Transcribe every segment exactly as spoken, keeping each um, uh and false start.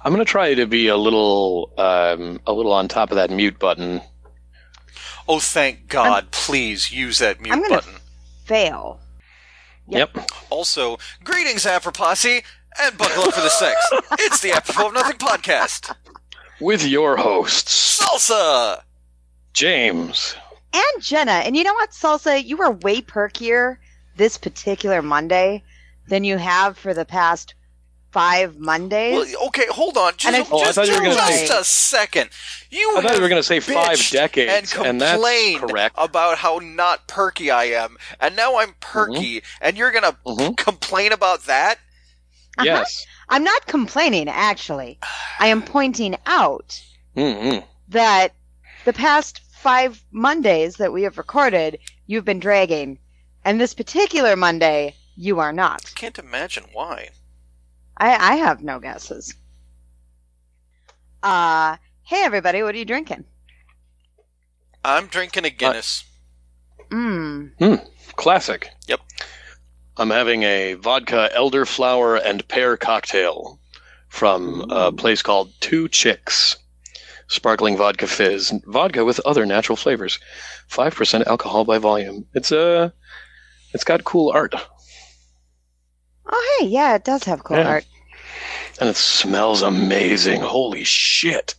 I'm going to try to be a little, um, a little on top of that mute button. Oh, thank God! I'm, Please use that mute I'm gonna button. Fail. Yep. yep. Also, greetings, Afroposse, and buckle up for the sex. It's the Apropos of Nothing podcast with your hosts, Salsa, James, and Jenna. And you know what, Salsa? You were way perkier this particular Monday than you have for the past five Mondays. Well, okay, hold on. Just, I, just, just, just a second. You I thought you were going to say five decades, and complained and that's correct. about how not perky I am, and now I'm perky, mm-hmm. and you're going to mm-hmm. complain about that? Uh-huh. Yes. I'm not complaining, actually. I am pointing out mm-hmm. that the past five Mondays that we have recorded, you've been dragging, and this particular Monday, you are not. I can't imagine why. I, I have no guesses. Uh, hey everybody, what are you drinking? I'm drinking a Guinness. Mmm. Uh, mm, classic. Yep. I'm having a vodka elderflower and pear cocktail from a place called Two Chicks. Sparkling vodka fizz. Vodka with other natural flavors. five percent alcohol by volume. It's uh, it's got cool art. Oh, hey, yeah, it does have cool yeah. art. And it smells amazing. Holy shit.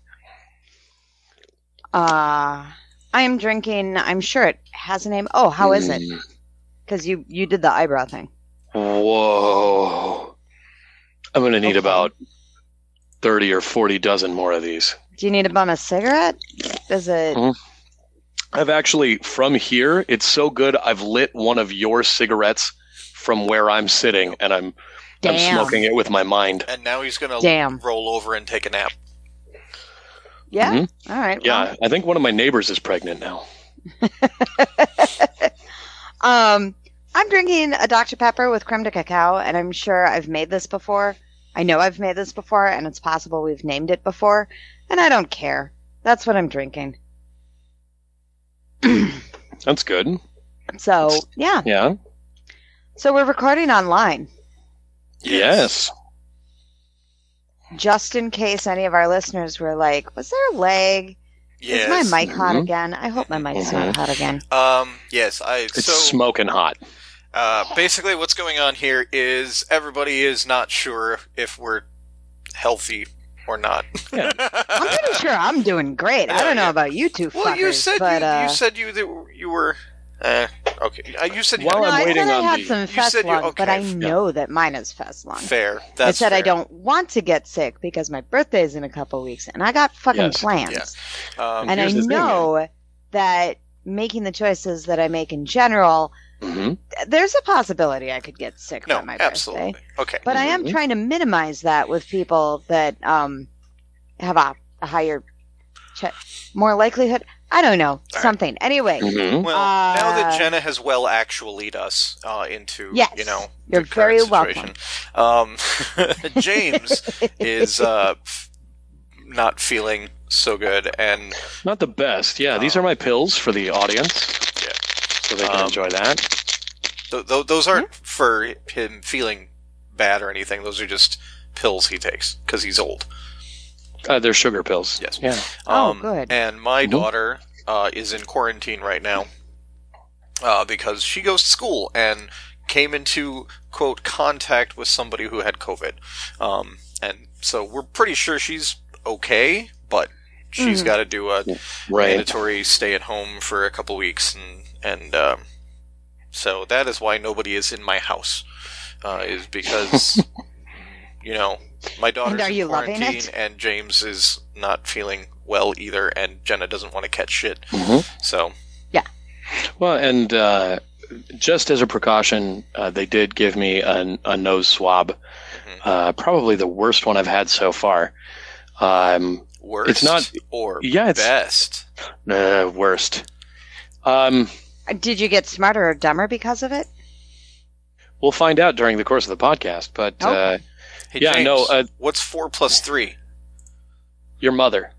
Uh, I am drinking, I'm sure it has a name. Oh, how is it? Because you, you did the eyebrow thing. Whoa. I'm going to need okay. about thirty or forty dozen more of these. Do you need to bum a cigarette? Does it... Mm-hmm. I've actually, from here, it's so good, I've lit one of your cigarettes from where I'm sitting, and I'm Damn. I'm smoking it with my mind. And now he's going to roll over and take a nap. Yeah? Mm-hmm. All right. Yeah, well. I think one of my neighbors is pregnant now. um, I'm drinking a Doctor Pepper with creme de cacao, and I'm sure I've made this before. I know I've made this before, and it's possible we've named it before, and I don't care. That's what I'm drinking. That's good. So, yeah. Yeah. So we're recording online. Yes. Just in case any of our listeners were like, was there a lag? Yes. Is my mic hot mm-hmm. again? I hope my mic's mm-hmm. not hot again. Um, yes. I. It's so, smoking hot. Uh, basically what's going on here is everybody is not sure if we're healthy or not. Yeah. I'm pretty sure I'm doing great. Yeah, I don't know yeah. about you two well, fuckers. You said but, you, uh, you said you that you were... Uh, okay. Uh, you said you While no, I'm I waiting said on I had the, some Festlong, okay. but I know yeah. that mine is Festlong. Fair. That's I said fair. I don't want to get sick because my birthday's in a couple weeks, and I got fucking yes. plans. Yeah. Um, and I know thing, that making the choices that I make in general, mm-hmm. there's a possibility I could get sick no, by my absolutely. birthday. Okay. But mm-hmm. I am trying to minimize that with people that um, have a, a higher, ch- more likelihood. I don't know. All something. Right. Anyway. Mm-hmm. Well, uh, now that Jenna has well actualied us uh, into, yes, you know, you're the very situation, welcome. Um, James is uh, f- not feeling so good and... Not the best. Yeah, um, these are my pills for the audience. Yeah. So they can um, enjoy that. Th- th- those aren't yeah. for him feeling bad or anything. Those are just pills he takes because he's old. Uh, they're sugar pills. Yes. Yeah. Um, oh, good. And my mm-hmm. daughter uh, is in quarantine right now uh, because she goes to school and came into, quote, contact with somebody who had COVID. Um, and so we're pretty sure she's okay, but she's mm-hmm. got to do a right. mandatory stay at home for a couple weeks. And, and um, so that is why nobody is in my house, uh, is because, you know... My daughter's in quarantine, and James is not feeling well either, and Jenna doesn't want to catch shit. Mm-hmm. So, yeah. Well, and uh, just as a precaution, uh, they did give me a, a nose swab. Mm-hmm. Uh, probably the worst one I've had so far. Um, worst it's not, or yeah, it's, best? Uh, worst. Um, Did you get smarter or dumber because of it? We'll find out during the course of the podcast, but... Oh. Uh, Hey, yeah, James, no. Uh, what's four plus three? Your mother.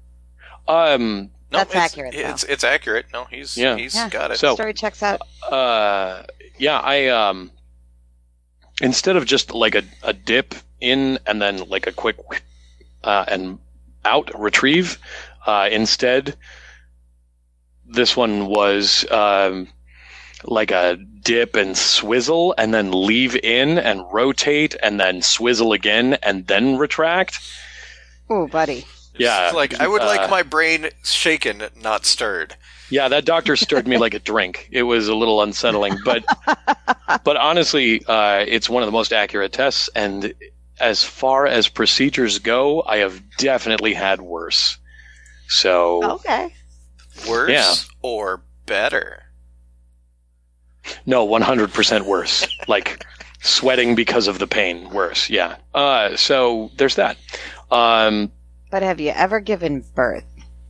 Um, no, That's it's, accurate. It's though. it's accurate. No, he's yeah. he's yeah. got it. So, story checks out. Uh, yeah, I um, instead of just like a, a dip in and then like a quick uh, and out retrieve. Uh, instead, this one was um, like a dip and swizzle, and then leave in and rotate, and then swizzle again, and then retract. Oh, buddy. Yeah, like I would uh, like my brain shaken, not stirred. Yeah, that doctor stirred me like a drink. It was a little unsettling, but but honestly, uh, it's one of the most accurate tests. And as far as procedures go, I have definitely had worse. So okay, worse yeah. or better? No, one hundred percent worse. Like sweating because of the pain, worse. Yeah. Uh, so there's that. Um, but have you ever given birth?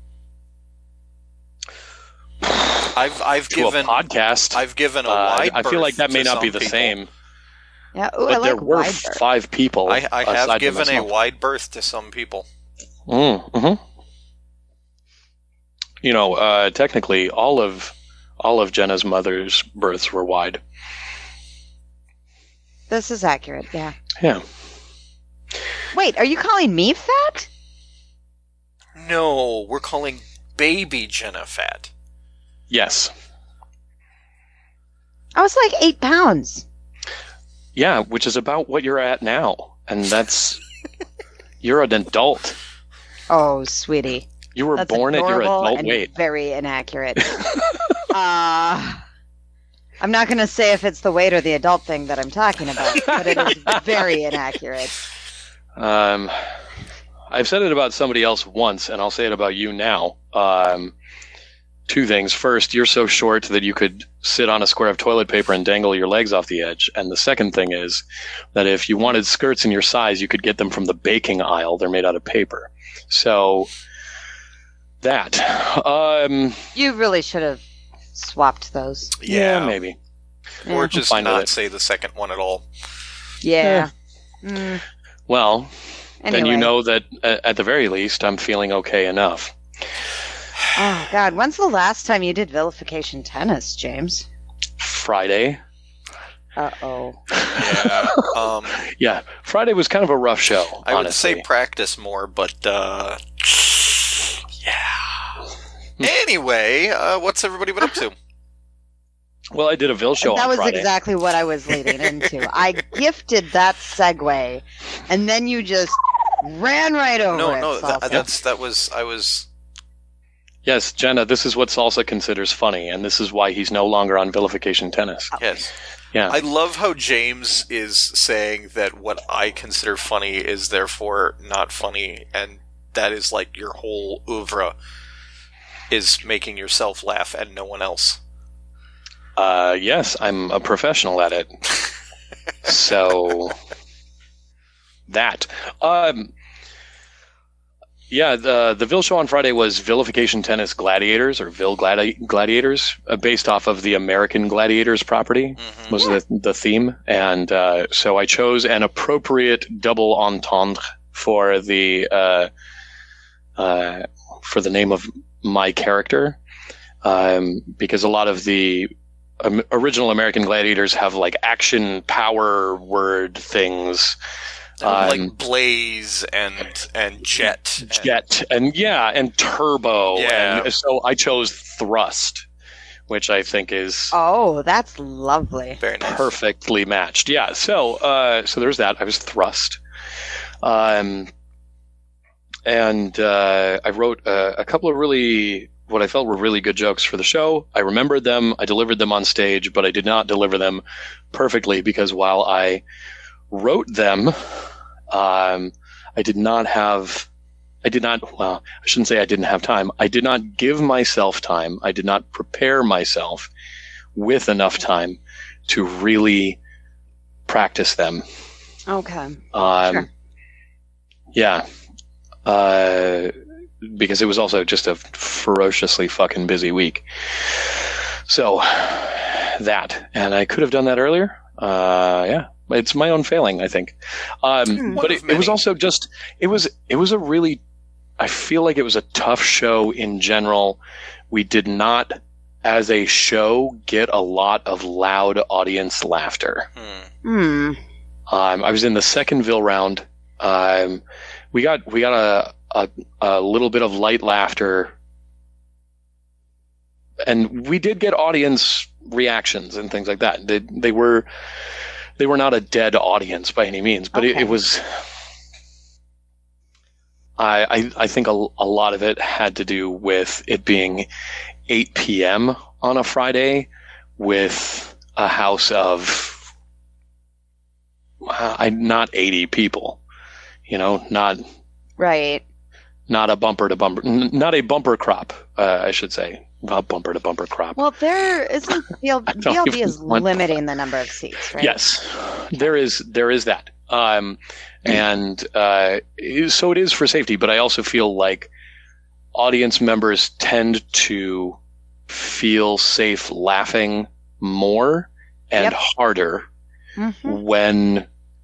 I've I've to given a podcast. I've given a uh, wide I feel like that may to not be some the people. same. Yeah, ooh, but I like there were wide f- birth. five people. I, I have aside given from a myself. wide berth to some people. Mm, mm-hmm. You know, uh, technically, all of all of Jenna's mother's births were wide. This is accurate. Yeah. Yeah. Wait, are you calling me fat? No, we're calling baby Jenna fat. Yes. I was like eight pounds. Yeah, which is about what you're at now, and that's you're an adult. Oh, sweetie. You were That's born at your adorable adult and weight. Very inaccurate. uh, I'm not going to say if it's the weight or the adult thing that I'm talking about, but it is very inaccurate. Um, I've said it about somebody else once, and I'll say it about you now. Um, two things. First, you're so short that you could sit on a square of toilet paper and dangle your legs off the edge. And the second thing is that if you wanted skirts in your size, you could get them from the baking aisle. They're made out of paper. So that. Um, You really should have swapped those. yeah, maybe. Or Yeah. just fine with not it. say the second one at all. Yeah. Mm, Well, then you anyway. know that uh, at the very least, I'm feeling okay enough. Oh, God. When's the last time you did vilification tennis, James? Friday. Uh-oh. Yeah. Um, Yeah, Friday was kind of a rough show, I would honestly. say practice more, but uh, yeah. Anyway, uh, what's everybody been up to? Well, I did a Vil show that on was Friday. exactly what I was leading into. I gifted that segue, and then you just ran right over No, it. no, that, Salsa. that's that was I was. Yes, Jenna, this is what Salsa considers funny, and this is why he's no longer on vilification tennis. Yes. Yeah. I love how James is saying that what I consider funny is therefore not funny, and that is like your whole oeuvre is making yourself laugh and no one else. Uh, yes, I'm a professional at it. So that. Um, yeah, the the Vil show on Friday was Vilification Tennis Gladiators, or Vil Gladi- Gladiators, uh, based off of the American Gladiators property. Mhm. Was the the theme, and uh, so I chose an appropriate double entendre for the uh, uh, for the name of my character, um, because a lot of the um, original American Gladiators have like action power word things. like Um, Blaze and and Jet. and- Jet and yeah, and Turbo. Yeah. And so I chose Thrust, which I think is Oh, that's lovely. Very nice. perfectly matched. Yeah. So uh, so there's that. I was Thrust, um, and uh, I wrote a, a couple of really what I felt were really good jokes for the show. I remembered them. I delivered them on stage, but I did not deliver them perfectly because while I wrote them, um, I did not have, I did not, well, I shouldn't say I didn't have time. I did not give myself time. I did not prepare myself with enough time to really practice them. Okay. Um, Sure. Yeah. Uh, because it was also just a ferociously fucking busy week. So, that. And I could have done that earlier. Uh, yeah. It's my own failing, I think. Um, One but of it, it was many. also just, it was, it was a really, I feel like it was a tough show in general. We did not, as a show, get a lot of loud audience laughter. Hmm. Hmm. Um, I was in the second Vil round. Um, we got we got a, a a little bit of light laughter, and we did get audience reactions and things like that. They they were they were not a dead audience by any means, but okay. it, it was. I, I I think a, a lot of it had to do with it being eight p.m. on a Friday with a house of uh, I not eighty people, you know, not right, not a bumper to bumper, n- not a bumper crop, uh, I should say, not bumper to bumper crop. Well, there isn't B L B is limiting the number of seats, right? Yes, there is there is that. Um, and uh, so it is for safety, but I also feel like audience members tend to feel safe laughing more and yep. harder mm-hmm. when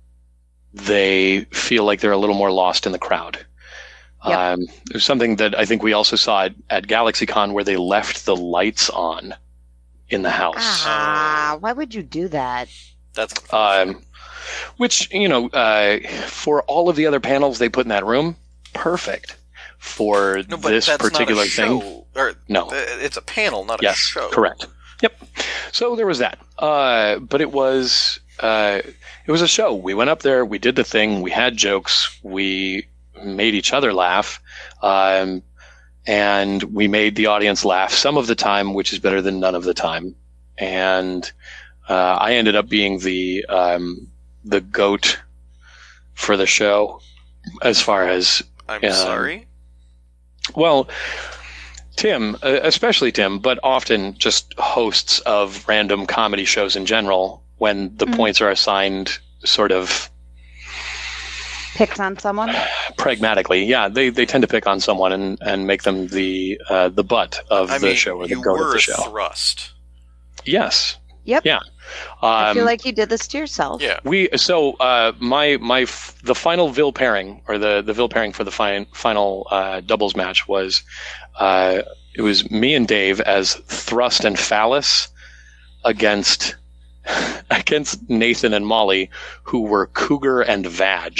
they feel like they're a little more lost in the crowd. Yep. Um, it was something that I think we also saw at, at GalaxyCon where they left the lights on in the house. Ah, why would you do that? That's um, which, you know, uh, for all of the other panels they put in that room, perfect. For no, but this that's particular not a show. thing, or, no, it's a panel, not yes, a show. Correct. Yep. So there was that, uh, but it was uh, it was a show. We went up there, we did the thing, we had jokes, we made each other laugh, um, and we made the audience laugh some of the time, which is better than none of the time. And uh, I ended up being the um, the goat for the show, as far as I'm um, sorry. Well, Tim, uh, especially Tim, but often just hosts of random comedy shows in general, when the mm-hmm. points are assigned sort of picks on someone pragmatically. Yeah, they, they tend to pick on someone and, and make them the uh, the butt of I the mean, show or the you goat were of the a show. Thrust. Yes. Yep. Yeah. I Um, feel like you did this to yourself. Yeah. We so uh, my my f- the final Vil pairing or the the Vil pairing for the fi- final uh, doubles match was uh, it was me and Dave as Thrust and Phallus against against Nathan and Molly, who were Cougar and Vag.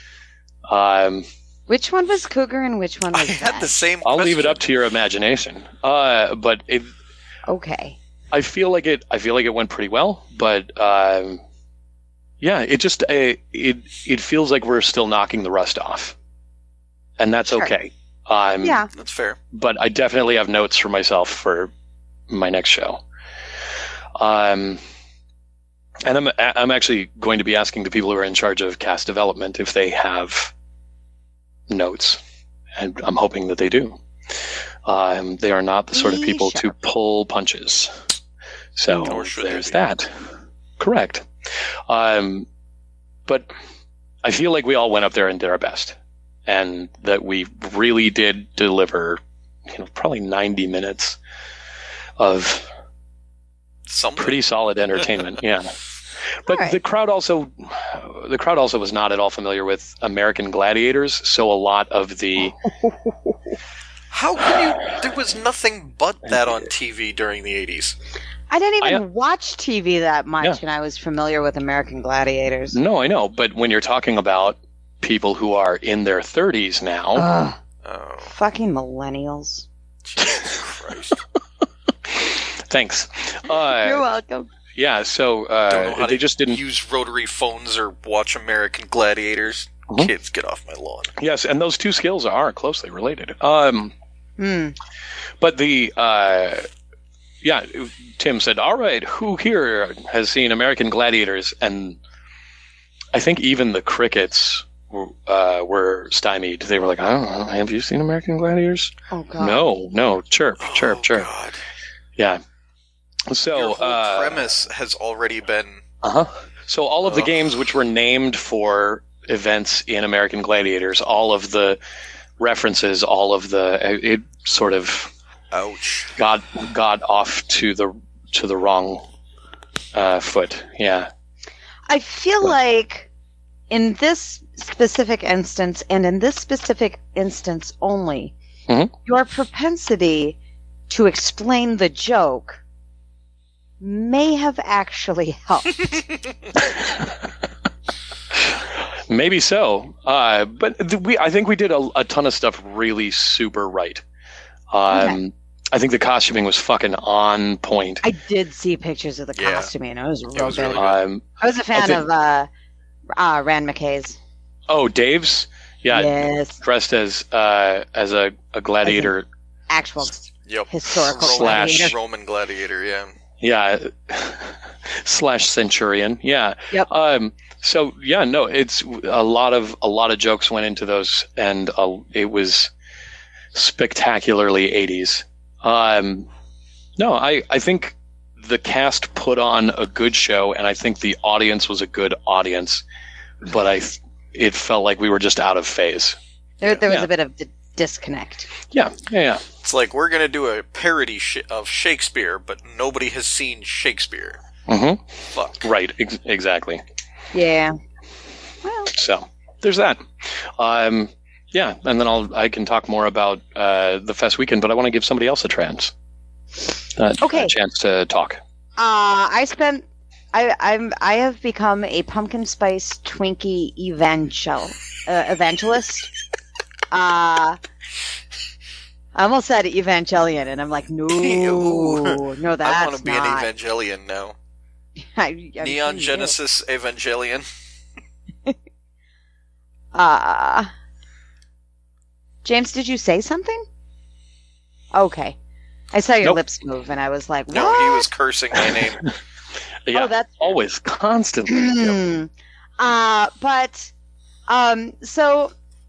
Um, which one was Cougar and which one was I had Vag? the same. I'll question. leave it up to your imagination. Uh, but it. Okay. I feel like it. I feel like it went pretty well, but um, yeah, it just uh, it it feels like we're still knocking the rust off, and that's Sure. okay. Um, Yeah. That's fair. But I definitely have notes for myself for my next show. Um, and I'm I'm actually going to be asking the people who are in charge of cast development if they have notes, and I'm hoping that they do. Um, they are not the sort of people Sure. to pull punches. So Nor should there's they be. that. Correct. Um, but I feel like we all went up there and did our best, and that we really did deliver, you know, probably ninety minutes of Something. pretty solid entertainment. Yeah. But Right. the crowd also, the crowd also was not at all familiar with American Gladiators, so a lot of the How can you? There was nothing but that on T V during the eighties. I didn't even I- watch T V that much, Yeah. and I was familiar with American Gladiators. no, I know, but when you're talking about people who are in their thirties now, Ugh, Oh, fucking millennials. Jesus Christ! thanks. You're Uh, welcome. yeah, so uh, Don't know how they to just didn't. use rotary phones or watch American Gladiators. Mhm. Kids, get off my lawn. Yes, and those two skills are closely related. Um, Hmm. but the uh, yeah, Tim said, "All right, who here has seen American Gladiators?" And I think even the crickets were, uh, were stymied. They were like, "I don't know. Have you seen American Gladiators?" Oh god. No, no. Chirp, chirp, oh, chirp. God. Yeah. So Your whole uh, premise has already been. Uh huh. So all of the Ugh. games which were named for events in American Gladiators, all of the references, all of the it sort of Ouch. got got off to the to the wrong uh, foot. Yeah. I feel like in this specific instance, and in this specific instance only, Mhm. your propensity to explain the joke may have actually helped. Maybe so. Uh, but th- we, I think we did a, a ton of stuff really super right. Um, okay. I think the costuming was fucking on point. I did see pictures of the yeah. costuming. It was real it was good. Really good. Um, I was a fan think, of uh, uh, Rand McKay's. Oh, Dave's? Yeah. Yes. Dressed as uh, as a, a gladiator. As actual yep. historical slash gladiator. Roman gladiator, yeah. Yeah. Slash centurion. Yeah. Yep. Um, so yeah, no, it's a lot of a lot of jokes went into those, and uh, it was spectacularly eighties. Um, no, I, I think the cast put on a good show, and I think the audience was a good audience, but I, it felt like we were just out of phase. There, there was yeah. a bit of d- disconnect. Yeah, yeah, yeah. It's like we're going to do a parody sh- of Shakespeare, but nobody has seen Shakespeare. Mm-hmm. Fuck. Right, ex- exactly. Yeah. Well. So, there's that. Um... Yeah, and then I'll I can talk more about uh, the Fest weekend, but I want to give somebody else a trans uh, okay. a chance to talk. Uh, I spent I I'm I have become a pumpkin spice Twinkie evangel uh, evangelist. Uh, I almost said Evangelion, and I'm like, no, no, that's I want to be not. an Evangelion now. I, I Neon Genesis it. Evangelion. uh James, did you say something? Okay. I saw your nope. lips move, and I was like, what? No, he was cursing my name. Yeah, oh, that's always, constantly. Yep. Uh, but, um, so,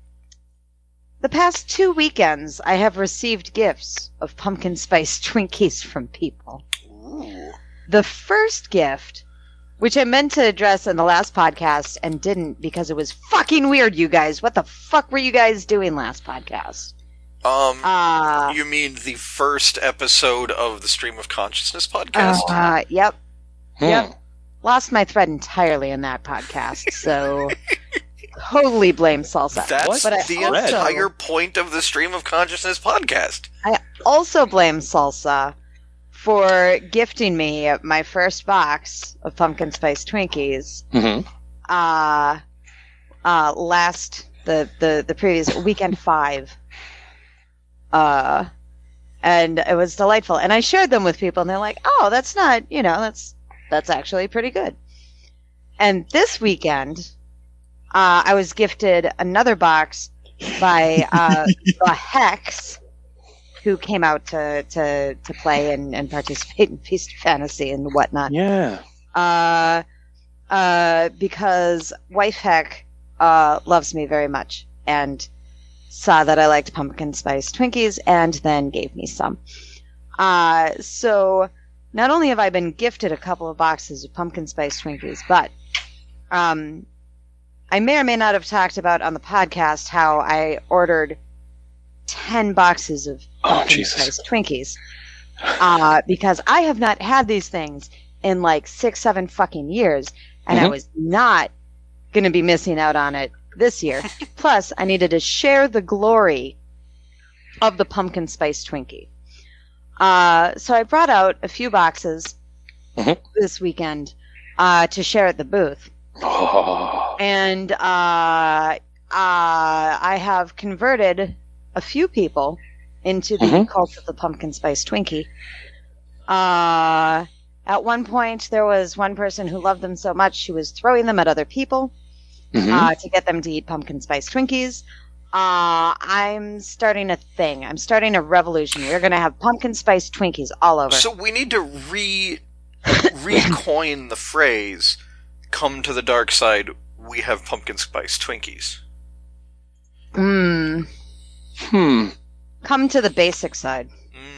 the past two weekends, I have received gifts of pumpkin spice Twinkies from people. Ooh. The first gift, which I meant to address in the last podcast and didn't because it was fucking weird, you guys. What the fuck were you guys doing last podcast? Um, uh, you mean the first episode of the Stream of Consciousness podcast? Uh, yep. Hmm. Yep. Lost my thread entirely in that podcast, so totally blame Salsa. That's but I the also, entire point of the Stream of Consciousness podcast. I also blame Salsa for gifting me my first box of pumpkin spice Twinkies. Mm-hmm. Uh, uh, last the, the, the previous weekend five. Uh, and it was delightful. And I shared them with people, and they're like, "Oh, that's not, you know, that's that's actually pretty good." And this weekend, uh, I was gifted another box by uh, the Hex, who came out to, to, to play and, and participate in Feast of Fantasy and whatnot. Yeah. Uh, uh, because Wife Heck uh, loves me very much and saw that I liked pumpkin spice Twinkies and then gave me some. Uh, so not only have I been gifted a couple of boxes of pumpkin spice Twinkies, but um, I may or may not have talked about on the podcast how I ordered ten boxes of pumpkin oh, spice Twinkies uh, because I have not had these things in like six, seven fucking years, and mm-hmm. I was not going to be missing out on it this year. Plus, I needed to share the glory of the pumpkin spice Twinkie. Uh, so I brought out a few boxes mm-hmm. this weekend uh, to share at the booth. Oh. And uh, uh, I have converted a few people into the mm-hmm. cult of the pumpkin spice Twinkie. Uh, at one point, there was one person who loved them so much she was throwing them at other people mm-hmm. uh, to get them to eat pumpkin spice Twinkies. Uh, I'm starting a thing. I'm starting a revolution. We're going to have pumpkin spice Twinkies all over. So we need to re recoin the phrase, "Come to the dark side, we have pumpkin spice Twinkies." Hmm. Hmm. Come to the basic side.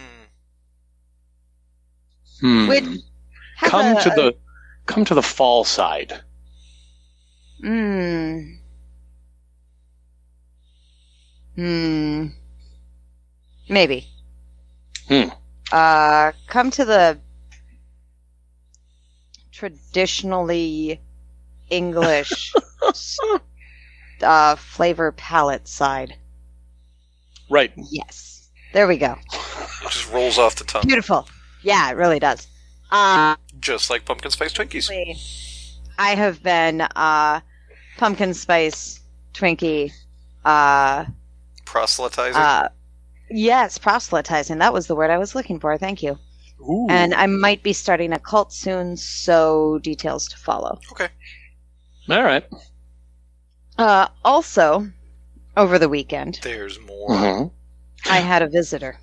Mm. Hmm. Which come a, to the come to the fall side. Hmm. Hmm. Maybe. Hmm. Uh, come to the traditionally English uh, flavor palette side. Right. Yes. There we go. It just rolls off the tongue. Beautiful. Yeah, it really does. Uh, just like pumpkin spice Twinkies. I have been uh, pumpkin spice Twinkie. Uh, Proselytizing? Uh, yes, proselytizing. That was the word I was looking for. Thank you. Ooh. And I might be starting a cult soon, so details to follow. Okay. All right. Uh, also, over the weekend, there's more. Mm-hmm. I had a visitor.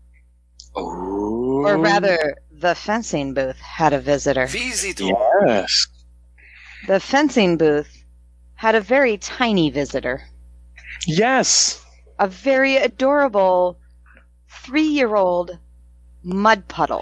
Oh. Or rather, the fencing booth had a visitor. Visitor. Yes. The fencing booth had a very tiny visitor. Yes. A very adorable three-year-old mud puddle.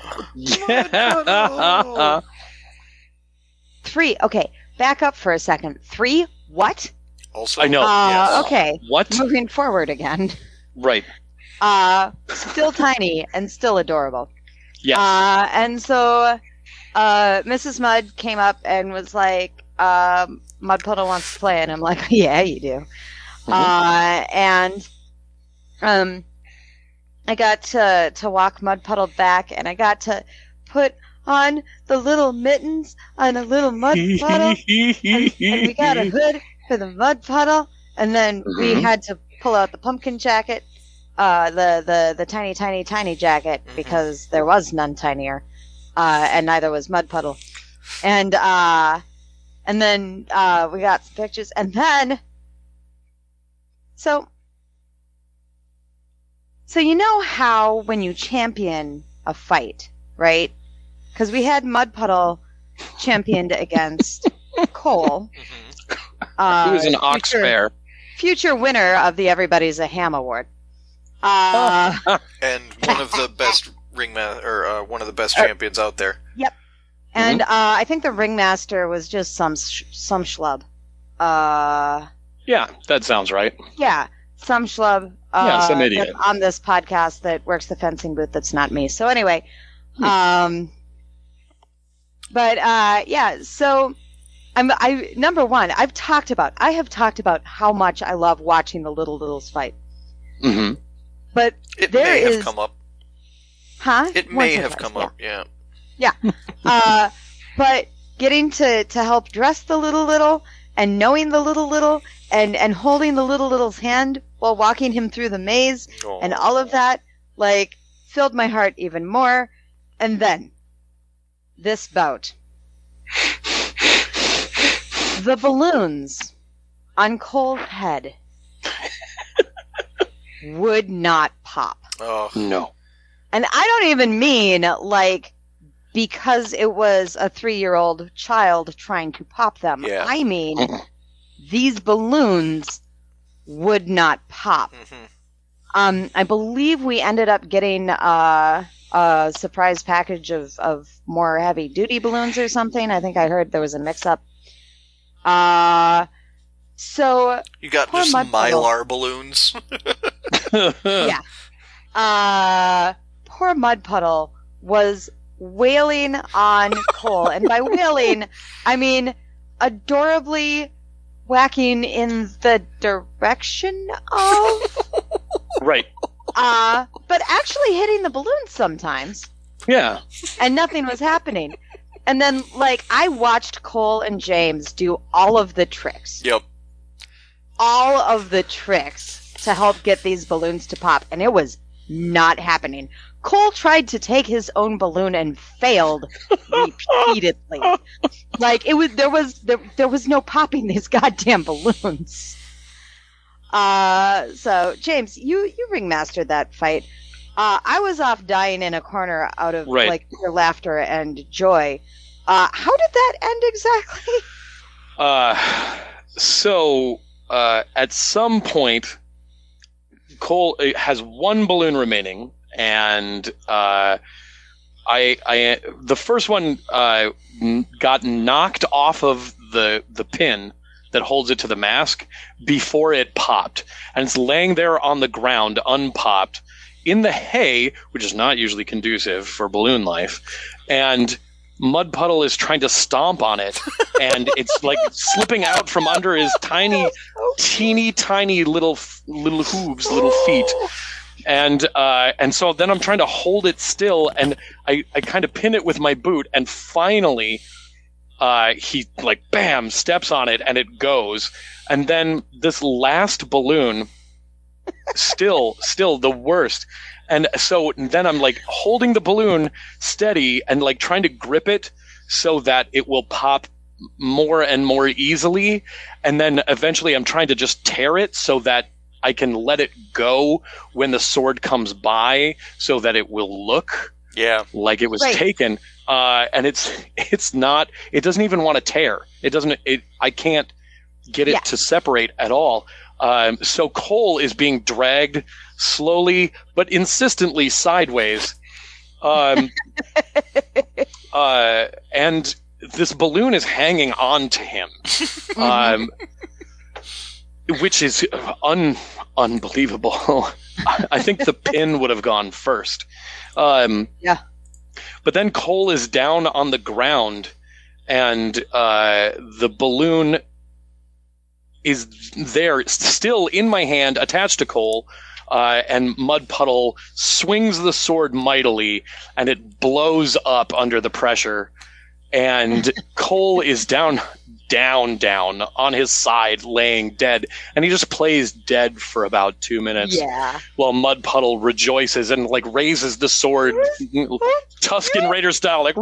Yeah. Three. Okay, back up for a second. Three? What? Also, I know. Uh, Yes. Okay. What? Moving forward again. Right. Uh, still tiny and still adorable. Yes. Uh, and so, uh, Missus Mudd came up and was like, um, Mud Puddle wants to play. And I'm like, yeah, you do. Mm-hmm. Uh, and, um, I got to, to walk Mud Puddle back and I got to put on the little mittens on a little Mud Puddle. and, and we got a hood for the Mud Puddle. And then mm-hmm. we had to pull out the pumpkin jacket. Uh, the, the, the tiny, tiny, tiny jacket, mm-hmm. because there was none tinier, uh, and neither was Mud Puddle. And, uh, and then, uh, we got some pictures, and then, so, so you know how when you champion a fight, right? Because we had Mud Puddle championed against Cole. Mm-hmm. Uh, He was an ox future, bear. Future winner of the Everybody's a Ham Award. Uh, and one of the best ringma- or uh, one of the best champions out there. Yep. And mm-hmm. uh, I think the ringmaster was just some sh- some schlub. Uh, yeah, that sounds right. Yeah, some schlub. Uh, yeah, some idiot on this podcast that works the fencing booth. That's not me. So anyway, hmm. um, but uh, yeah. So I'm I number one. I've talked about. I have talked about how much I love watching the Little Littles fight. Mm-hmm. But it there may is, have come up. Huh? It Once may or have twice, come yeah. up, Yeah. yeah. Yeah. uh, but getting to, to help dress the Little Little and knowing the Little Little and, and holding the Little Little's hand while walking him through the maze Aww. and all of that, like, filled my heart even more. And then, this bout. The balloons on Cole's head would not pop. Oh. No. And I don't even mean, like, because it was a three-year-old child trying to pop them. Yeah. I mean, these balloons would not pop. Mm-hmm. Um, I believe we ended up getting uh, a surprise package of, of more heavy-duty balloons or something. I think I heard there was a mix-up. Uh... So you got just Mylar balloons. Yeah. Uh, poor Mud Puddle was wailing on Cole, and by wailing, I mean adorably whacking in the direction of. Right. Uh, but actually hitting the balloons sometimes. Yeah. And nothing was happening. And then, like, I watched Cole and James do all of the tricks. Yep. All of the tricks to help get these balloons to pop, and it was not happening. Cole tried to take his own balloon and failed repeatedly. Like, it was there was there, there was no popping these goddamn balloons. Uh so James, you you ringmastered that fight. Uh I was off dying in a corner out of right. like pure laughter and joy. Uh how did that end exactly? Uh so Uh, at some point, Cole has one balloon remaining, and uh, I, I, the first one uh, got knocked off of the the pin that holds it to the mask before it popped, and it's laying there on the ground, unpopped, in the hay, which is not usually conducive for balloon life, and Mud Puddle is trying to stomp on it, and it's like slipping out from under his tiny, teeny, tiny little little hooves, little feet, and uh, and so then I'm trying to hold it still, and I, I kind of pin it with my boot, and finally, uh, he like bam steps on it and it goes, and then this last balloon, still still the worst. And so then I'm like holding the balloon steady and like trying to grip it so that it will pop more and more easily. And then eventually I'm trying to just tear it so that I can let it go when the sword comes by so that it will look yeah. like it was right. taken. Uh, and it's it's not, it doesn't even want to tear. It doesn't, it, I can't get it yeah. to separate at all. Um, so Cole is being dragged slowly but insistently sideways. Um, uh, and this balloon is hanging on to him, um, which is un- unbelievable. I think the pin would have gone first. Um, yeah. But then Cole is down on the ground, and uh, the balloon is there, still in my hand, attached to Cole, uh, and Mud Puddle swings the sword mightily, and it blows up under the pressure, and Cole is down, down, down on his side, laying dead, and he just plays dead for about two minutes. Yeah. While Mud Puddle rejoices and like raises the sword, Tusken Raider style, like,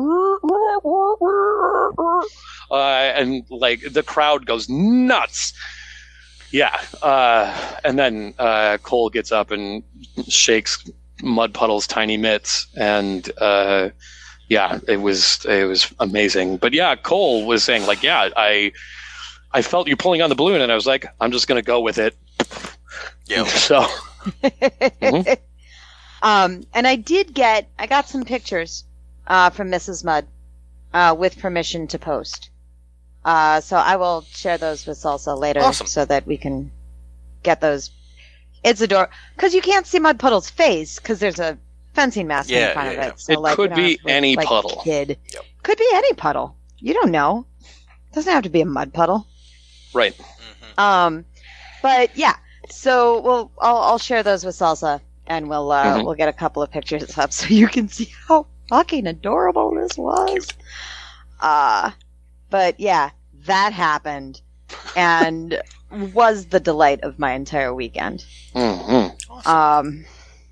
uh, and like the crowd goes nuts. Yeah, uh, and then uh, Cole gets up and shakes Mud Puddle's tiny mitts, and uh, yeah, it was it was amazing. But yeah, Cole was saying like, yeah, I I felt you pulling on the balloon, and I was like, I'm just gonna go with it. Yeah. So. mm-hmm. Um, and I did get I got some pictures uh, from Missus Mudd uh, with permission to post. Uh, so I will share those with Salsa later, awesome. So that we can get those. It's adorable because you can't see Mud Puddle's face because there's a fencing mask yeah, in front yeah, of it. yeah. So it like, could be to, any like, puddle. Kid. Yep. Could be any puddle. You don't know. Doesn't have to be a mud puddle. Right. Mm-hmm. Um, but yeah. So we'll I'll, I'll share those with Salsa, and we'll uh, mm-hmm. we'll get a couple of pictures up so you can see how fucking adorable this was. Uh but yeah, that happened, and was the delight of my entire weekend. Mm-hmm. Awesome. Um,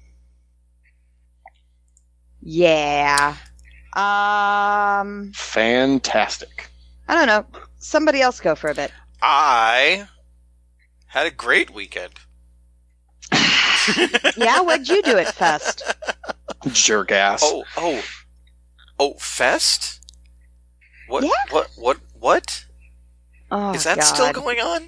yeah. Um, Fantastic. I don't know. Somebody else go for a bit. I had a great weekend. Yeah, what'd you do at Fest? Jerk ass. Oh, oh, oh, Fest? What? Yeah. What? What? What? Oh, Is that God. still going on?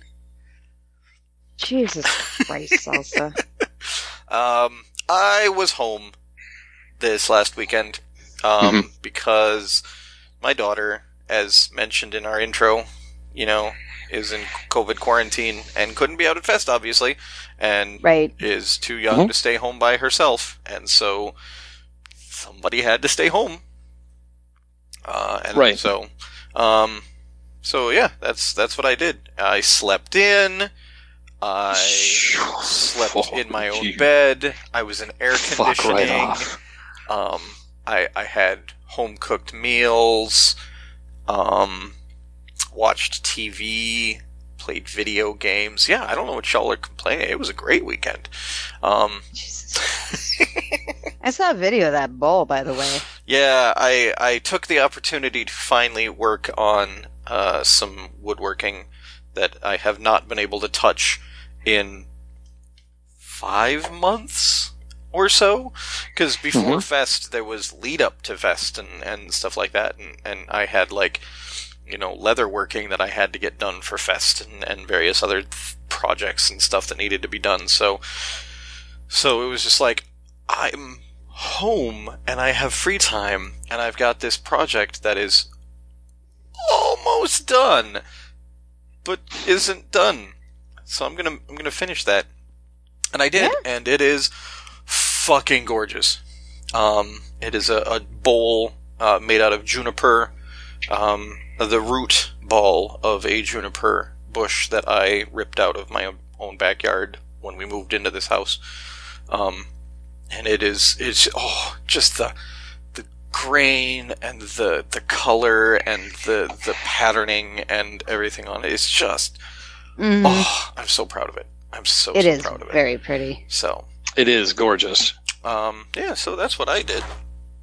Jesus Christ, Salsa. Um, I was home this last weekend um, Mhm. because my daughter, as mentioned in our intro, you know, is in COVID quarantine and couldn't be out at Fest, obviously, and Right. is too young Mhm. to stay home by herself, and so somebody had to stay home. Uh, and Right. so, um, so yeah, that's that's what I did. I slept in. I slept Oh, in my own you bed. I was in air fuck conditioning. right off. Um, I I had home cooked meals. Um, watched T V. Played video games. Yeah, I don't know what y'all are complaining. It was a great weekend. Um, Jesus. I saw a video of that bowl, by the way. yeah, I I took the opportunity to finally work on uh, some woodworking that I have not been able to touch in five months or so. Because before Mhm. Fest, there was lead up to Fest and, and stuff like that. And, and I had, like, you know, leather working that I had to get done for Fest and, and various other th- projects and stuff that needed to be done. So, so it was just like, I'm home and I have free time and I've got this project that is almost done, but isn't done. So I'm gonna I'm gonna finish that, and I did, Yeah. and it is fucking gorgeous. Um, it is a, a bowl uh, made out of juniper, um, the root ball of a juniper bush that I ripped out of my own backyard when we moved into this house. Um, and it is it's oh just the the grain and the the color and the the patterning and everything on it is just mm. oh, I'm so proud of it. I'm so, it so is proud of it. Very pretty. So it is gorgeous. Um, yeah, so that's what I did.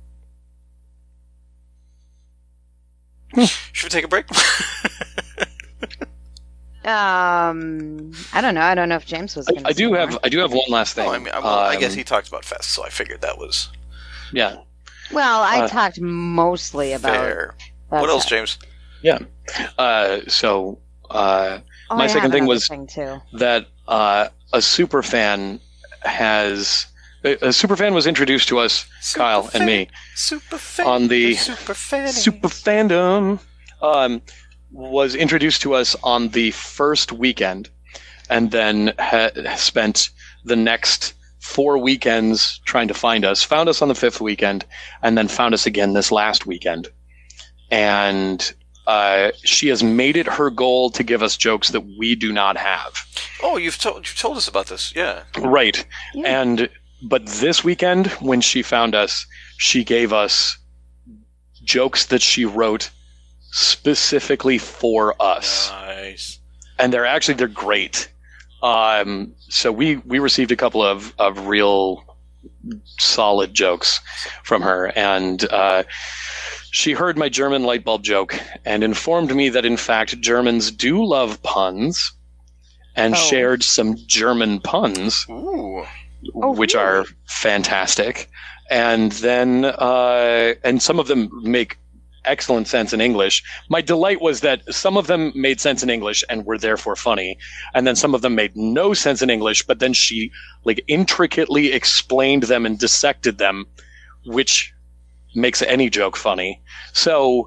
Should we take a break? um, I don't know. I don't know if James was. I, I do have. I do have one last thing. Oh, I mean, well, um, I guess he talked about Fest, so I figured that was. Yeah. Well, I uh, talked mostly about. Fair. What else, James? Yeah. Uh, so uh, oh, my I second thing was thing too. that uh, a super fan has. A super fan was introduced to us, super Kyle fan, and me, super fan, on the super, fan. super fandom. Um, was introduced to us on the first weekend, and then ha- spent the next four weekends trying to find us. Found us on the fifth weekend, and then found us again this last weekend. And uh, she has made it her goal to give us jokes that we do not have. Oh, you've told you've told us about this, yeah. Right, yeah. and. But this weekend, when she found us, she gave us jokes that she wrote specifically for us. Nice. And they're actually, they're great. Um, so we, we received a couple of, of real solid jokes from her. And uh, she heard my German light bulb joke and informed me that, in fact, Germans do love puns and oh. shared some German puns. Ooh. Oh, which really? are fantastic, and then uh, and some of them make excellent sense in English. My delight was that some of them made sense in English and were therefore funny, and then some of them made no sense in English, but then she like intricately explained them and dissected them, which makes any joke funny. So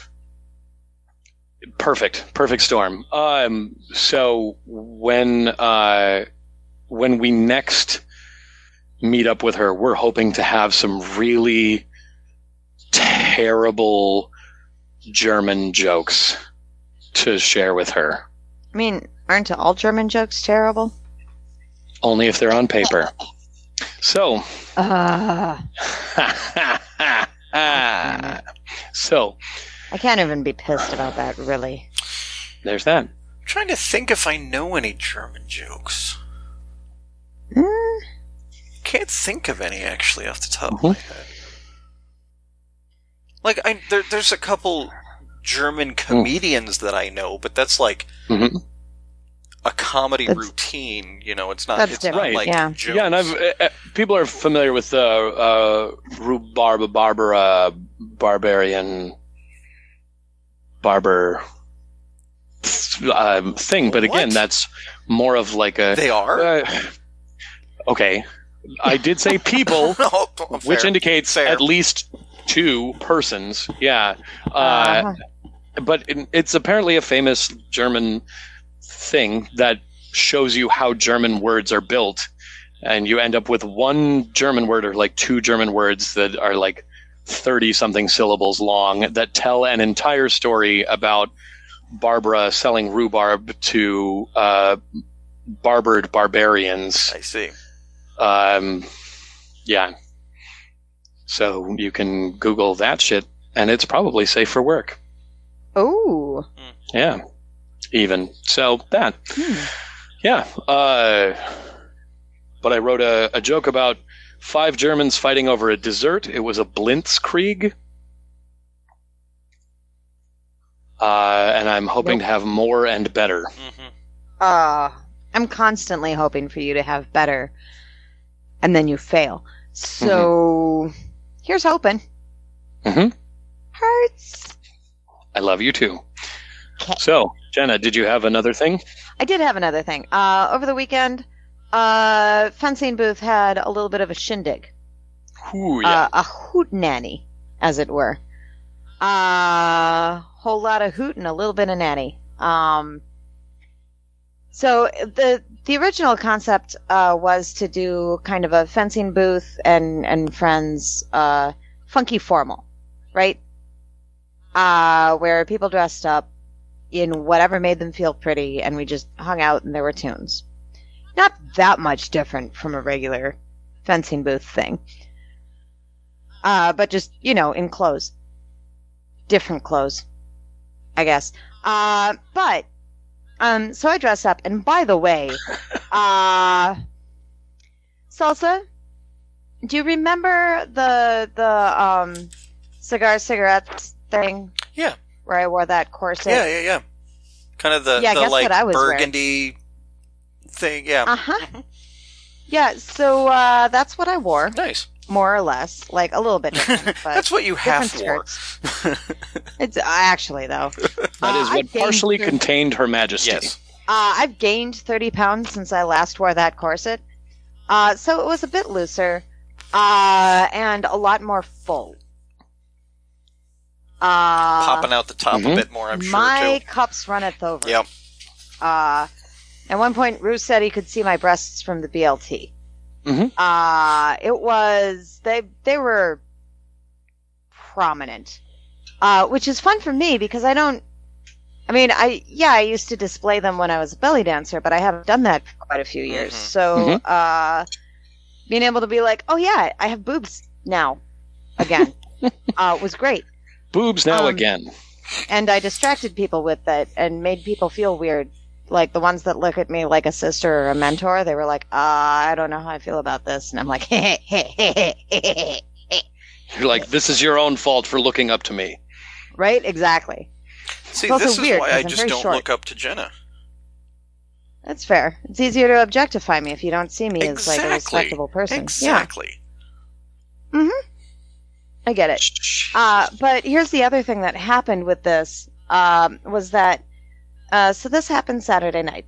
perfect, perfect storm. Um, so when uh, when we next meet up with her, we're hoping to have some really terrible German jokes to share with her. I mean, aren't all German jokes terrible? Only if they're on paper. So. Uh, so. I can't even be pissed about that, really. There's that. I'm trying to think if I know any German jokes. Mm. Can't think of any, actually, off the top mm-hmm. of my head. Like, I, there, there's a couple German comedians mm. that I know, but that's like mm-hmm. a comedy that's, routine. You know, it's not. That's it's different. not like yeah. jokes. Yeah, and I've uh, people are familiar with the uh, uh, Rhubarb Barbara Barbarian Barber uh, thing, but again, what? that's more of like a. They are. Uh, okay, I did say people, no, which indicates fair. at least two persons. Yeah, uh, uh-huh. but it, it's apparently a famous German thing that shows you how German words are built, and you end up with one German word or like two German words that are like thirty something syllables long that tell an entire story about Barbara selling rhubarb to uh, barbered barbarians. I see. Um, yeah. So you can Google that shit, and it's probably safe for work. Oh. Yeah. Even. So that. Hmm. Yeah. Uh, but I wrote a, a joke about five Germans fighting over a dessert. It was a Blitzkrieg. Uh, and I'm hoping nope. to have more and better. Mm-hmm. Uh, I'm constantly hoping for you to have better, and then you fail. So, mm-hmm. here's hoping. Mm-hmm. Hurts. I love you too. Okay. So, Jenna, did you have another thing? I did have another thing. Uh, over the weekend, uh, Fencing Booth had a little bit of a shindig. Ooh, yeah. Uh, a hootenanny, as it were. A uh, whole lot of hoot and a little bit of nanny. Um, so the the original concept uh, was to do kind of a Fencing Booth and and friends uh, funky formal, right? Uh, where people dressed up in whatever made them feel pretty, and we just hung out and there were tunes. Not that much different from a regular Fencing Booth thing. uh, but just, you know, in clothes. Different clothes, I guess. Uh, but, um, so I dress up, and by the way, uh, Salsa, do you remember the, the, um, cigar cigarettes thing? Yeah. Where I wore that corset? Yeah, yeah, yeah. Kind of the, yeah, the guess like, what I was burgundy wearing? Thing, yeah. Uh-huh. Mm-hmm. Yeah, so, uh, that's what I wore. Nice. More or less, like a little bit different. But that's what you half wore. It's uh, actually though. That is uh, what partially thirty contained Her Majesty. Yes. Uh, I've gained thirty pounds since I last wore that corset, uh, so it was a bit looser, uh, and a lot more full. Uh, Popping out the top mm-hmm. a bit more, I'm sure. My too. cups runneth over. Yep. Uh, at one point, Ruth said he could see my breasts from the B L T. Mm-hmm. Uh, it was, they, they were prominent, uh, which is fun for me because I don't, I mean, I, yeah, I used to display them when I was a belly dancer, but I haven't done that for quite a few years. Mm-hmm. So, mm-hmm. uh, being able to be like, oh yeah, I have boobs now again, uh, was great. Boobs now um, again. And I distracted people with it and made people feel weird. Like, the ones that look at me like a sister or a mentor, they were like, uh, I don't know how I feel about this. And I'm like, hey, hey, hey, hey, hey. You're like, this is your own fault for looking up to me. Right? Exactly. See, this is why I just don't short. look up to Jenna. That's fair. It's easier to objectify me if you don't see me exactly. as, like, a respectable person. Exactly. Yeah. Mm-hmm. I get it. Uh, but here's the other thing that happened with this, um, was that Uh, so this happened Saturday night.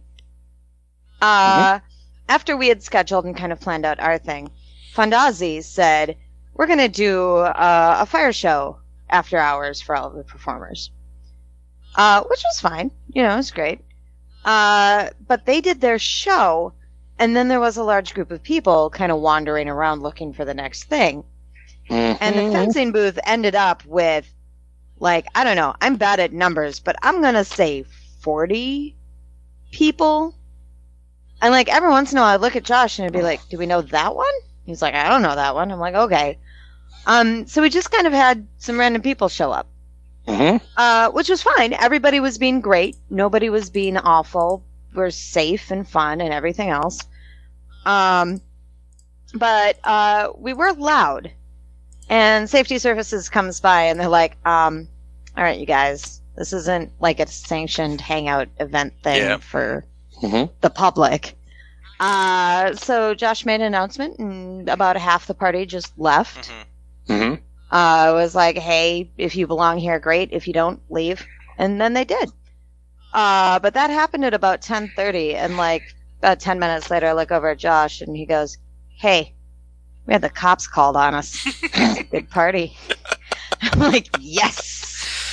Uh, mm-hmm. After we had scheduled and kind of planned out our thing, Fondazi said, we're going to do uh, a fire show after hours for all of the performers. Uh, which was fine. You know, it was great. Uh, but they did their show, and then there was a large group of people kind of wandering around looking for the next thing. Mm-hmm. And the fencing booth ended up with, like, I don't know, I'm bad at numbers, but I'm going to say forty people. And like every once in a while I'd look at Josh and it'd be like, do we know that one? He's like, I don't know that one. I'm like, okay. Um, so we just kind of had some random people show up. Mm-hmm. Uh, which was fine. Everybody was being great. Nobody was being awful. We're safe and fun and everything else. Um, but uh, we were loud. And safety services comes by and they're like, um, all right, you guys, this isn't like a sanctioned hangout event thing yeah. for mm-hmm. the public. Uh, so Josh made an announcement, and about half the party just left. Mm-hmm. Mm-hmm. Uh, it was like, hey, if you belong here, great. If you don't, leave. And then they did. Uh, but that happened at about ten thirty, and like about ten minutes later, I look over at Josh, and he goes, hey, we had the cops called on us. It's a big party. I'm like, yes!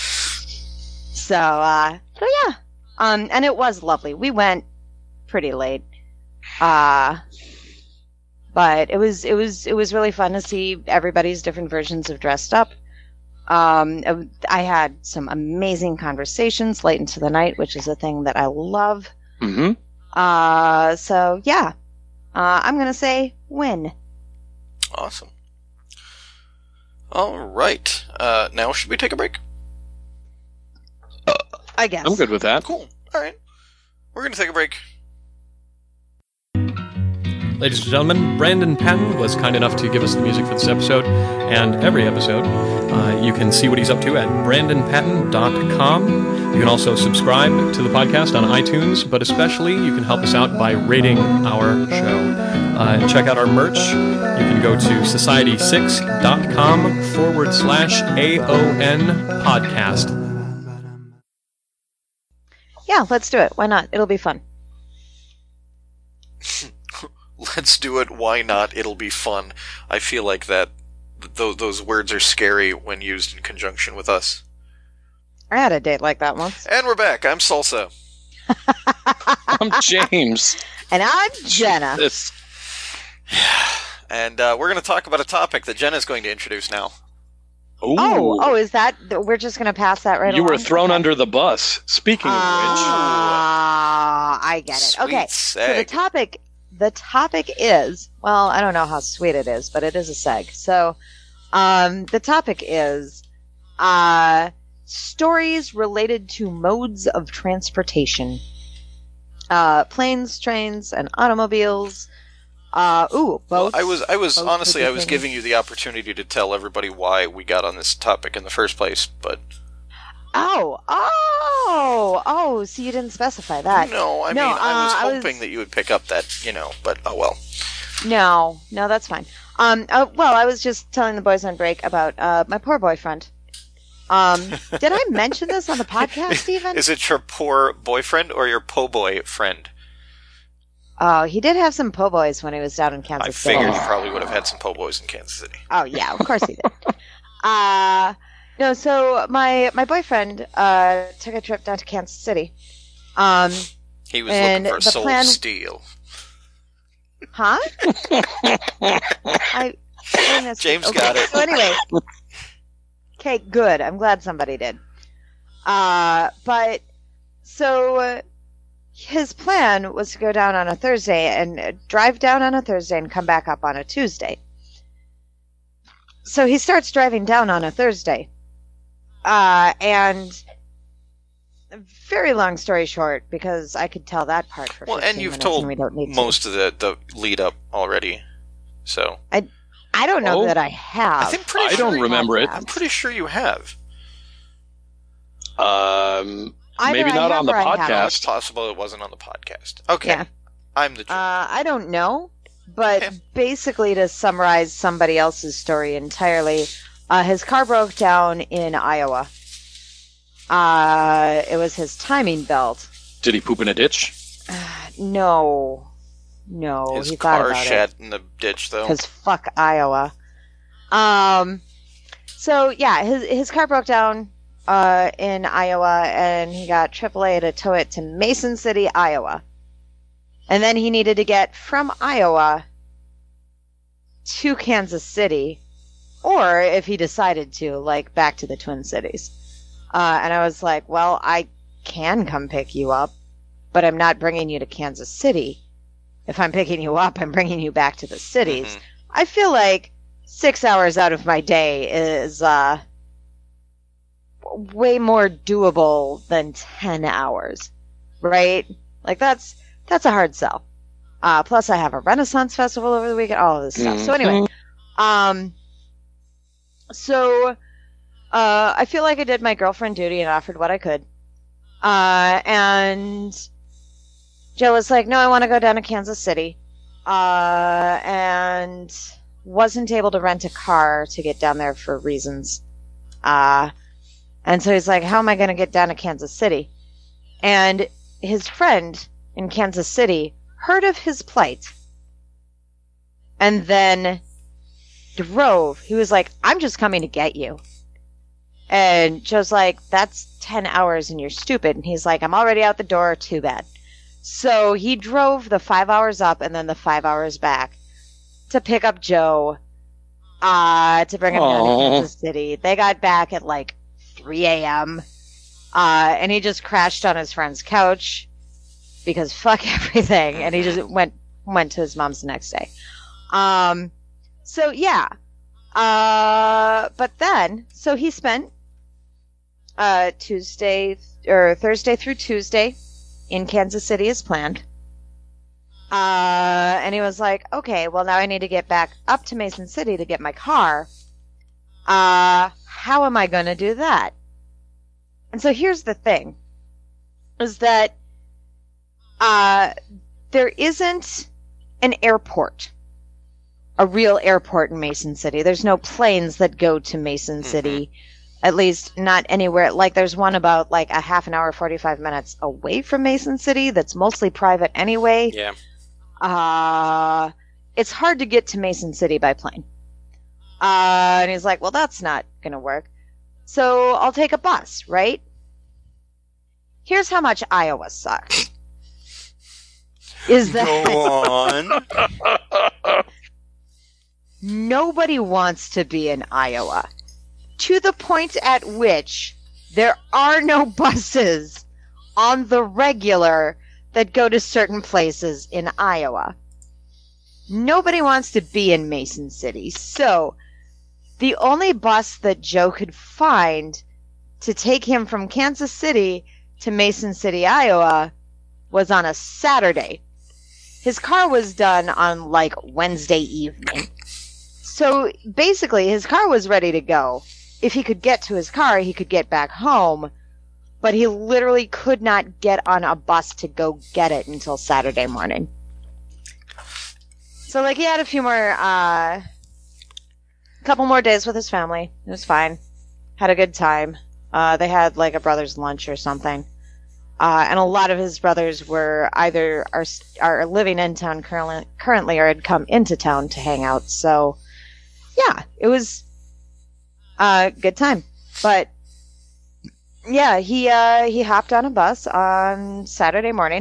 So, uh, so yeah. Um, and it was lovely. We went pretty late. Uh, but it was, it was, it was really fun to see everybody's different versions of dressed up. Um, I had some amazing conversations late into the night, which is a thing that I love. Mm-hmm. Uh, so yeah. Uh, I'm gonna say win. Awesome. All right. Uh, now should we take a break? I guess. I'm good with that. Cool. All right. We're going to take a break. Ladies and gentlemen, Brandon Patton was kind enough to give us the music for this episode and every episode. Uh, you can see what he's up to at brandon patton dot com. You can also subscribe to the podcast on iTunes, but especially you can help us out by rating our show. Uh, check out our merch. You can go to society six dot com forward slash A O N podcast. Yeah, let's do it. Why not? It'll be fun. Let's do it. Why not? It'll be fun. I feel like that th- those words are scary when used in conjunction with us. I had a date like that once. And we're back. I'm Salsa. I'm James. And I'm Jenna. Jesus. And uh, we're going to talk about a topic that Jenna's going to introduce now. Ooh. Oh, oh, is that, we're just going to pass that right You along? were thrown okay. under the bus. Speaking of uh, which. Ah, I get it. Sweet okay, seg. so the topic, the topic is, well, I don't know how sweet it is, but it is a seg. So, Um, the topic is uh, stories related to modes of transportation. Uh, planes, trains, and automobiles. Uh, ooh, boats. Well, I was, I was boats honestly, I was things. giving you the opportunity to tell everybody why we got on this topic in the first place, but... Oh, oh, oh, so you didn't specify that. No, I no, mean, uh, I was I hoping was... that you would pick up that, you know, but oh well. No, no, that's fine. Um, oh, well, I was just telling the boys on break about uh, my poor boyfriend. Um, did I mention this on the podcast even? Is it your poor boyfriend or your po' boy friend? Oh, he did have some po' boys when he was down in Kansas I City. figured you probably would have had some po' boys in Kansas City. Oh, yeah, of course he did. uh, no, so my my boyfriend uh, took a trip down to Kansas City. Um, he was looking for soul plan... steel. Huh? I, I James okay. got it. So anyway, okay, good. I'm glad somebody did. Uh, but so uh, his plan was to go down on a Thursday and uh, drive down on a Thursday and come back up on a Tuesday. So he starts driving down on a Thursday, uh, and. Very long story short, because I could tell that part for well, fifteen and you've minutes told and we don't need most to. of the, the lead up already, so I, I don't know Oh. that I have. I think pretty I sure don't you- remember it. I'm pretty sure you have. Um, Either maybe I not have on the or I haven't. No, it's podcast. possible it wasn't on the podcast. Okay, Yeah. I'm the jerk. Uh, I don't know, but Okay. basically, to summarize somebody else's story entirely, uh, his car broke down in Iowa. Uh, it was his timing belt. Did he poop in a ditch? No, no, His he thought car about shat it. in the ditch, though. Because fuck Iowa. Um, so yeah, his his car broke down uh, in Iowa, and he got triple A to tow it to Mason City, Iowa. And then he needed to get from Iowa to Kansas City, or if he decided to, like back to the Twin Cities. Uh, and I was like, well, I can come pick you up, but I'm not bringing you to Kansas City. If I'm picking you up, I'm bringing you back to the cities. Mhm. I feel like six hours out of my day is uh, way more doable than ten hours, right? Like that's that's a hard sell. Uh, plus, I have a Renaissance festival over the weekend. All of this stuff. So anyway, um, so uh, I feel like I did my girlfriend duty and offered what I could. Uh, and Joe was like, "No, I want to go down to Kansas City," uh, and wasn't able to rent a car to get down there for reasons. Uh, and so he's like, "How am I going to get down to Kansas City?" And his friend in Kansas City heard of his plight and then drove. He was like, "I'm just coming to get you." And Joe's like, "That's ten hours and you're stupid." And he's like, "I'm already out the door. Too bad." So he drove the five hours up and then the five hours back to pick up Joe, uh, to bring him down to Aw. Kansas City. They got back at like three a.m. Uh, and he just crashed on his friend's couch because fuck everything. And he just went, went to his mom's the next day. Um, so yeah. Uh, but then, so he spent, uh, Tuesday or Thursday through Tuesday in Kansas City as planned. Uh, and he was like, "Okay, well now I need to get back up to Mason City to get my car. Uh, how am I going to do that?" And so here's the thing, is that, uh, there isn't an airport, a real airport in Mason City. There's no planes that go to Mason City. At least not anywhere. Like there's one about like a half an hour, forty-five minutes away from Mason City that's mostly private anyway. Yeah. Uh, it's hard to get to Mason City by plane. Uh, and he's like, "Well, that's not going to work. So I'll take a bus, right?" Here's how much Iowa sucks. Is that Go on. nobody wants to be in Iowa. To the point at which there are no buses on the regular that go to certain places in Iowa. Nobody wants to be in Mason City. So the only bus that Joe could find to take him from Kansas City to Mason City, Iowa, was on a Saturday. His car was done on, like, Wednesday evening. So, basically, his car was ready to go. If he could get to his car, he could get back home. But he literally could not get on a bus to go get it until Saturday morning. So, like, he had a few more, uh, a couple more days with his family. It was fine. Had a good time. Uh, they had, like, a brother's lunch or something. Uh, and a lot of his brothers were either are, are living in town currently, currently or had come into town to hang out. So, yeah, it was a good time. But, yeah, he uh, he hopped on a bus on Saturday morning,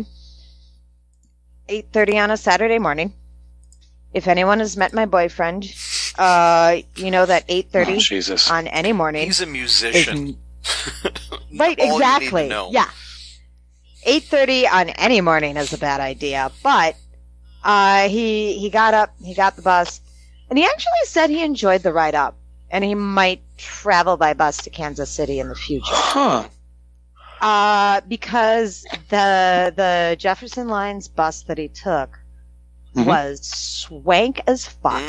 eight thirty on a Saturday morning. If anyone has met my boyfriend, uh, you know that eight thirty oh, on any morning. He's a musician. Is, right, exactly. Yeah. eight thirty on any morning is a bad idea, but uh, he he got up, he got the bus, and he actually said he enjoyed the ride up, and he might travel by bus to Kansas City in the future. Huh. Uh, because the the Jefferson Lines bus that he took mm-hmm. was swank as fuck.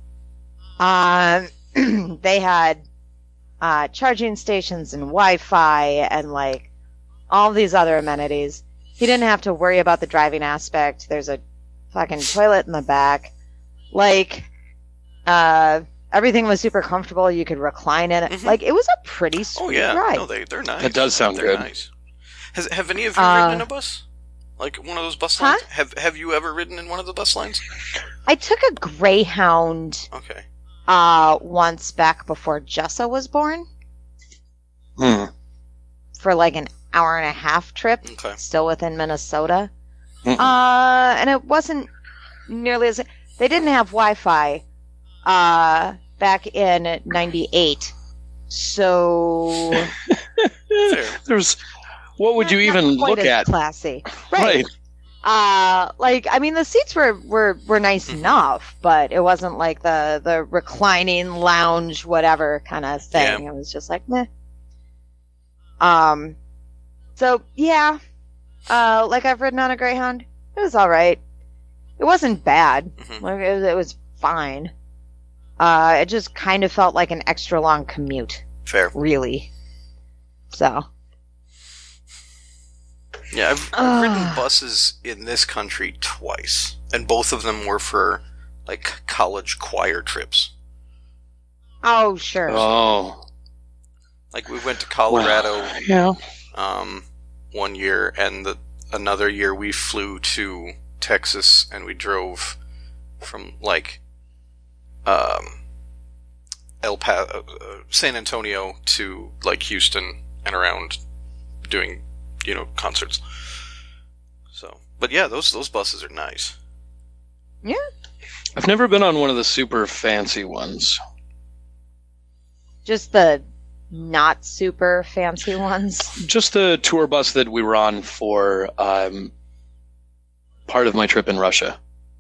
Mm. Um, they had uh, charging stations and Wi-Fi and like all these other amenities. He didn't have to worry about the driving aspect. There's a fucking toilet in the back. Like, uh, everything was super comfortable. You could recline in it. Mm-hmm. Like, it was a pretty sweet oh, yeah. ride. No, they, they're nice. That does sound they're good. Nice. Has, have any of you uh, ridden in a bus? Like, one of those bus lines? Huh? Have Have you ever ridden in one of the bus lines? I took a Greyhound okay. uh, once back before Jessa was born. Hmm. For, like, an hour and a half trip, okay. still within Minnesota. Mm-mm. Uh, and it wasn't nearly as... They didn't have Wi-Fi uh, back in ninety-eight. So... There's... What would you even look at? Classy. Right. right. Uh, like, I mean, the seats were, were, were nice mm-hmm. enough, but it wasn't like the, the reclining lounge, whatever kind of thing. Yeah. It was just like, meh. Um, so, yeah. Uh, like, I've ridden on a Greyhound. It was alright. It wasn't bad. Mm-hmm. Like, it was, it was fine. Uh, it just kind of felt like an extra long commute. Fair. Really. So... Yeah, I've, I've ridden buses in this country twice, and both of them were for, like, college choir trips. Oh, sure. Oh. Like, we went to Colorado well, yeah. um, one year, and the, another year we flew to Texas, and we drove from, like, um, El pa- uh, San Antonio to, like, Houston and around doing... you know, concerts. So, but yeah, those those buses are nice. Yeah. I've never been on one of the super fancy ones. Just the not super fancy ones? Just the tour bus that we were on for um, part of my trip in Russia.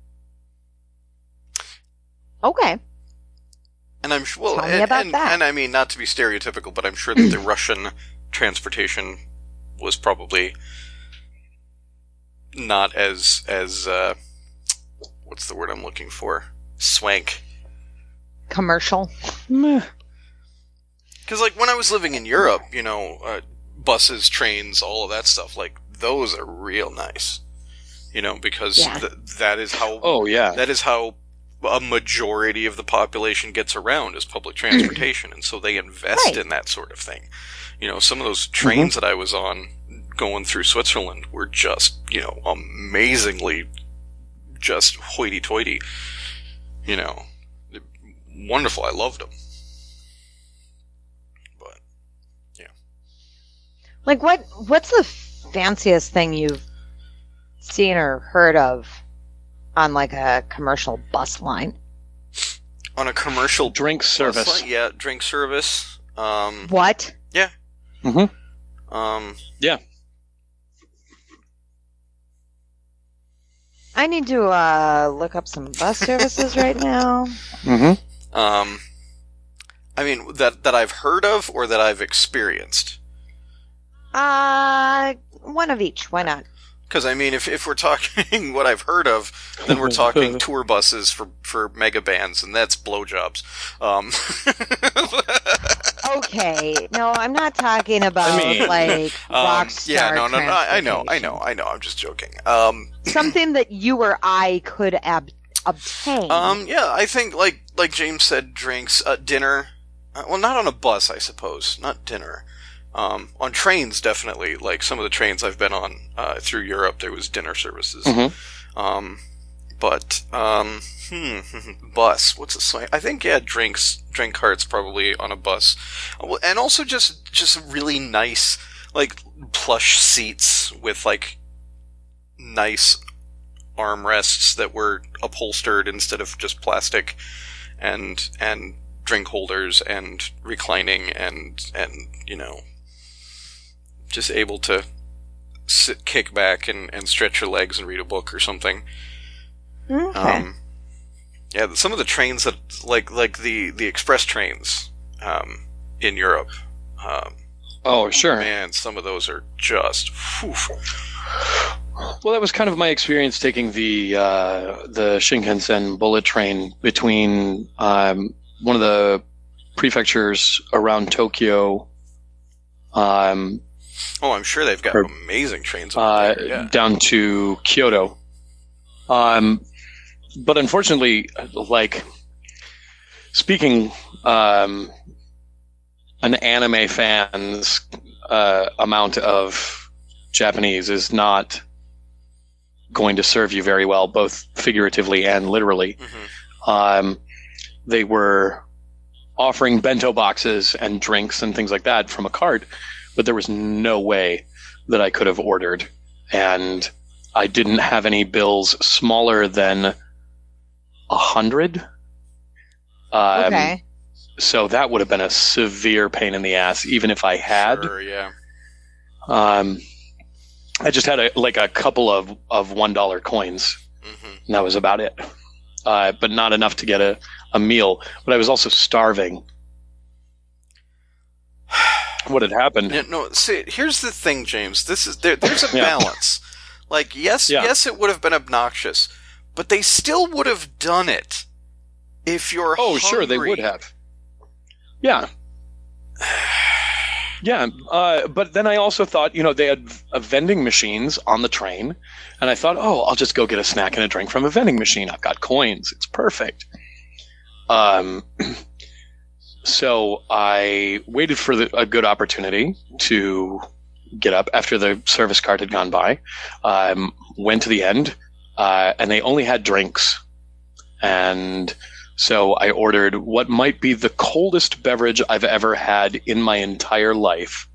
Okay. And I'm sure, well, Tell me and, about and, that. and I mean, not to be stereotypical, but I'm sure that the Russian transportation was probably not as as uh, what's the word I'm looking for? Swank. Commercial. Meh. Because like when I was living in Europe, you know, uh, buses, trains, all of that stuff, like those are real nice. You know, because Yeah. th- that is how. Oh yeah. That is how a majority of the population gets around is public transportation, and so they invest Right. in that sort of thing. You know, some of those trains mm-hmm. that I was on going through Switzerland were just, you know, amazingly just hoity-toity. You know, wonderful. I loved them. But, yeah. Like, what? what's the fanciest thing you've seen or heard of on, like, a commercial bus line? On a commercial drink service. Line? Yeah, drink service. Um, what? Yeah. Mm-hmm. Um, yeah. I need to uh, look up some bus services right now. Mm-hmm. Um, I mean, that that I've heard of or that I've experienced? Uh, one of each. Why not? Because, I mean, if if we're talking what I've heard of, then we're talking tour buses for, for mega bands, and that's blowjobs. Um. Okay. No, I'm not talking about, I mean, like, rock um, star Yeah, no, no, no, I know, I know, I know, I'm just joking. Um, Something that you or I could ab- obtain. Um, yeah, I think, like like James said, drinks, uh, dinner. Uh, well, not on a bus, I suppose. Not dinner. Um, on trains, definitely. Like some of the trains I've been on uh, through Europe, there was dinner services. Mm-hmm. Um, but um, hmm, bus. What's a slang? I think yeah, drinks, drink carts probably on a bus, and also just just really nice like plush seats with like nice armrests that were upholstered instead of just plastic, and and drink holders and reclining and and you know. Just able to sit, kick back and, and stretch your legs and read a book or something. Okay. Um, yeah, some of the trains that like like the, the express trains um, in Europe. Um, oh, sure. Man, some of those are just. Whew. Well, that was kind of my experience taking the uh, the Shinkansen bullet train between um, one of the prefectures around Tokyo. Um, Oh, I'm sure they've got or, amazing trains over uh, there. Yeah. Down to Kyoto. Um, but unfortunately, like, speaking um, an anime fan's uh, amount of Japanese is not going to serve you very well, both figuratively and literally. Mm-hmm. Um, they were offering bento boxes and drinks and things like that from a cart, but there was no way that I could have ordered. And I didn't have any bills smaller than a hundred. Um, okay. So that would have been a severe pain in the ass, even if I had. Sure, yeah. Um, I just had a, like a couple of, of one dollar coins, mm-hmm. and that was about it. Uh, but not enough to get a, a meal. But I was also starving. What had happened? No, no, see, here's the thing, James. This is there. There's a yeah. balance. Like, yes, yeah. yes, it would have been obnoxious, but they still would have done it if you're. Oh, hungry. sure, they would have. Yeah. Yeah, uh, but then I also thought, you know, they had uh, vending machines on the train, and I thought, oh, I'll just go get a snack and a drink from a vending machine. I've got coins. It's perfect. Um. So I waited for the, a good opportunity to get up after the service cart had gone by, um, went to the end, uh, and they only had drinks. And so I ordered what might be the coldest beverage I've ever had in my entire life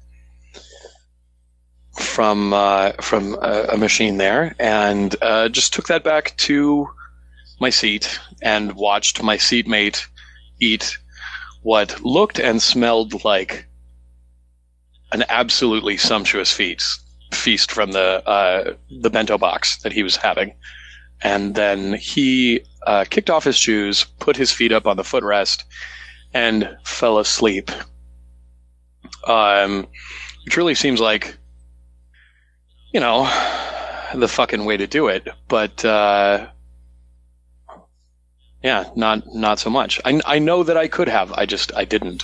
from uh, from a, a machine there, and uh, just took that back to my seat and watched my seatmate eat what looked and smelled like an absolutely sumptuous feast feast from the uh, the bento box that he was having. And then he uh, kicked off his shoes, put his feet up on the footrest, and fell asleep. Um, it really seems like, you know, the fucking way to do it. But uh, yeah, not not so much. I, I know that I could have. I just I didn't.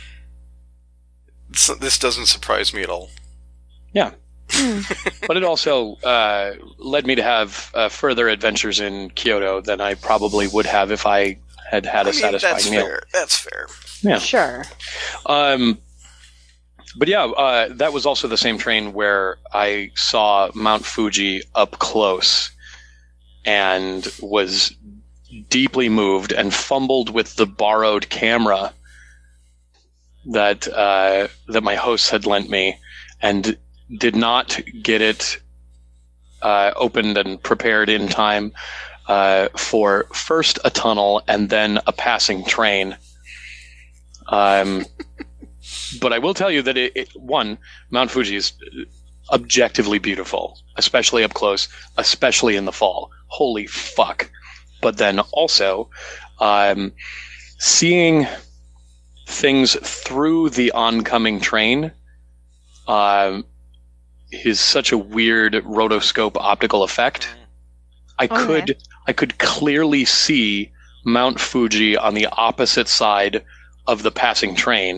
So this doesn't surprise me at all. Yeah. But it also uh, led me to have uh, further adventures in Kyoto than I probably would have if I had had a I mean, satisfying that's meal. Fair. That's fair. Yeah. Sure. Um, but yeah, uh, that was also the same train where I saw Mount Fuji up close and was deeply moved and fumbled with the borrowed camera that uh, that my hosts had lent me, and did not get it uh, opened and prepared in time uh, for first a tunnel and then a passing train. Um, but I will tell you that it, it, one, Mount Fuji is objectively beautiful, especially up close, especially in the fall. Holy fuck. But then also, um, seeing things through the oncoming train um, is such a weird rotoscope optical effect. I Oh, could yeah. I could clearly see Mount Fuji on the opposite side of the passing train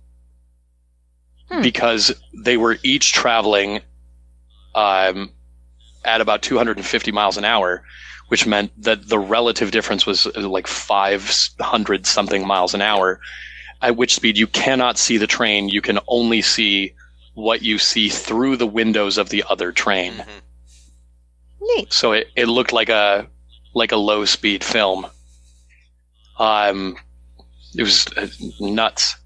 Hmm. because they were each traveling um, at about two hundred fifty miles an hour, which meant that the relative difference was uh, like five hundred something miles an hour, at which speed you cannot see the train. You can only see what you see through the windows of the other train. Mhm. Neat. So it, it looked like a like a low speed film. Um, it was uh, nuts.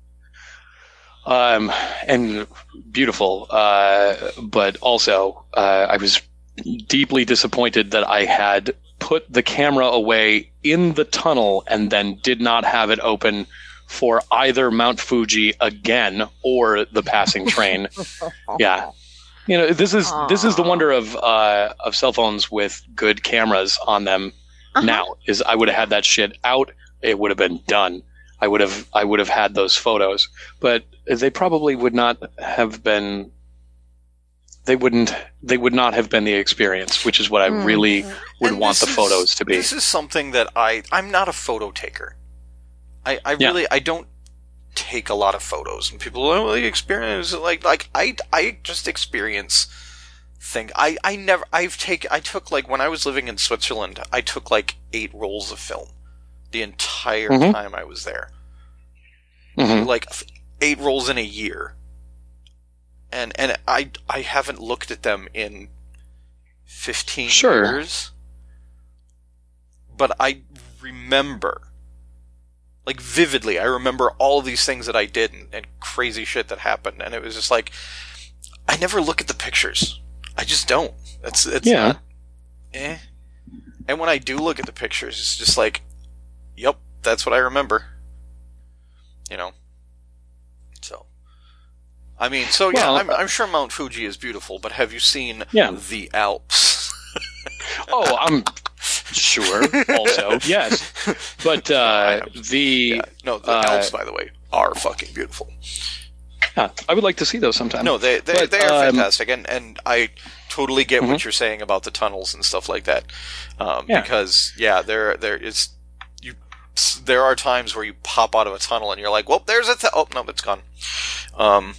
Um, and beautiful. Uh, but also, uh, I was deeply disappointed that I had put the camera away in the tunnel and then did not have it open for either Mount Fuji again or the passing train. Yeah. You know, this is this is the wonder of uh, of cell phones with good cameras on them. Uh-huh. Now is I would have had that shit out. It would have been done. I would have I would have had those photos, but they probably would not have been. They wouldn't. They would not have been the experience, which is what I Mm. really would And want the this is- photos to be. This is something that I I'm not a photo taker. I I Yeah. really I don't take a lot of photos, and people don't really experience it. Like like I I just experience thing. I I never I've take I took like when I was living in Switzerland, I took like eight rolls of film the entire Mhm. time I was there. Mhm. Like f- eight rolls in a year. And and I I haven't looked at them in fifteen Sure. years. But I remember, like vividly, I remember all of these things that I did and, and crazy shit that happened, and it was just like I never look at the pictures. I just don't. It's it's Yeah. not eh. And when I do look at the pictures, it's just like, yep, that's what I remember. You know. So I mean, so yeah, Well, I'm, I'm sure Mount Fuji is beautiful, but have you seen Yeah. the Alps? Oh, I'm sure. Also, yes, but uh, the Yeah. No, the uh, Alps, by the way, are fucking beautiful. yeah, I would like to see those sometime. No, they they, But, they are um, fantastic, and and I totally get Mhm. what you're saying about the tunnels and stuff like that. Um, Yeah. Because yeah, there there is you there are times where you pop out of a tunnel and you're like, well, there's a th- oh no, it's gone. Um,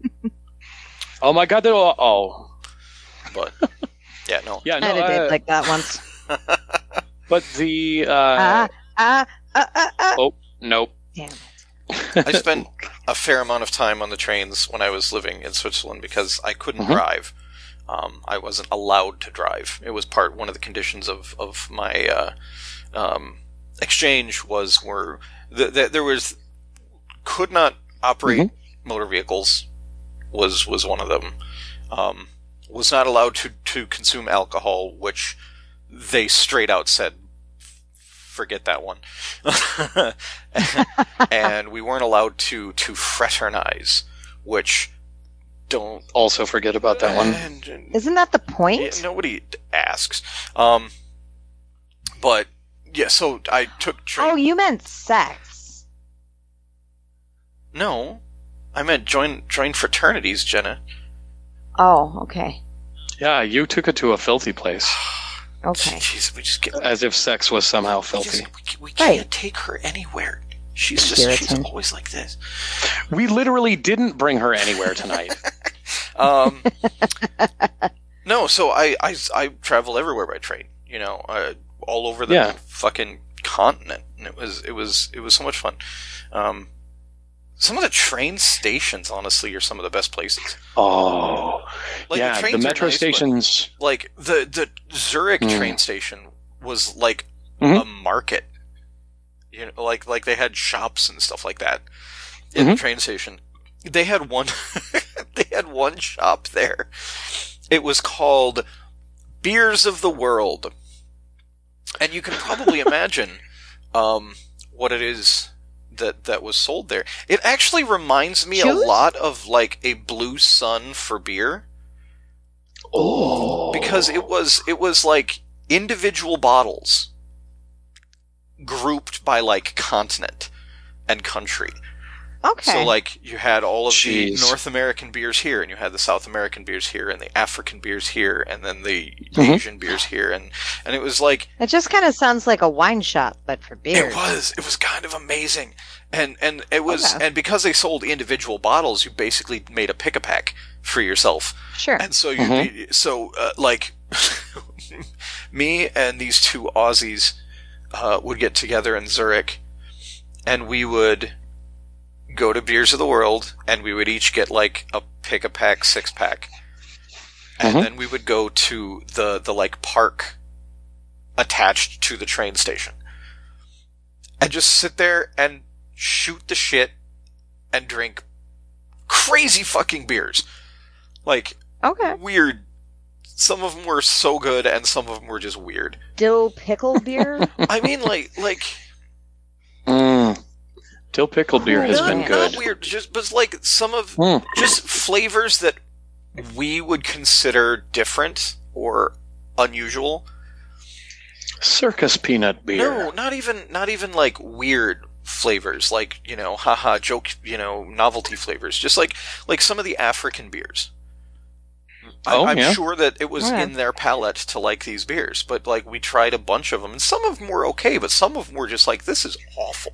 Oh my God! they're all- Oh, but yeah, no. yeah, I no. had a date uh, like that once. but the uh, Ah, ah, ah, ah, ah. oh nope. Damn. I spent a fair amount of time on the trains when I was living in Switzerland because I couldn't Mhm. drive. Um, I wasn't allowed to drive. It was part one of the conditions of of my uh, um, exchange was were th- th- there was could not operate motor vehicles was was one of them. Um, was not allowed to to consume alcohol, which they straight out said, forget that one. And we weren't allowed to to fraternize, which don't Also, forget about that one. and- and- Isn't that the yeah, point? nobody asks. Um, but yeah, so I took train. Oh, you meant sex. No, I meant join join fraternities, Jenna. Oh, okay. Yeah, you took it to a filthy place, Okay. Jeez, we just get as if sex was somehow we, filthy. just, we, we can't Right. take her anywhere. She's just she's Puritan. always like this. We literally didn't bring her anywhere tonight. Um, no, so I, I, I travel everywhere by train. You know, uh, all over the Yeah. fucking continent, and it was it was it was so much fun. Um, some of the train stations, honestly, are some of the best places. Oh, Like, yeah, the, the, trains are metro nice, but, stations. like the the Zurich Mm. train station was like Mhm. a market. You know, like like they had shops and stuff like that in the Mhm. train station. They had one. They had one shop there. It was called Beers of the World, and you can probably imagine um, what it is that that was sold there. It actually reminds me Shoes? a lot of like a Blue Sun for beer. Oh, Because it was it was like individual bottles grouped by like continent and country. Okay. So, like, you had all of Jeez. the North American beers here, and you had the South American beers here, and the African beers here, and then the Mhm. Asian beers here, and, and it was like... It just kind of sounds like a wine shop, but for beers. It was. It was kind of amazing. And and it was... Okay. And because they sold individual bottles, you basically made a pick-a-pack for yourself. Sure. And so, you Mhm. be, so uh, like, me and these two Aussies uh, would get together in Zurich, and we would go to Beers of the World, and we would each get like a pick-a-pack six-pack, and Mhm. then we would go to the the like park attached to the train station, and just sit there and shoot the shit and drink crazy fucking beers, like Okay. weird. Some of them were so good, and some of them were just weird. Dill pickle beer. I mean, like like. Mm. Dill pickle beer has Not- been not good. weird, just but like some of Mm. just flavors that we would consider different or unusual. Circus peanut beer. No, not even not even like weird flavors, like, you know, haha joke, you know, novelty flavors. Just like like some of the African beers. Oh, I, I'm yeah. sure that it was Okay. in their palate to like these beers, but like we tried a bunch of them, and some of them were okay, but some of them were just like, this is awful.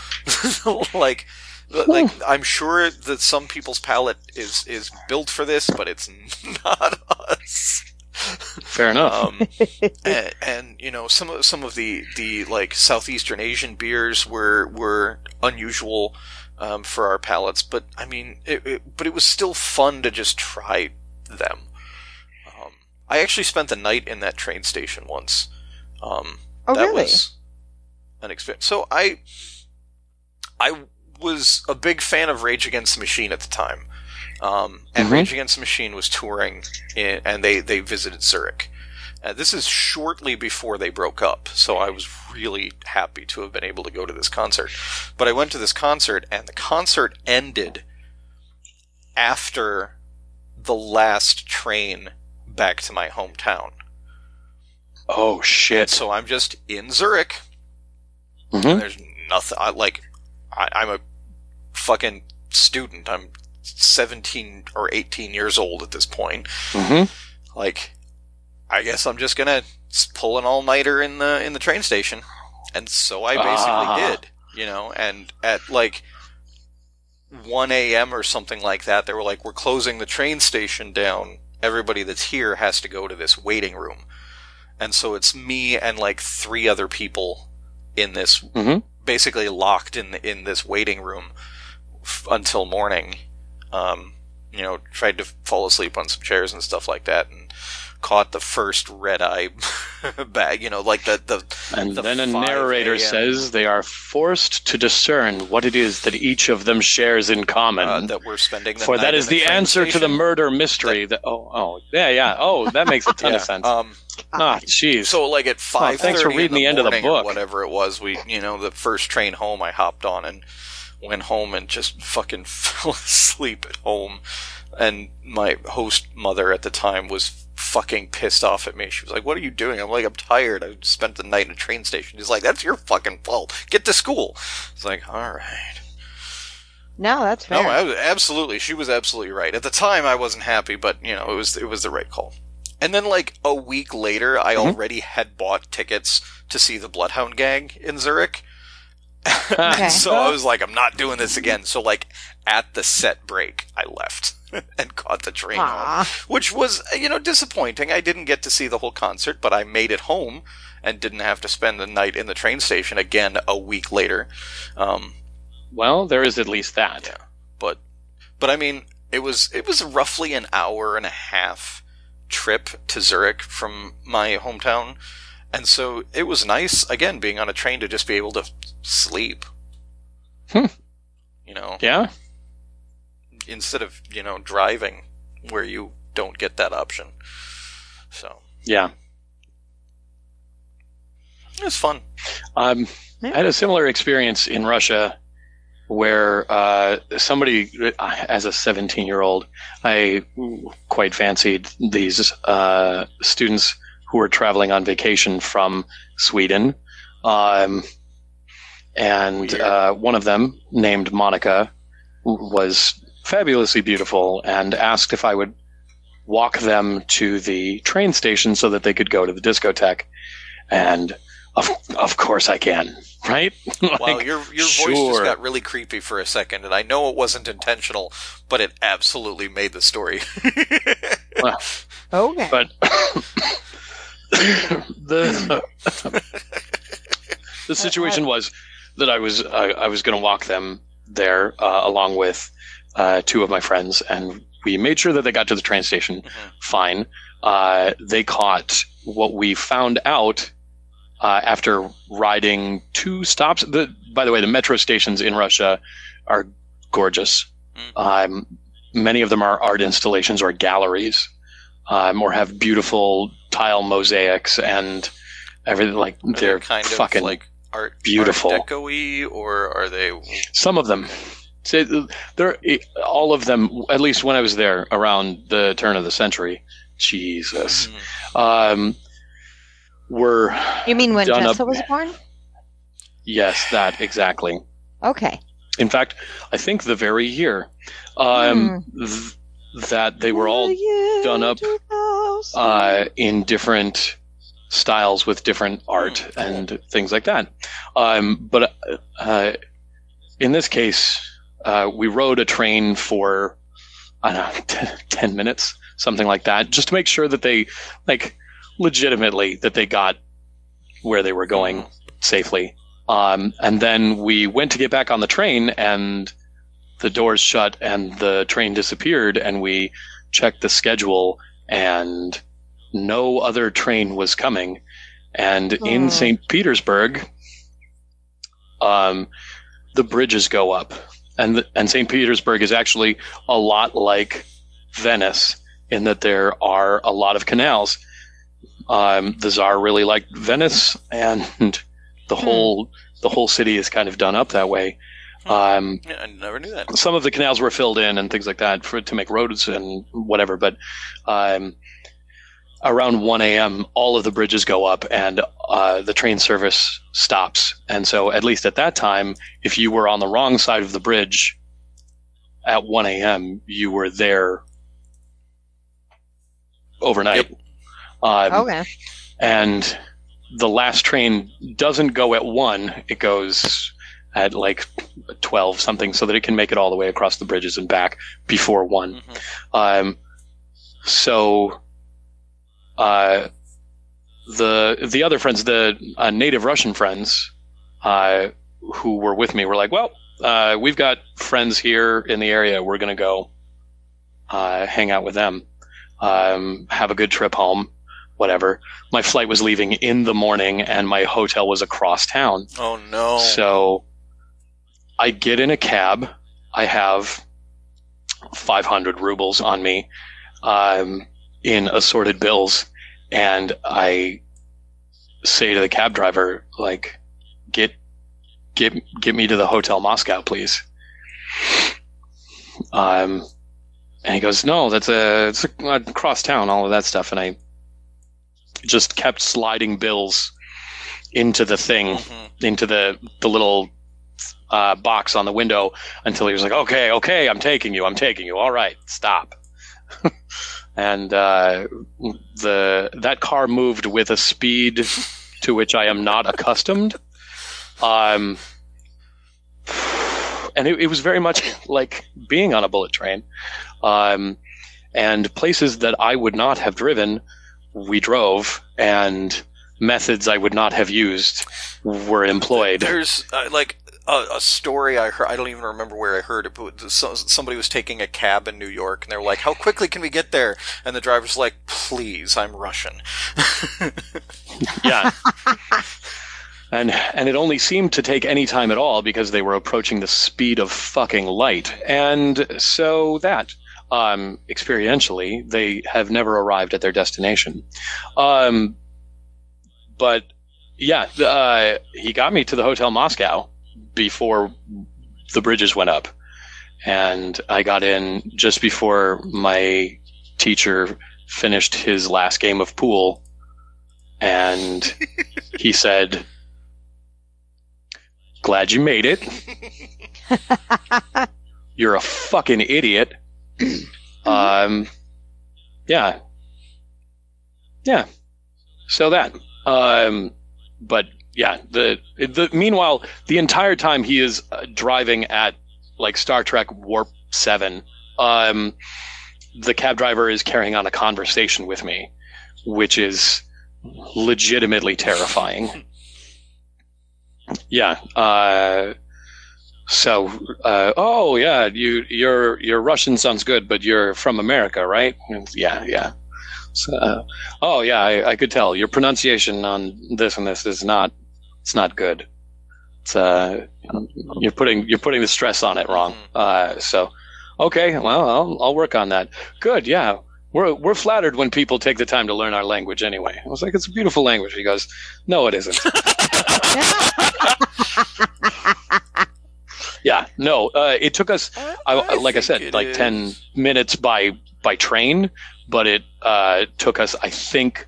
like, like I'm sure that some people's palate is is built for this, but it's not us. Fair enough. Um, and, and you know, some of some of the, the like Southeastern Asian beers were were unusual um, for our palates, but I mean, it, it, but it was still fun to just try them. Um, I actually spent the night in that train station once. Um, Oh, that really? was an experience. So I, I was a big fan of Rage Against the Machine at the time. Um, and Mhm. Rage Against the Machine was touring, in, and they, they visited Zurich. Uh, this is shortly before they broke up, so I was really happy to have been able to go to this concert. But I went to this concert, and the concert ended after the last train back to my hometown. Oh shit. So I'm just in Zurich, Mhm. and there's nothing. I, like, I, I'm a fucking student. I'm seventeen or eighteen years old at this point. Mhm. Like, I guess I'm just gonna s- pull an all-nighter in the in the train station, and so I basically Ah. did. You know, and at like one a.m. or something like that, they were like, "We're closing the train station down. Everybody that's here has to go to this waiting room." And so it's me and like three other people in this, Mhm. basically locked in the, in this waiting room f- until morning. Um, you know, tried to fall asleep on some chairs and stuff like that, and caught the first red eye bag. You know, like the the. And the then a five narrator a.m. says they are forced to discern what it is that each of them shares in common. Uh, that we're spending the For night that in is the train answer to the station. murder mystery. That, oh, oh, yeah, yeah. Oh, that makes a ton Yeah, of sense. Um, Ah, jeez. so like at five thanks for thirty reading in the the end of the morning or book. whatever it was, we you know the first train home, I hopped on and went home and just fucking fell asleep at home. And my host mother at the time was fucking pissed off at me. She was like, "What are you doing?" I'm like, "I'm tired. I spent the night in a train station." She's like, "That's your fucking fault. Get to school." It's like, all right. No, that's fair. No, I was, absolutely. She was absolutely right. At the time, I wasn't happy, but you know, it was it was the right call. And then, like a week later, I Mhm. already had bought tickets to see the Bloodhound Gang in Zurich. Okay. So I was like, I'm not doing this again. So, like at the set break, I left and caught the train home, Aw. which was you know disappointing. I didn't get to see the whole concert, but I made it home and didn't have to spend the night in the train station again a week later. Um, Well, there is at least that. Yeah, but but I mean, it was it was roughly an hour and a half trip to Zurich from my hometown, and so it was nice again being on a train to just be able to sleep. Hmm. You know, Yeah? instead of you know driving where you don't get that option. So Yeah. it was fun. Um, I had a similar experience in Russia where uh, somebody, as a seventeen-year-old, I quite fancied these uh, students who were traveling on vacation from Sweden. Um, and Weird. uh, one of them, named Monica, was fabulously beautiful and asked if I would walk them to the train station so that they could go to the discotheque. And of of course I can, right? like, wow, your your sure. voice just got really creepy for a second, and I know it wasn't intentional, but it absolutely made the story. well, okay. But the uh, the situation was that I was uh, I was going to walk them there uh, along with uh, two of my friends, and we made sure that they got to the train station mm-hmm. fine. Uh, they caught what we found out uh, after riding two stops. The, by the way, the metro stations in Russia are gorgeous. Mm-hmm. Um, many of them are art installations or galleries, um, or have beautiful tile mosaics and everything. Like are they're they kind fucking of like art, beautiful. Art Deco-y, or are they? Some of them. So they're all of them. At least when I was there around the turn of the century, Jesus, mm-hmm. um, were you mean when done Jessa up, was born? Yes, that exactly. Okay. In fact, I think the very year um, mm. th- that they were all done up uh, in different styles with different art mm. and things like that. Um, but uh, in this case. Uh, we rode a train for, I don't know, ten, ten minutes, something like that, just to make sure that they, like, legitimately, that they got where they were going safely. Um, and then we went to get back on the train, and the doors shut, and the train disappeared, and we checked the schedule, and no other train was coming. And oh. in Saint Petersburg, um, the bridges go up. And the, and Saint Petersburg is actually a lot like Venice in that there are a lot of canals. Um, the Tsar really liked Venice, and the hmm. whole the whole city is kind of done up that way. Um, yeah, I never knew that. Some of the canals were filled in and things like that for to make roads and whatever. But um, around one a.m., all of the bridges go up, and uh, the train service stops. And so, at least at that time, if you were on the wrong side of the bridge at one a.m., you were there overnight. Yep. Um, okay. And the last train doesn't go at one; it goes at like twelve something, so that it can make it all the way across the bridges and back before one. Mm-hmm. Um, so. Uh, the the other friends, the uh, native Russian friends uh, who were with me were like, well, uh, we've got friends here in the area. We're going to go uh, hang out with them, um, have a good trip home, whatever. My flight was leaving in the morning, and my hotel was across town. Oh, no. So I get in a cab. I have five hundred rubles on me. Um in assorted bills, and I say to the cab driver, like, get get get me to the Hotel Moscow, please. Um, and he goes, no, that's a it's a, across town, all of that stuff, and I just kept sliding bills into the thing, mm-hmm. into the the little uh, box on the window until he was like, okay, okay, I'm taking you, I'm taking you, all right, stop. And uh, the that car moved with a speed to which I am not accustomed. Um, and it, it was very much like being on a bullet train. Um, and places that I would not have driven, we drove, and methods I would not have used were employed. There's uh, like a, a story I heard. I don't even remember where I heard it, but so, somebody was taking a cab in New York, and they were like, "How quickly can we get there?" And the driver's like, "Please, I'm Russian." Yeah. And and it only seemed to take any time at all because they were approaching the speed of fucking light. And so that, um, experientially, they have never arrived at their destination. Um, but, yeah, uh, he got me to the Hotel Moscow before the bridges went up. And I got in just before my teacher finished his last game of pool. And he said... Glad you made it. you're a fucking idiot. um, yeah. Yeah. So that. Um, but yeah, the, the, meanwhile, the entire time he is uh, driving at like Star Trek Warp seven, um, the cab driver is carrying on a conversation with me, which is legitimately terrifying. Yeah. Uh, so, uh, oh yeah, you, your, your Russian sounds good, but you're from America, right? Yeah, yeah. So, uh, oh yeah, I, I could tell your pronunciation on this and this is not, it's not good. It's, uh, you're putting, you're putting the stress on it wrong. Uh, so, okay, well, I'll, I'll work on that. Good. Yeah. We're, we're flattered when people take the time to learn our language anyway. I was like, it's a beautiful language. He goes, no, it isn't. Yeah, no, uh, it took us, I, I like I said, like is. ten minutes by, by train, but it uh, took us, I think,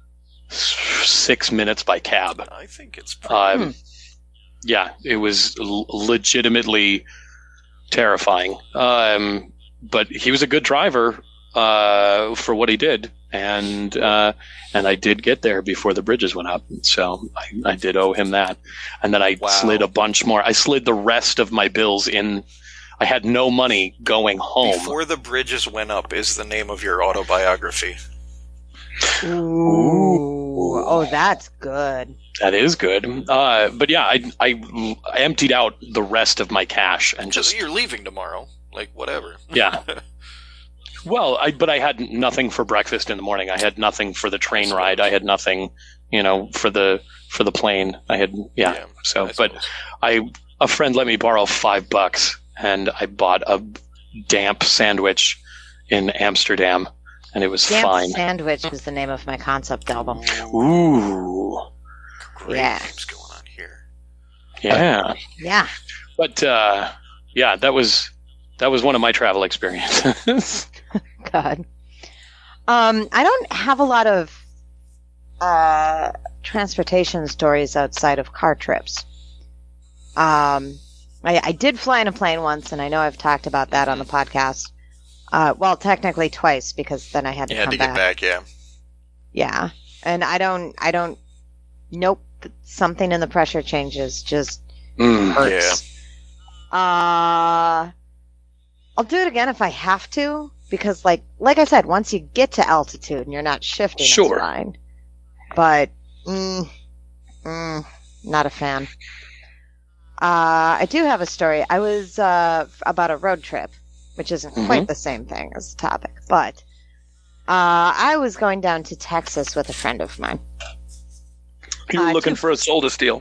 six minutes by cab. I think it's pretty um, hmm. Yeah, it was l- legitimately terrifying. Um, but he was a good driver uh, for what he did, and uh, and I did get there before the bridges went up, so I, I did owe him that. And then I wow. slid a bunch more. I slid the rest of my bills in. I had no money going home. Before the bridges went up is the name of your autobiography. Ooh. Ooh. Oh, that's good. That is good. Uh, but yeah, I, I I emptied out the rest of my cash and just. You're leaving tomorrow, like whatever. Yeah. Well, I but I had nothing for breakfast in the morning. I had nothing for the train ride. I had nothing, you know, for the for the plane. I had yeah. yeah so, I but I a friend let me borrow five bucks, and I bought a damp sandwich in Amsterdam, and it was damp fine. Sandwich is the name of my concept album. Ooh, great yeah. names going on here. Yeah, yeah. But uh, yeah, that was that was one of my travel experiences. God. Um, I don't have a lot of uh, transportation stories outside of car trips. Um, I, I did fly in a plane once, and I know I've talked about that on the podcast. Uh, well, technically twice, because then I had to you come had to back. get back, yeah. Yeah, and I don't, I don't. Nope, something in the pressure changes just mm, hurts. Yeah. Uh, I'll do it again if I have to. Because, like, like I said, once you get to altitude and you're not shifting, sure. it's fine. But, mm, mm, not a fan. Uh, I do have a story. I was uh, about a road trip, which isn't mm-hmm. quite the same thing as the topic. But uh, I was going down to Texas with a friend of mine. You were uh, looking to... for a soul to steal.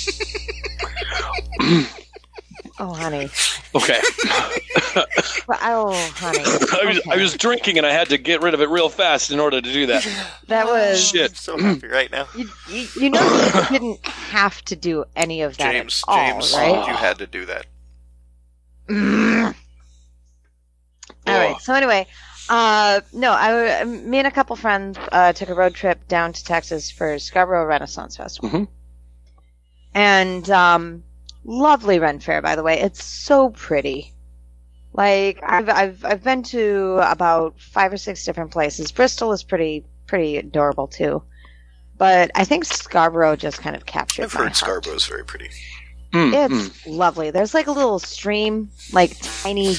Oh, honey. Okay. Well, oh, honey. I was okay. I was drinking and I had to get rid of it real fast in order to do that. That was shit. I'm so happy right now. You, you, you know you didn't have to do any of that. James, at all, James, right? you had to do that. Mm. All oh. right. So anyway, uh, no, I me and a couple friends uh, took a road trip down to Texas for Scarborough Renaissance Festival, mm-hmm. and um. Lovely Ren Fair, by the way. It's so pretty. Like I've I've I've been to about five or six different places. Bristol is pretty pretty adorable too, but I think Scarborough just kind of captured. I've my heard heart. Scarborough's very pretty. Mm, it's mm. lovely. There's like a little stream, like tiny,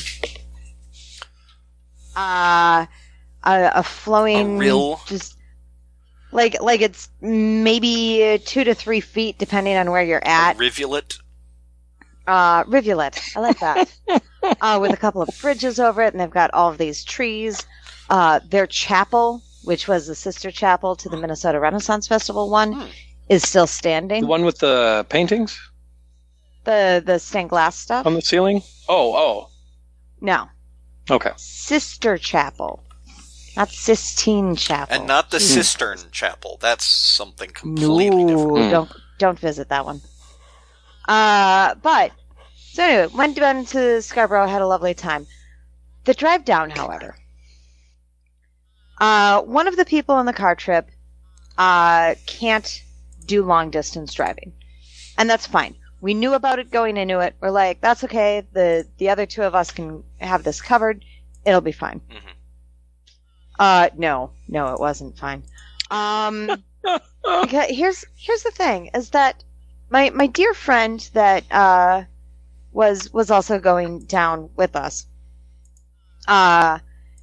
uh, a, a flowing, a rill, just like like it's maybe two to three feet depending on where you're at. A rivulet. Uh, rivulet. I like that. uh, with a couple of bridges over it, and they've got all of these trees. Uh, their chapel, which was the sister chapel to the Minnesota Renaissance Festival one, hmm. is still standing. The one with the paintings? The the stained glass stuff? On the ceiling? Oh, oh. No. Okay. Sister chapel. Not Sistine Chapel. And not the mm. Cistern Chapel. That's something completely no, different. Mm. Don't, don't visit that one. Uh, but, so anyway, went down to Scarborough, had a lovely time. The drive down, however, uh, one of the people on the car trip, uh, can't do long distance driving. And that's fine. We knew about it going into it. We're like, that's okay. The the other two of us can have this covered. It'll be fine. Mm-hmm. Uh, no, no, it wasn't fine. Um, because here's here's the thing: is that my my dear friend that uh was was also going down with us. Uh,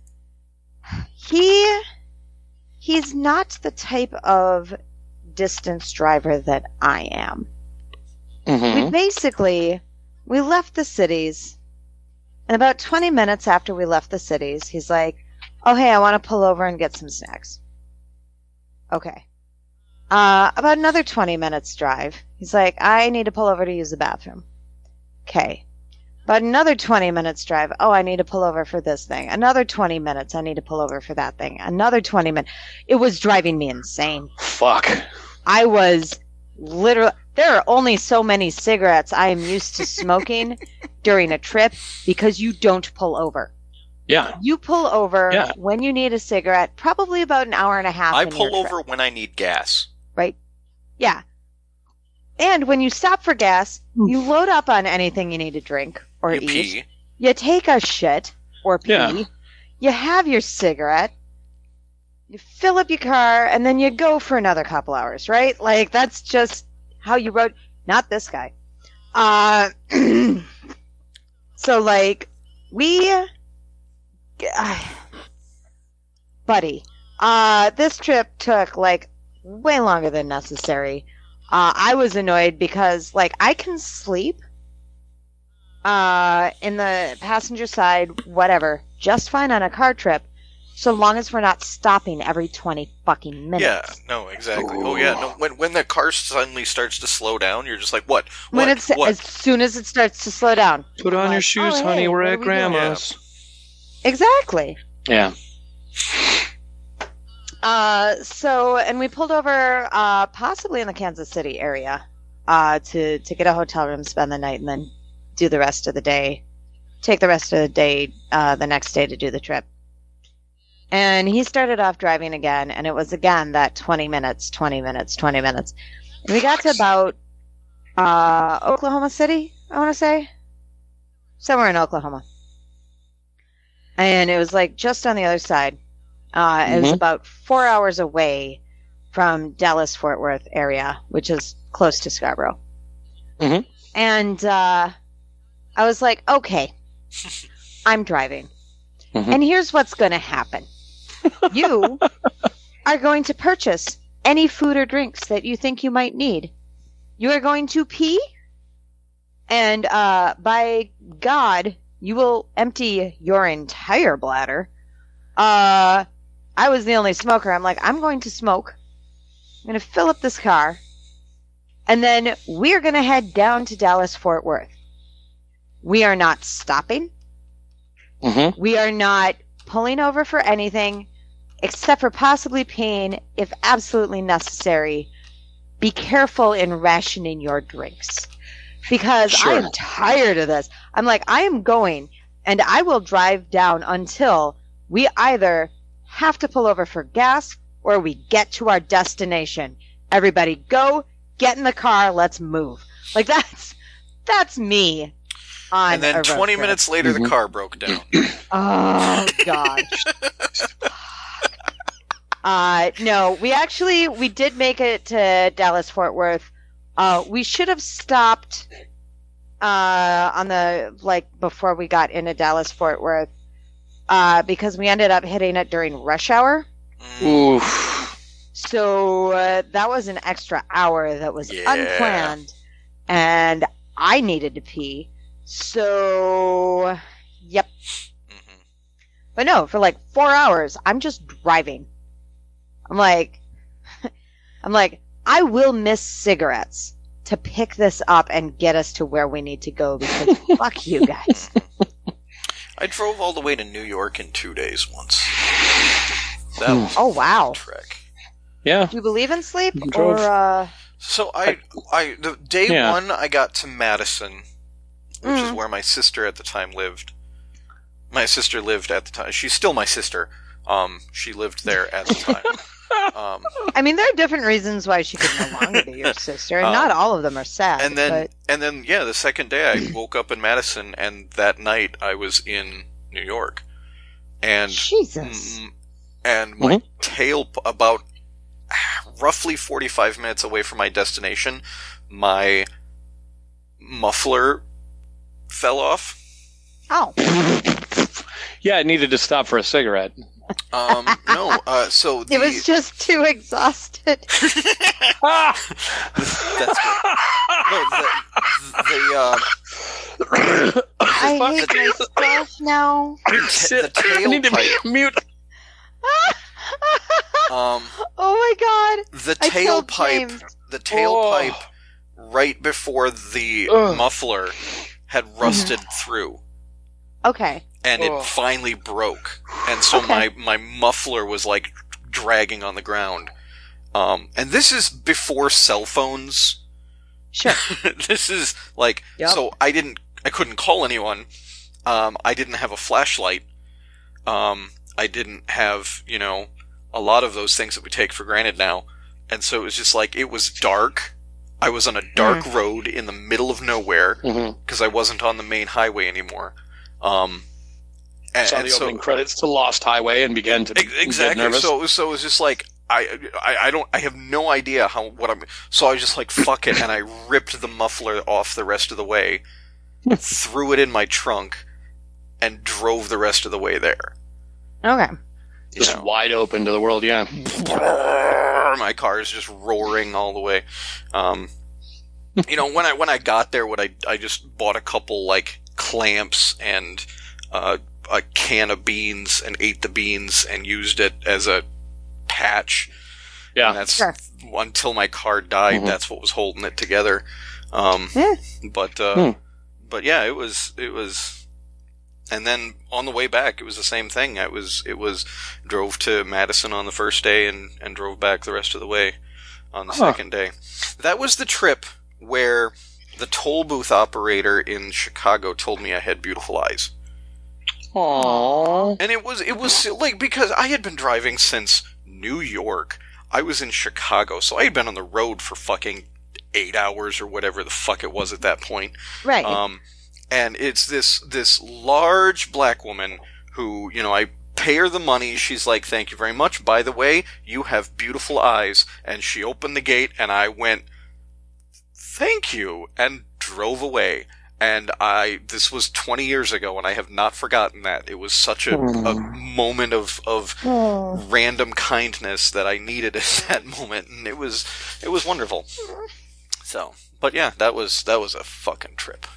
he he's not the type of distance driver that I am. Mm-hmm. We basically, we left the cities, and about twenty minutes after we left the cities, he's like, oh, hey, I want to pull over and get some snacks. Okay. Uh, about another twenty minutes drive, he's like, I need to pull over to use the bathroom. Okay. About another twenty minutes drive, oh, I need to pull over for this thing. Another twenty minutes, I need to pull over for that thing. Another twenty minutes. It was driving me insane. Fuck. I was literally... There are only so many cigarettes I am used to smoking during a trip because you don't pull over. Yeah. You pull over yeah. when you need a cigarette, probably about an hour and a half. I in pull your over trip. when I need gas. Right? Yeah. And when you stop for gas, you load up on anything you need to drink or you eat. Pee. You take a shit or pee. Yeah. You have your cigarette. You fill up your car, and then you go for another couple hours, right? Like, that's just how you rode. Not this guy. Uh, so, like, we... Uh, buddy, uh, this trip took, like, way longer than necessary. Uh, I was annoyed because, like, I can sleep uh, in the passenger side, whatever, just fine on a car trip, so long as we're not stopping every twenty fucking minutes. Yeah, no, exactly. Ooh. Oh, yeah, no. When when the car suddenly starts to slow down, you're just like, what? What? When it's what? As soon as it starts to slow down. Put on like, your shoes, oh, honey. hey, We're at at we Grandma's. Yeah. Exactly. Yeah. Uh, so, and we pulled over, uh, possibly in the Kansas City area, uh, to, to get a hotel room, spend the night, and then do the rest of the day. Take the rest of the day, uh, the next day to do the trip. And he started off driving again, and it was again that twenty minutes, twenty minutes, twenty minutes. And we got to about, uh, Oklahoma City, I want to say. Somewhere in Oklahoma. And it was like just on the other side. Uh, it mm-hmm. was about four hours away from Dallas-Fort Worth area, which is close to Scarborough. Mm-hmm. And uh, I was like, okay, I'm driving. Mm-hmm. And here's what's going to happen. You are going to purchase any food or drinks that you think you might need. You are going to pee, and uh, by God, you will empty your entire bladder. Uh, I was the only smoker. I'm like, I'm going to smoke. I'm going to fill up this car, and then we're going to head down to Dallas-Fort Worth. We are not stopping. Mm-hmm. We are not pulling over for anything except for possibly peeing if absolutely necessary. Be careful in rationing your drinks because sure. I am tired of this. I'm like, I am going and I will drive down until we either have to pull over for gas or we get to our destination. Everybody go, get in the car, let's move. Like that's, that's me. And then twenty minutes later, mm-hmm. the car broke down. Oh, God. uh, no, we actually, we did make it to Dallas-Fort Worth. Uh, we should have stopped uh, on the, like, before we got into Dallas-Fort Worth uh, because we ended up hitting it during rush hour. Oof. So uh, that was an extra hour that was yeah. unplanned. And I needed to pee. So, yep. Mm-hmm. But no, for like four hours, I'm just driving. I'm like, I'm like, I will miss cigarettes to pick this up and get us to where we need to go because fuck you guys. I drove all the way to New York in two days once. That was oh wow, a trek. Yeah. Do you believe in sleep or? Uh... So I, I, the day yeah. one I got to Madison. Which mm. is where my sister at the time lived. My sister lived at the time. She's still my sister. Um, she lived there at the time. Um, I mean, there are different reasons why she could no longer be your sister, and um, not all of them are sad. And then, but... and then, yeah, the second day I woke up in Madison, and that night I was in New York, and Jesus, mm, and my mm-hmm. tail about roughly forty-five minutes away from my destination, my muffler fell off. Oh. Yeah, it needed to stop for a cigarette. Um, no, uh, so the... It was just too exhausted. That's good. No, the, the, uh... I hate the, myself now. The, the tail I need to pipe. be mute. Um, oh my god. The tailpipe, the tailpipe oh. right before the Ugh. muffler had rusted through. Okay. And oh. it finally broke. And so okay. my, my muffler was like dragging on the ground. Um, and this is before cell phones. Sure. This is like, yep. so I didn't, I couldn't call anyone. Um, I didn't have a flashlight. Um, I didn't have, you know, a lot of those things that we take for granted now. And so it was just like, it was dark. I was on a dark mm. road in the middle of nowhere because mm-hmm. I wasn't on the main highway anymore. Um, and, saw the and opening so, credits to Lost Highway and began to exactly. get nervous. So, so it was just like I, I, I don't, I have no idea how what I'm. So I was just like, fuck it, and I ripped the muffler off the rest of the way, threw it in my trunk, and drove the rest of the way there. Okay. Just you know, wide open to the world, yeah. My car is just roaring all the way. Um, you know, when I when I got there, what I I just bought a couple like clamps and uh, a can of beans and ate the beans and used it as a patch. Yeah, and that's sure. until my car died. Mm-hmm. That's what was holding it together. Um, yeah. But uh, hmm. but yeah, it was it was. And then on the way back, it was the same thing. I was, it was, drove to Madison on the first day and, and drove back the rest of the way on the huh. second day. That was the trip where the toll booth operator in Chicago told me I had beautiful eyes. Aww. And it was, it was like, because I had been driving since New York. I was in Chicago, so I had been on the road for fucking eight hours or whatever the fuck it was at that point. Right. Um, And it's this this large black woman who, you know, I pay her the money. She's like, thank you very much. By the way, you have beautiful eyes. And she opened the gate and I went, thank you, and drove away. And I, this was twenty years ago and I have not forgotten that. It was such a, a moment of, of random kindness that I needed at that moment. And it was, it was wonderful. So, but yeah, that was, that was a fucking trip.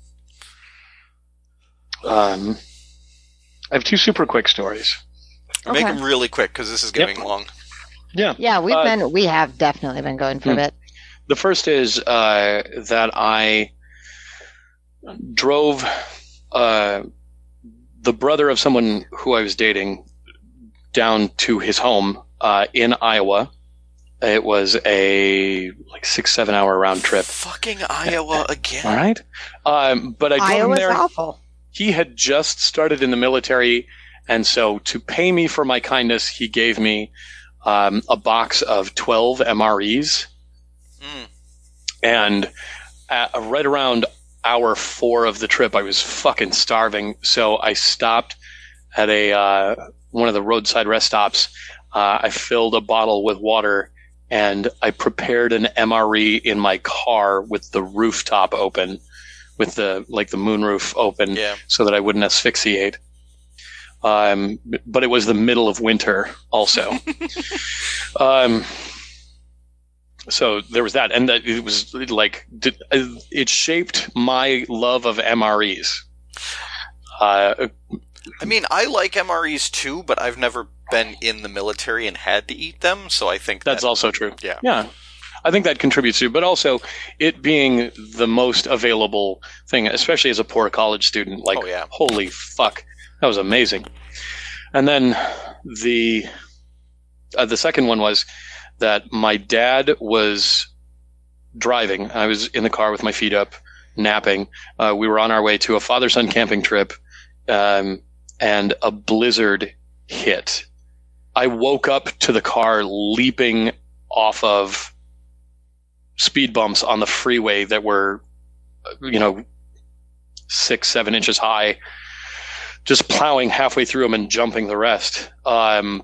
Um, I have two super quick stories. Okay. Make them really quick because this is getting yep. long. Yeah, yeah, we've uh, been we have definitely been going for hmm. a bit. The first is uh, that I drove uh, the brother of someone who I was dating down to his home uh, in Iowa. It was a like six seven hour round trip. Fucking Iowa again. All right, um, but I drove Iowa's him there. Awful. He had just started in the military, and so to pay me for my kindness, he gave me um, a box of twelve M R Es. Mm. And at, right around hour four of the trip, I was fucking starving, so I stopped at a uh, one of the roadside rest stops. Uh, I filled a bottle with water, and I prepared an M R E in my car with the rooftop open. With the like the moonroof open, yeah. so that I wouldn't asphyxiate. Um, but it was the middle of winter, also. um, so there was that, and that it was like it shaped my love of M R Es. Uh, I mean, I like M R Es too, but I've never been in the military and had to eat them, so I think that's that, also true. Yeah, yeah. I think that contributes to, but also it being the most available thing, especially as a poor college student. Like, oh, yeah. Holy fuck, that was amazing. And then the uh, the second one was that my dad was driving. I was in the car with my feet up, napping. Uh, we were on our way to a father-son camping trip, um, and a blizzard hit I woke up to the car leaping off of speed bumps on the freeway that were, you know, six, seven inches high, just plowing halfway through them and jumping the rest. Um,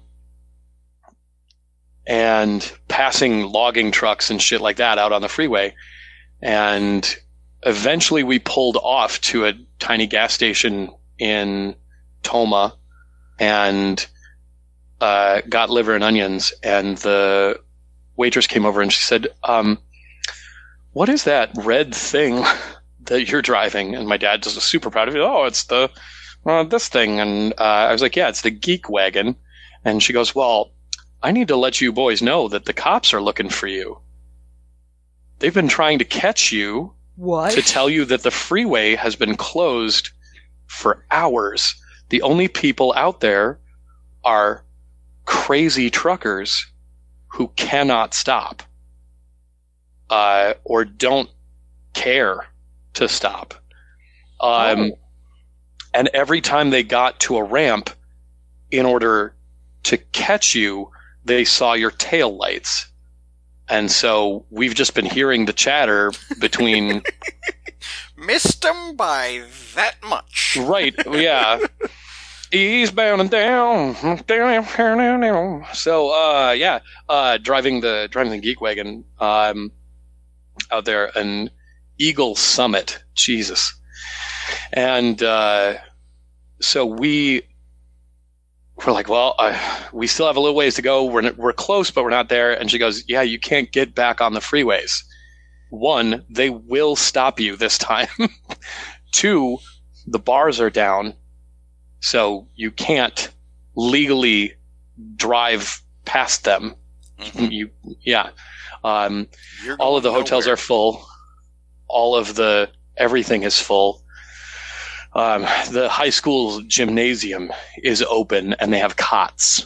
and passing logging trucks and shit like that out on the freeway. And eventually we pulled off to a tiny gas station in Tomah and uh, got liver and onions. And the waitress came over and she said, um, what is that red thing that you're driving? And my dad just was super proud of it. Oh, it's the uh, this thing. And uh, I was like, yeah, it's the Geek Wagon. And she goes, well, I need to let you boys know that the cops are looking for you. They've been trying to catch you. What? To tell you that the freeway has been closed for hours. The only people out there are crazy truckers who cannot stop uh, or don't care to stop. Um, oh. And every time they got to a ramp, in order to catch you, they saw your tail lights. And so we've just been hearing the chatter between... Missed him by that much. Right, yeah. Eastbound and down. So, uh, yeah, uh, driving the driving the Geek Wagon um, out there, an Eagle Summit. Jesus. And uh, so we... We're like, well, uh, we still have a little ways to go. We're we're close, but we're not there. And she goes, yeah, you can't get back on the freeways. One, they will stop you this time. Two, the bars are down, so you can't legally drive past them. Mm-hmm. You, yeah. Um, all of the hotels nowhere. Are full. All of the everything is full. Um, the high school gymnasium is open and they have cots.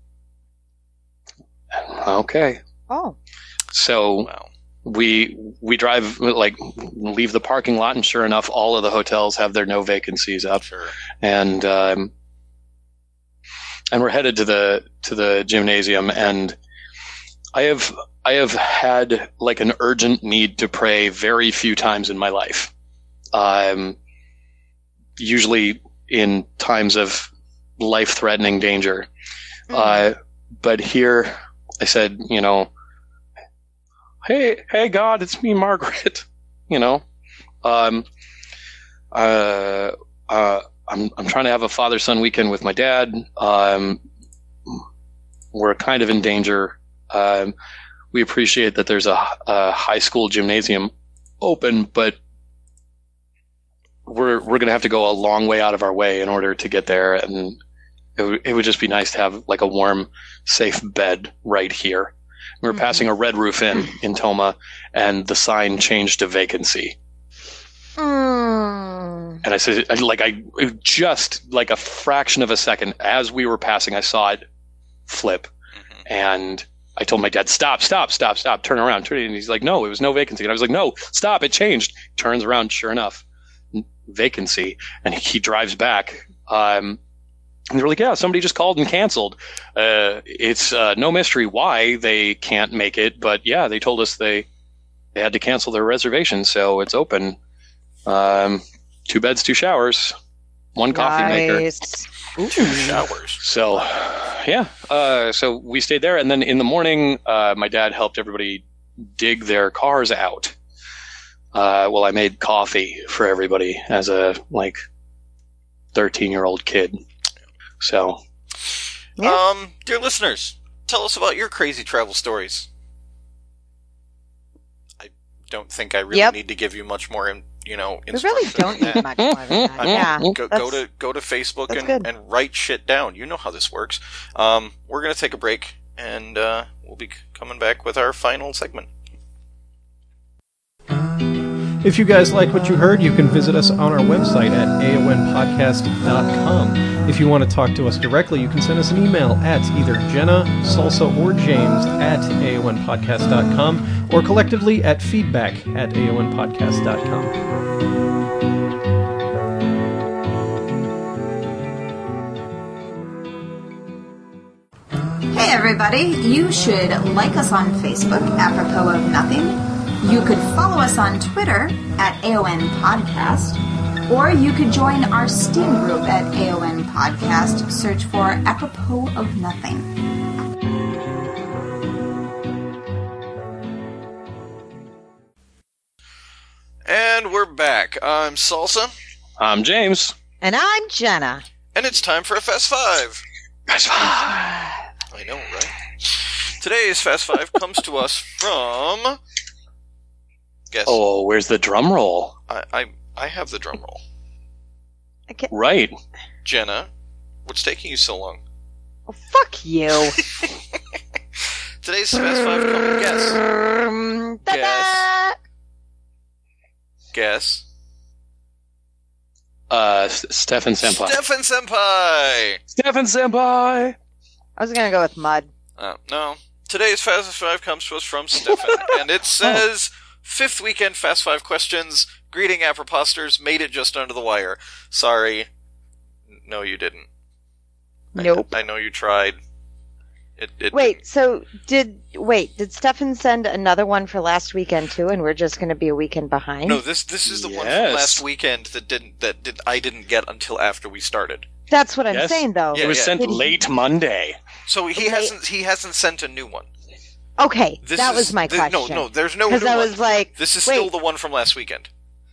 Okay. Oh. So wow. we we drive, like, leave the parking lot, and sure enough, all of the hotels have their no vacancies up. Sure. And um, and we're headed to the to the gymnasium, and I have I have had like an urgent need to pray very few times in my life. Um. Usually in times of life-threatening danger. Mm. Uh, but here I said, you know, hey, hey, God, it's me, Margaret. You know, um, uh, uh, I'm I'm trying to have a father-son weekend with my dad. Um, we're kind of in danger. Um, we appreciate that there's a, a high school gymnasium open, but we're we're going to have to go a long way out of our way in order to get there, and it, w- it would just be nice to have like a warm, safe bed right here. We were mm-hmm. passing a Red Roof Inn in Tomah, and the sign changed to vacancy. Mm. And I said, I, like, I just like a fraction of a second as we were passing, I saw it flip, mm-hmm. and I told my dad, "Stop! Stop! Stop! Stop! Turn around!" Turn, and he's like, "No, it was no vacancy." And I was like, "No, stop! It changed." Turns around, sure enough. Vacancy, and he drives back. Um, and they're like, yeah, somebody just called and canceled. Uh, it's uh, no mystery why they can't make it, but yeah, they told us they they had to cancel their reservation, so it's open. Um, two beds, two showers, one coffee nice. maker. Ooh. Two showers. So, yeah. Uh, so we stayed there, and then in the morning, uh, my dad helped everybody dig their cars out. Uh, well, I made coffee for everybody as a, like, thirteen-year-old kid. So. Yeah. Um, dear listeners, tell us about your crazy travel stories. I don't think I really yep. need to give you much more, in, you know, instruction. We really don't need much more than that. Yeah. Go, go to go to Facebook and, and write shit down. You know how this works. Um, we're going to take a break, and uh, we'll be coming back with our final segment. If you guys like what you heard, you can visit us on our website at A O N podcast dot com. If you want to talk to us directly, you can send us an email at either Jenna, Salsa, or James at A O N podcast dot com, or collectively at feedback at A O N podcast dot com. Hey everybody, you should like us on Facebook, apropos of nothing. You could follow us on Twitter at A O N Podcast, or you could join our Steam group at A O N Podcast. Search for apropos of nothing. And we're back. I'm Salsa. I'm James. And I'm Jenna. And it's time for a Fast Five. Fast Five. I know, right? Today's Fast Five comes to us from... Guess. Oh, where's the drum roll? I, I, I have the drum roll. Okay. Right. Jenna, what's taking you so long? Oh, fuck you. Today's Fast Five comes... Guess. Um, Guess. Guess. Uh, S- Stefan Senpai. Stefan Senpai! Stefan Senpai! I was gonna go with mud. Uh, no. Today's Fast Five comes to us from Stefan, and it says, fifth weekend Fast Five questions, greeting Aproposters, made it just under the wire. Sorry. No, you didn't. Nope. I, I know you tried. It, it Wait, so did wait? Did Stefan send another one for last weekend too, and we're just going to be a weekend behind? No, this this is the one from Yes. last weekend that didn't that did I didn't get until after we started. That's what I'm Yes. saying, though. Yeah, It was yeah. sent Did he- late Monday. So he Late- hasn't he hasn't sent a new one. Okay, This that is- was my th- question. No, no, there's no new because I one. was like, This is wait, still the one from last weekend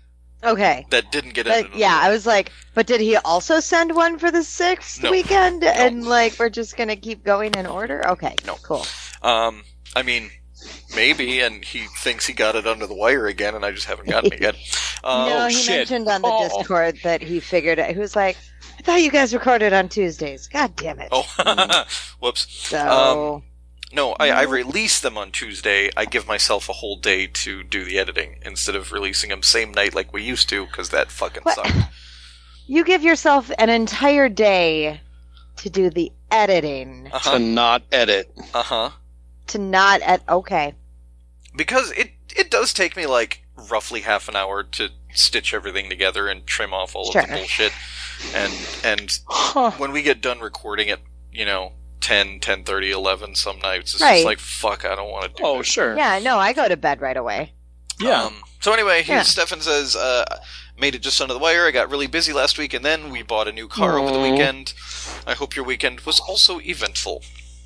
okay. that didn't get But, into yeah, I was like, but did he also send one for the sixth No. weekend? And like, we're just gonna keep going in order? Okay, No. cool. Um, I mean, maybe, and he thinks he got it under the wire again, and I just haven't gotten it yet. Um, no, oh, he shit. mentioned on the Oh. Discord that he figured it. He was like, I thought you guys recorded on Tuesdays. God damn it. Oh, whoops. So, No, I, I release them on Tuesday. I give myself a whole day to do the editing instead of releasing them same night like we used to, because that fucking What? sucked. you give yourself an entire day to do the editing, To Uh-huh. not edit. Uh-huh. to not at okay. Because it it does take me, like, roughly half an hour to stitch everything together and trim off all Sure. of the bullshit. And and Huh. when we get done recording at, you know, ten, ten thirty, eleven some nights, it's Right. just like, fuck, I don't want to do Oh, this. sure. Yeah, no, I go to bed right away. Yeah. Um, so anyway, here Yeah. Stefan says, uh, made it just under the wire. I got really busy last week, and then we bought a new car over the Aw. weekend. I hope your weekend was also eventful.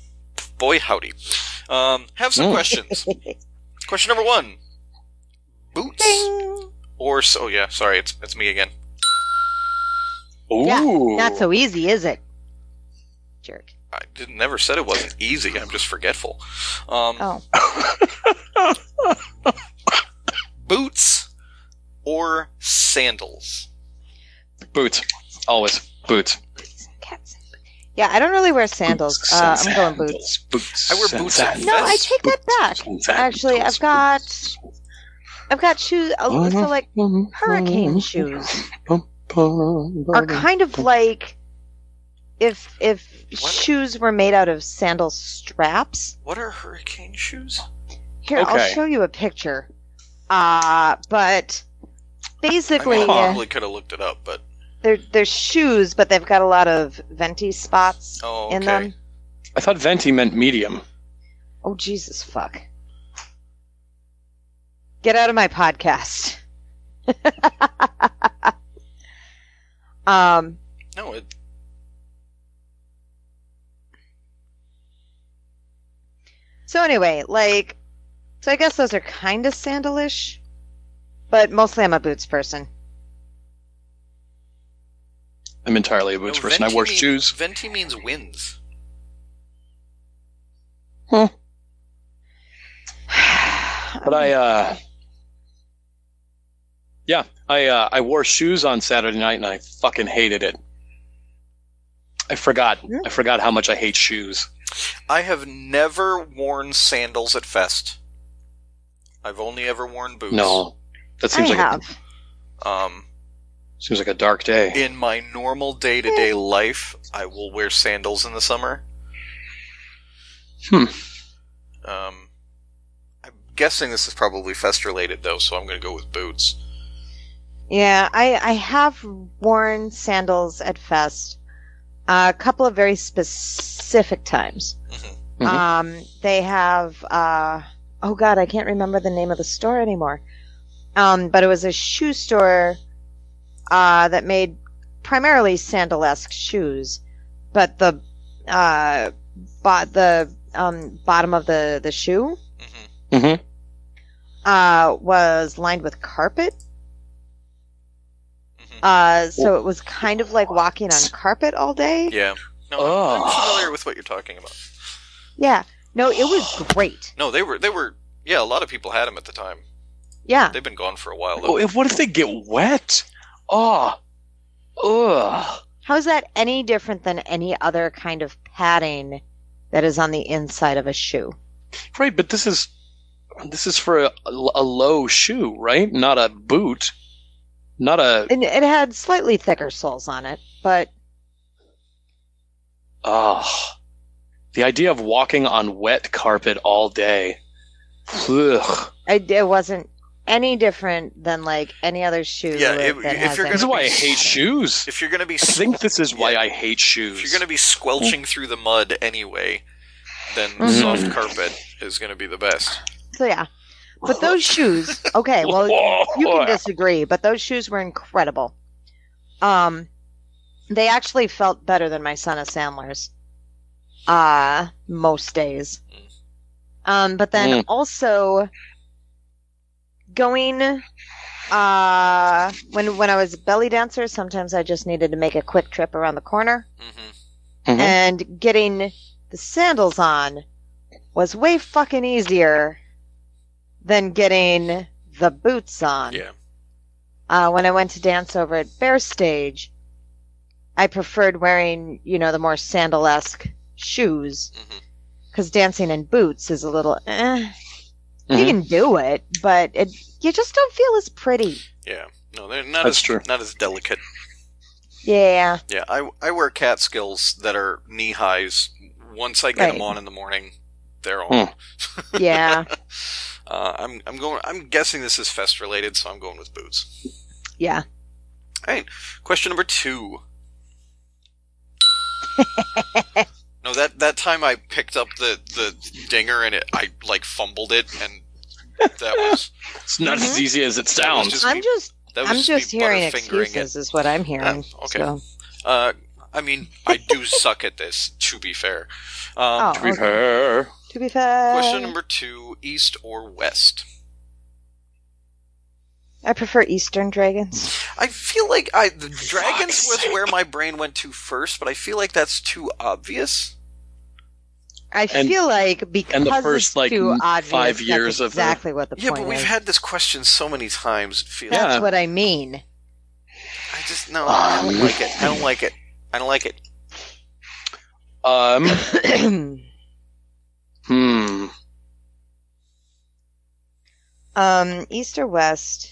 Boy, howdy. Um, have some Mm. questions. Question number one. Boots? Ding. Or, so, oh yeah, sorry, it's it's me again. Ooh. Yeah, not so easy, is it? Jerk. I didn't, never said it wasn't easy, I'm just forgetful. Um, Oh. Boots or sandals? Boots. Always. Boots. Cats. Yeah, I don't really wear sandals. Boots Uh, and I'm going boots. sandals. Boots I wear and boots at sandals. No, I Fest. take that back. Boots and sandals. Actually, I've got I've got shoes. Oh, so like hurricane shoes are kind of like if if What? shoes were made out of sandal straps. What are hurricane shoes? Here, I'll Okay. show you a picture. Uh, but basically, I uh, probably could have looked it up, but they're they're shoes, but they've got a lot of venti spots oh, in okay. them. I thought venti meant medium. Oh Jesus, fuck! Get out of my podcast. um. No, it, So anyway, like, so I guess those are kind of sandalish, but mostly I'm a boots person. I'm entirely a boots no, person. I venti wore mean- shoes. Venti means winds. Huh. But I, uh, yeah, I uh, I wore shoes on Saturday night and I fucking hated it. I forgot. Hmm? I forgot how much I hate shoes. I have never worn sandals at Fest. I've only ever worn boots. No, that seems I like have. a, Um, seems like a dark day. in my normal day-to-day life, I will wear sandals in the summer. Hmm. Um, I'm guessing this is probably Fest-related, though, so I'm going to go with boots. Yeah, I I have worn sandals at Fest uh, a couple of very specific times. Mhm. Mm-hmm. Um, they have, uh, oh god, I can't remember the name of the store anymore. Um, but it was a shoe store, uh, that made primarily sandal-esque shoes, but the, uh, bo- the, um, bottom of the, the shoe, mm-hmm. Mm-hmm. uh, was lined with carpet. Mm-hmm. Uh, so it was kind of like walking on carpet all day. Yeah. No, oh. I'm familiar with what you're talking about. Yeah. No, it was great. No, they were, they were, yeah, a lot of people had them at the time. Yeah. They've been gone for a while, though. Oh, if, what if they get wet? Oh. Ugh. How's that any different than any other kind of padding that is on the inside of a shoe? Right, but this is, this is for a, a low shoe, right? Not a boot. Not a... It, it had slightly thicker soles on it, but... Oh. The idea of walking on wet carpet all day. Ugh. I, it wasn't any different than like any other shoe. Yeah, if, that if you're this is why I be, hate shoes. If you're going to be, I think this is why yeah, I hate shoes. If you're going to be squelching through the mud anyway, then mm-hmm. soft carpet is going to be the best. So yeah, but those shoes. Okay, well you can disagree, but those shoes were incredible. Um, they actually felt better than my Son of Sandler's. Uh, most days. Um, but then mm. also going, uh, when, when I was a belly dancer, sometimes I just needed to make a quick trip around the corner. Mm-hmm. Mm-hmm. And getting the sandals on was way fucking easier than getting the boots on. Yeah. Uh, when I went to dance over at Bear Stage, I preferred wearing, you know, the more sandal-esque shoes, because mm-hmm. dancing in boots is a little eh. Mm-hmm. You can do it, but it you just don't feel as pretty. Yeah, no, they're not That's as true. not as delicate. Yeah, yeah. I I wear Catskills that are knee highs. Once I get right. them on in the morning, they're on. Hmm. Yeah. uh, I'm I'm going. I'm guessing this is fest related, so I'm going with boots. Yeah. All right. Question number two. No, that, that time I picked up the, the dinger and it I like fumbled it, and that was it's not mm-hmm. as easy as it sounds. Just I'm me, just I'm just hearing excuses it. is what I'm hearing. Uh, okay. So. Uh, I mean, I do suck at this. To be fair. Um, oh, to be okay. fair. To be fair. Question number two: East or West? I prefer Eastern dragons. I feel like I the dragons was where my brain went to first, but I feel like that's too obvious. I and, feel like because and the first, it's like, too obvious, five years that's exactly of the... what the yeah, point is. Yeah, but we've is. had this question so many times. It feels that's yeah. what I mean. I just no, I don't like it. I don't like it. I don't like it. Um. hmm. Um, East or West?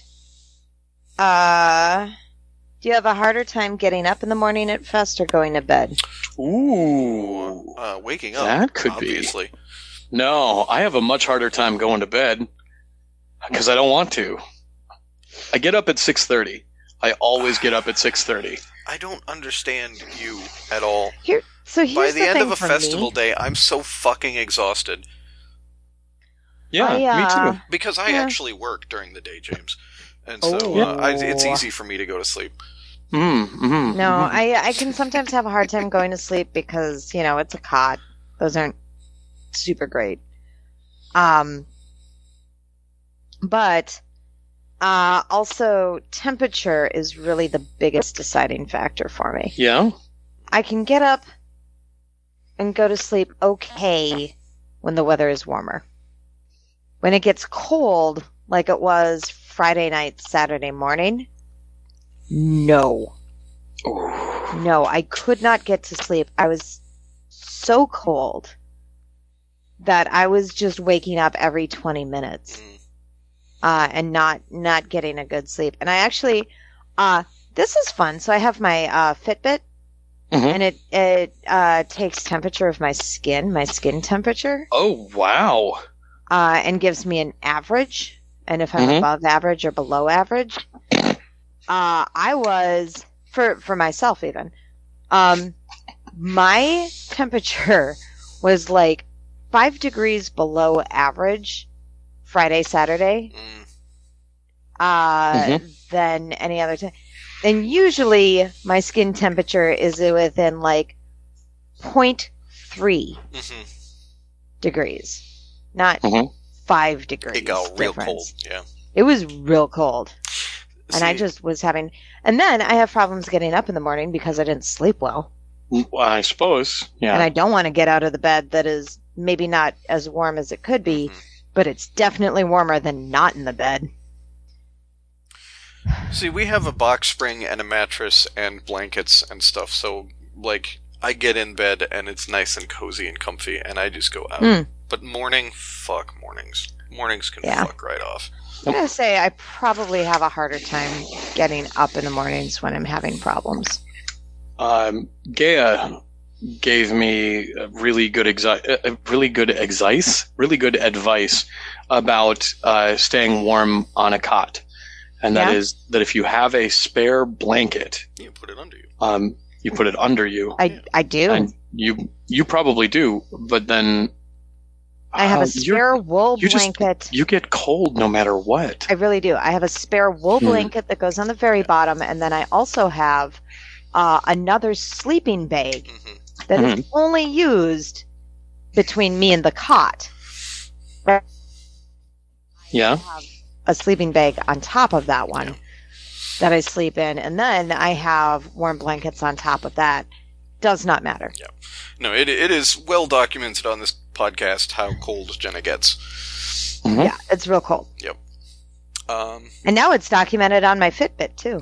Uh, do you have a harder time getting up in the morning at Fest or going to bed? Ooh. Uh, waking up. That could obviously. be. No, I have a much harder time going to bed because I don't want to. I get up at six thirty. I always get up at six thirty. I don't understand you at all. Here, so here's By the, the end thing of a for festival me. day, I'm so fucking exhausted. Yeah, I, uh, me too. Because I yeah. actually work during the day, James. And so Oh. uh, I, it's easy for me to go to sleep. Mm, mm, No, I I can sometimes have a hard time going to sleep because, you know, it's a cot. Those aren't super great. Um, but uh, also temperature is really the biggest deciding factor for me. Yeah? I can get up and go to sleep okay when the weather is warmer. When it gets cold, like it was Friday night, Saturday morning, no. Ooh. No, I could not get to sleep. I was so cold that I was just waking up every twenty minutes uh, and not not getting a good sleep. And I actually, uh, this is fun. So I have my uh, Fitbit, Mm-hmm. and it it uh, takes temperature of my skin, my skin temperature, Oh, wow. uh, and gives me an average. And if I'm Mhm. above average or below average, uh, I was for for myself even. Um, my temperature was like five degrees below average Friday, Saturday, Mm. uh, Mm-hmm. than any other time. And usually my skin temperature is within like zero point three Mm-hmm. degrees, not Mhm. five degrees. It got real difference. cold. Yeah. It was real cold. And I See, just was having, and then I have problems getting up in the morning because I didn't sleep well. Well, I suppose. Yeah. And I don't want to get out of the bed that is maybe not as warm as it could be, Mhm. but it's definitely warmer than not in the bed. See, we have a box spring and a mattress and blankets and stuff, so, like, I get in bed and it's nice and cozy and comfy, and I just go out. Mm. But morning, fuck mornings. Mornings can Yeah. fuck right off. I'm going to say I probably have a harder time getting up in the mornings when I'm having problems. Um, Gaia gave me a really good exi- uh, really good advice, really good advice about uh, staying warm on a cot, and that Yeah? is that if you have a spare blanket, You put it under you. um, you put it under you, I, I do. and you you probably do, but then I have uh, a spare wool you just- blanket. You get cold no matter what. I really do. I have a spare wool Hmm. blanket that goes on the very bottom, and then I also have uh, another sleeping bag hmm that is Mhm. only used between me and the cot. Yeah. I have a sleeping bag on top of that one Yeah. that I sleep in, and then I have warm blankets on top of that. Does not matter. No, it it is well documented on this podcast how cold Jenna gets. Mhm. Yeah, it's real cold. Um, And now it's documented on my Fitbit, too.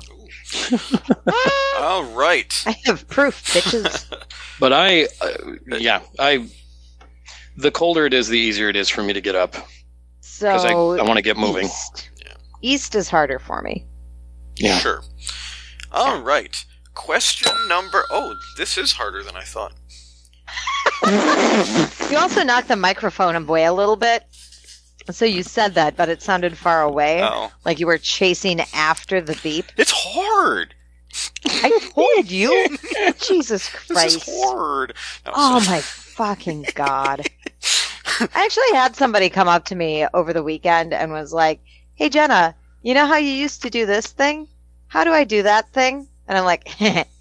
all right. I have proof, bitches. But I, uh, yeah, I. The colder it is, the easier it is for me to get up because So, I, I want to get moving. East. Yeah. East is harder for me. Yeah. Sure. All right. Question number. Oh, this is harder than I thought. You also knocked the microphone away a little bit. So you said that, but it sounded far away. Oh, Like you were chasing after the beep. it's hard. I told you. Jesus This Christ. is hard. No, Oh so- my fucking God. I actually had somebody come up to me over the weekend and was like, "Hey Jenna, you know how you used to do this thing? How do I do that thing?" And I'm like,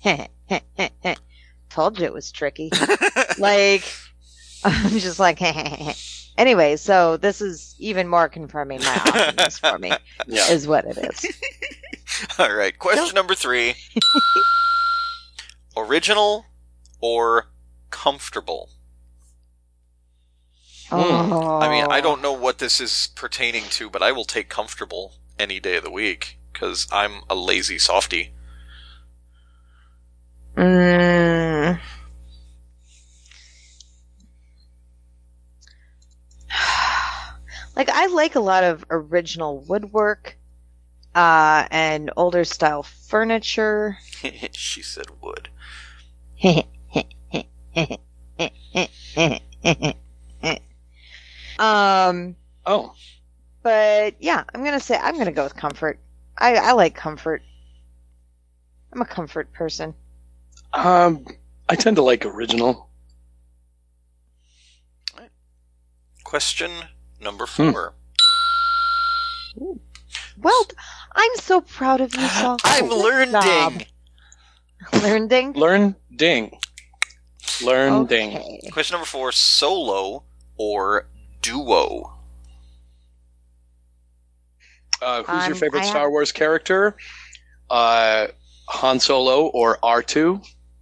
told you it was tricky. Like, I'm just like, anyway, so this is even more confirming my awesomeness for me, Yeah. is what it is. All right. Question number three. Original or comfortable? Oh. I mean, I don't know what this is pertaining to, but I will take comfortable any day of the week because I'm a lazy softie. Mm. Like, I like a lot of original woodwork uh, and older style furniture. She said wood. um, Oh, but yeah, I'm gonna say I'm gonna go with comfort. I, I like comfort. I'm a comfort person. um, I tend to like original. Question number four. Well, I'm so proud of you, Saul. I'm Good learning. job. Learning. Learn ding. Learn ding. Okay. Question number four. Solo or duo? Uh, who's your Um, favorite I Star have- Wars character? Uh, Han Solo or R two?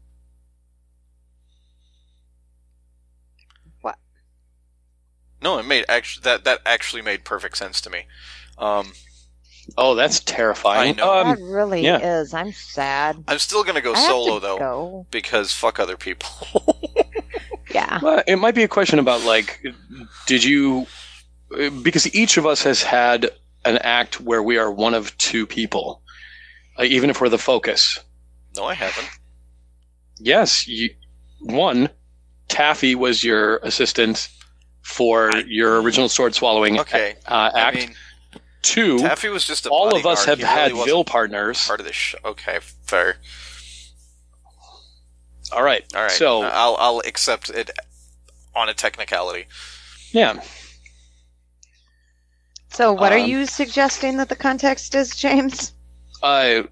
No, it made actually that that actually made perfect sense to me. Um, Oh, that's terrifying. I know. Um, That really yeah. is. I'm sad. I'm still gonna go I have solo to though Go. because fuck other people. Yeah. well, it might be a question about like, did you? Because each of us has had an act where we are one of two people, uh, even if we're the focus. No, I haven't. Yes, you, one, Taffy was your assistant for I- your original sword swallowing Okay. uh, act. I mean, Two, Taffy was just a all of us bodyguard. have He had really wasn't Vil partners. part of this show. Okay, fair. All right. All right. So I'll I'll accept it on a technicality. Yeah. So what um, are you suggesting that the context is, James? Uh,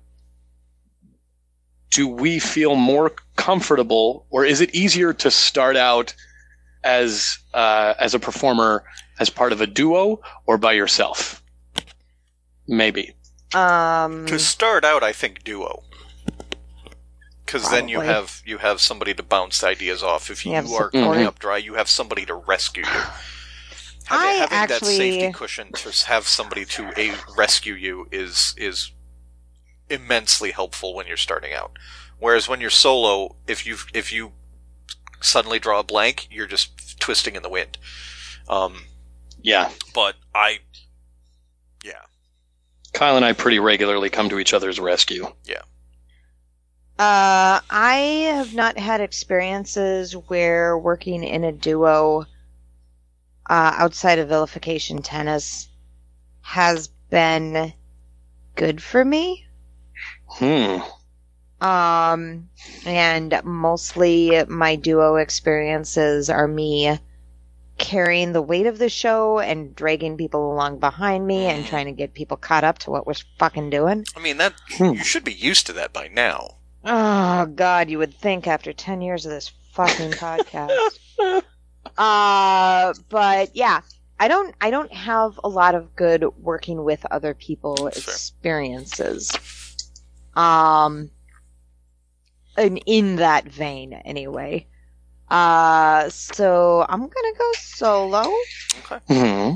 do we feel more comfortable, or is it easier to start out as uh, as a performer as part of a duo or by yourself? Maybe. Um, to start out, I think duo. Because then you have you have somebody to bounce ideas off. If you, you are coming up dry, you have somebody to rescue you. Having, I having actually... that safety cushion to have somebody to a rescue you is is immensely helpful when you're starting out. Whereas when you're solo, if you if you suddenly draw a blank, you're just twisting in the wind. Um, yeah, but I, yeah, Kyle and I pretty regularly come to each other's rescue. Yeah. Uh, I have not had experiences where working in a duo uh, outside of vilification tennis has been good for me. Hmm. Um, and mostly my duo experiences are me carrying the weight of the show and dragging people along behind me and trying to get people caught up to what we're fucking doing. I mean, that hmm. you should be used to that by now. Oh, God, you would think after ten years of this fucking podcast. uh, but yeah, I don't, I don't have a lot of good working with other people experiences. Um, in, in that vein, anyway. Uh, so I'm gonna go solo. Okay. Mm-hmm.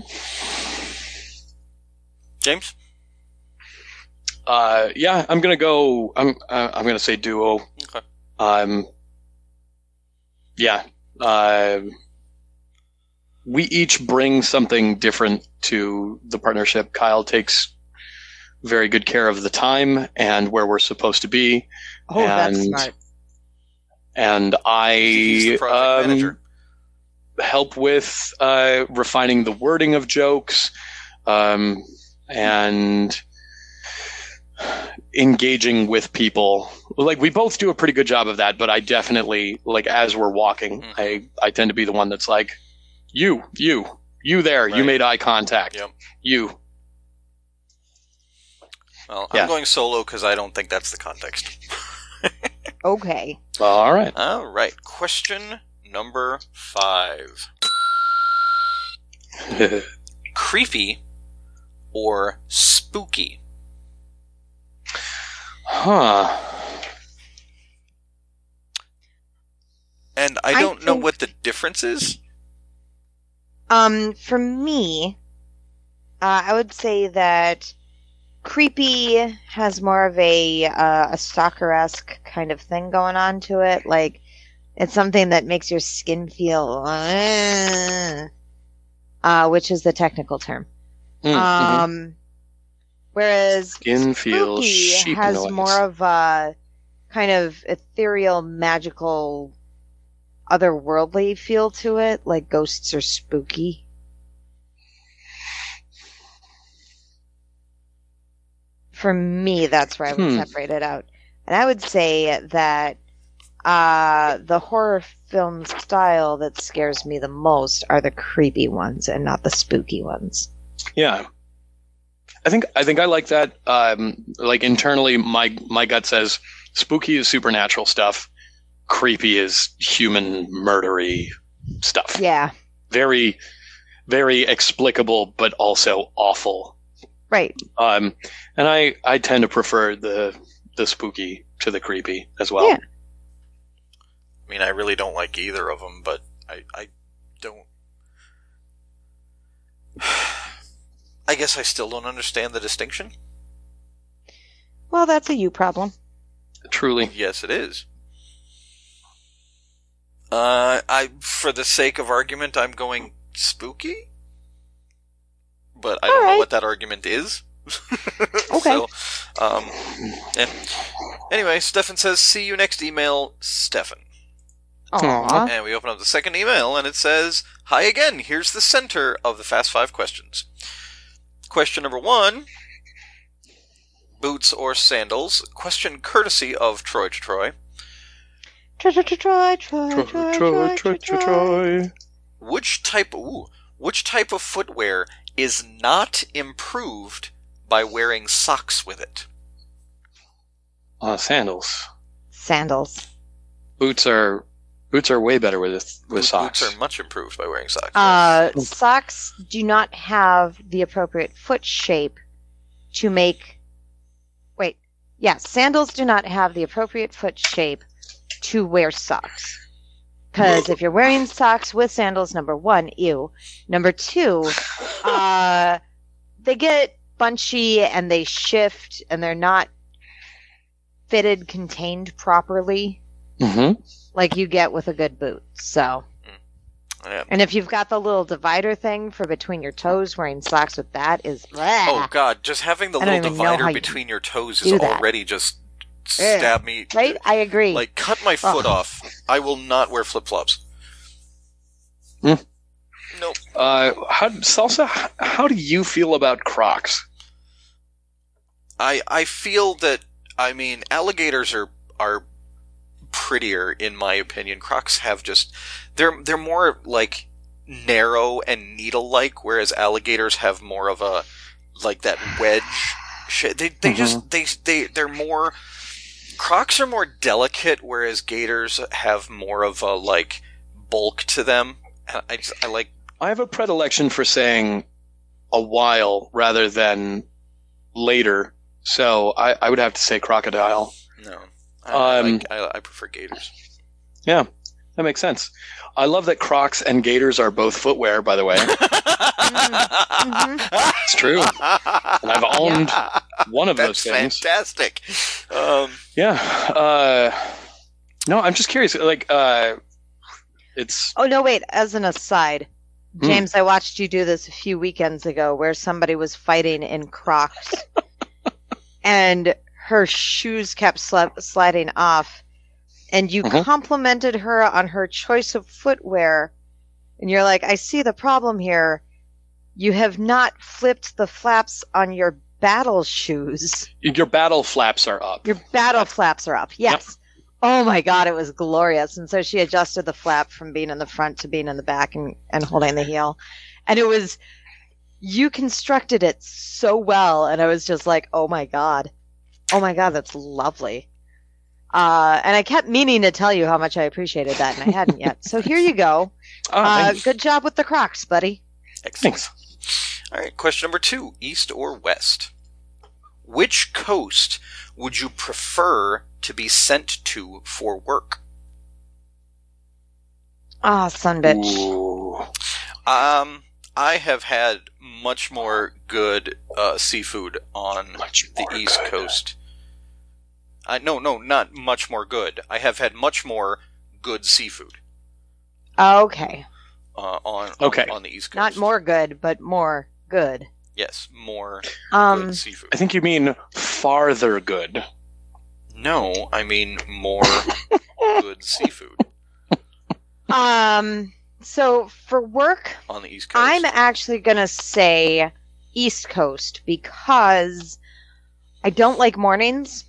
James? Uh, yeah, I'm gonna go. I'm uh, I'm gonna say duo. Okay. Um. Yeah. Uh. We each bring something different to the partnership. Kyle takes very good care of the time and where we're supposed to be. Oh, and, that's smart. And I um, help with uh, refining the wording of jokes um, and engaging with people. Like, we both do a pretty good job of that, but I definitely, like, as we're walking, mm-hmm. I, I tend to be the one that's like, you, you, you there, right. You made eye contact. Yep. You. Well, I'm yeah. going solo because I don't think that's the context. Okay. All right. All right. Question number five. Creepy or spooky? Huh. And I don't I know think, what the difference is. Um, for me, uh, I would say that creepy has more of a uh, a stalker-esque kind of thing going on to it. Like, it's something that makes your skin feel, uh, uh, which is the technical term. Mm, um, mm-hmm. Whereas skin spooky has noise. more of a kind of ethereal, magical, otherworldly feel to it. Like ghosts are spooky. For me, that's where I would hmm. separate it out. And I would say that uh, the horror film style that scares me the most are the creepy ones and not the spooky ones. Yeah. I think I think I like that. Um, like, internally, my my gut says spooky is supernatural stuff. Creepy is human murdery stuff. Yeah. Very, very explicable, but also awful. Right. Um, and I, I tend to prefer the the spooky to the creepy as well. Yeah. I mean, I really don't like either of them, but I, I don't... I guess I still don't understand the distinction. Well, that's a you problem. Truly. Yes, it is. Uh, I, for the sake of argument, I'm going spooky? But I All don't right. know what that argument is. Okay. So, um, yeah. Anyway, Stefan says, see you next email, Stefan. Aww. And we open up the second email, and it says, hi again, here's the center of the Fast Five questions. Question number one, boots or sandals? Question courtesy of Troy to Troy. Troy, Troy, Troy, Troy, Troy, Troy, Troy, Troy, Troy. Which type, ooh, which type of footwear is not improved by wearing socks with it? Uh, sandals. Sandals. Boots are boots are way better with with socks. Boots are much improved by wearing socks. Uh, socks do not have the appropriate foot shape to make... Wait. Yeah, sandals do not have the appropriate foot shape to wear socks. Because if you're wearing socks with sandals, number one, ew. Number two, uh, they get bunchy and they shift and they're not fitted, contained properly, Mm-hmm. like you get with a good boot. So, Yeah. and if you've got the little divider thing for between your toes, wearing socks with that is. Bleh. Oh God! Just having the I don't little even know how divider you between your toes is do that. already just stab me. Right? I agree. Like, cut my foot Ugh. off. I will not wear flip flops. Hmm. Nope. Uh, how, Salsa, how, how do you feel about Crocs? I I feel that I mean alligators are are prettier in my opinion. Crocs have just they're they're more like narrow and needle like, whereas alligators have more of a like that wedge shit. They they Mhm. just they they they're more Crocs are more delicate, whereas gators have more of a like bulk to them. And I just I like I have a predilection for saying a while rather than later, so I, I would have to say crocodile. no. I, I Um, like I, I prefer gators. Yeah, that makes sense. I love that Crocs and Gators are both footwear, by the way. It's true. And I've owned one of That's those things. fantastic. Um, Yeah. Uh, no, I'm just curious. Like, uh, it's... Oh, no, wait. As an aside, Hmm. James, I watched you do this a few weekends ago where somebody was fighting in Crocs and her shoes kept sli- sliding off. And you Mhm. complimented her on her choice of footwear. And you're like, I see the problem here. You have not flipped the flaps on your battle shoes. Your battle flaps are up. Your battle flaps are up. Yes. Oh my God, it was glorious. And so she adjusted the flap from being in the front to being in the back and, and holding the heel. And it was, you constructed it so well. And I was just like, oh my God. Oh my God, that's lovely. Uh, and I kept meaning to tell you how much I appreciated that, and I hadn't yet. So here you go. Oh, Uh, thanks. good job with the Crocs, buddy. excellent. Thanks. All right, question number two: East or West? Which coast would you prefer to be sent to for work? Ah, son bitch. Ooh. Um, I have had much more good uh, seafood on Much the more East good. Coast. Uh, no, no, not much more good. I have had much more good seafood Okay. uh, on Okay. on the East Coast. Not more good, but more good. Yes, more Um, good seafood. I think you mean farther good. No, I mean more good seafood um, so for work, on the East Coast. I'm actually going to say East Coast because I don't like mornings.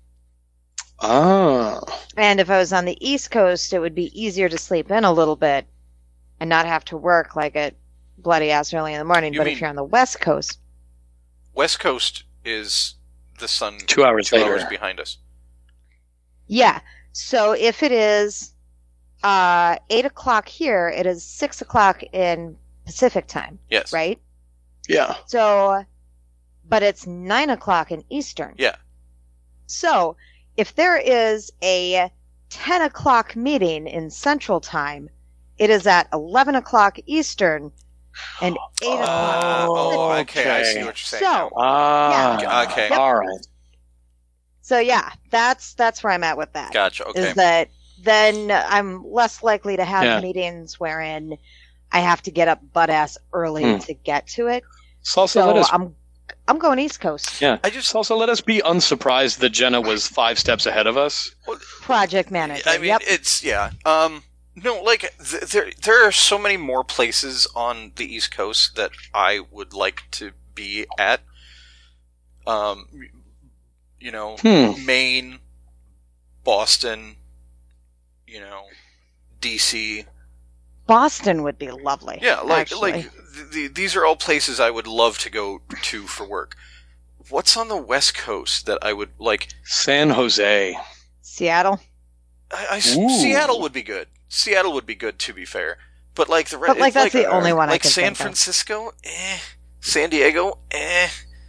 Ah. And if I was on the East Coast, it would be easier to sleep in a little bit and not have to work like at bloody ass early in the morning. You But mean- if you're on the West Coast, West Coast is the sun Two hours two later. hours behind us. yeah. So if it is uh, eight o'clock here, it is six o'clock in Pacific time, Yes. right? Yeah. So, but it's nine o'clock in Eastern. Yeah. So if there is a ten o'clock meeting in Central Time, it is at eleven o'clock Eastern and eight o'clock. Oh, Pacific. okay. I see Okay. what you're saying So- now. Ah. Yeah. Okay. Yep. All right. So yeah, that's that's where I'm at with that. Gotcha. Okay. Is that then I'm less likely to have Yeah. meetings wherein I have to get up butt ass early Hmm. to get to it. Salsa, So let us. I'm I'm going East Coast. Yeah. I just, Salsa, let us be unsurprised that Jenna was five steps ahead of us. Project manager. I mean, yep. it's yeah. Um, no, like th- there, there are so many more places on the East Coast that I would like to be at. Um, you know, Hmm. Maine, Boston, you know, D C, Boston would be lovely. Yeah, like actually. like th- th- these are all places I would love to go to for work. What's on the West Coast that I would like? San Jose. Seattle. I, I, Seattle would be good. Seattle would be good, to be fair. But like the but like that's like, the only one like I can San think Francisco, of. eh. San Diego, eh.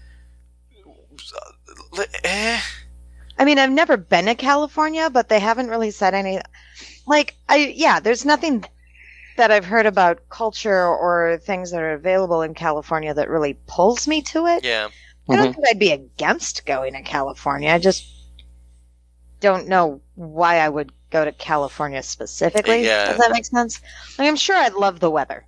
eh. I mean, I've never been to California, but they haven't really said any. Like, I yeah, there's nothing that I've heard about culture or things that are available in California that really pulls me to it. Yeah. I don't Mm-hmm. think I'd be against going to California. I just don't know why I would go to California specifically. Yeah. Does that make sense? Like, I'm sure I'd love the weather.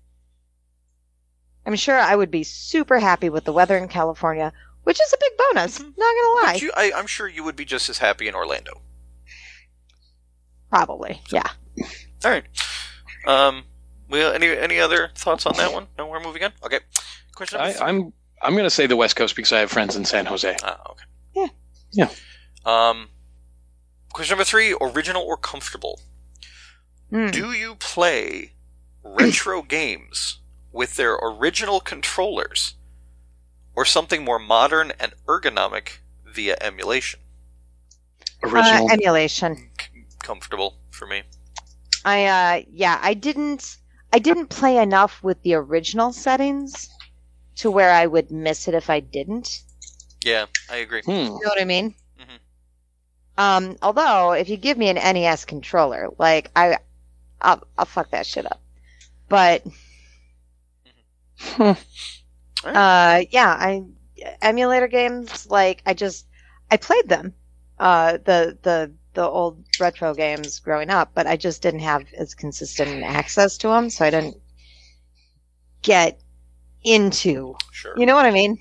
I'm sure I would be super happy with the weather in California, which is a big bonus. Not gonna lie. But you, I, I'm sure you would be just as happy in Orlando. Probably, yeah. All right. Um. Well, any any other thoughts on that one? No, we're moving on. Okay. Question number I, three. I'm I'm going to say the West Coast because I have friends in San Jose. Ah, okay. Yeah. Yeah. Um. Question number three: original or comfortable? Mm. Do you play retro games with their original controllers, or something more modern and ergonomic via emulation? Original. Uh, emulation. C- comfortable for me. I uh yeah, I didn't I didn't play enough with the original settings to where I would miss it if I didn't. Yeah, I agree. Hmm. You know what I mean? Mhm. Um, although if you give me an N E S controller, like I, I'll, I'll fuck that shit up. But, uh, yeah, I emulator games like I just I played them, uh, the the the old retro games growing up, but I just didn't have as consistent access to them, so I didn't get into. Sure. You know what I mean?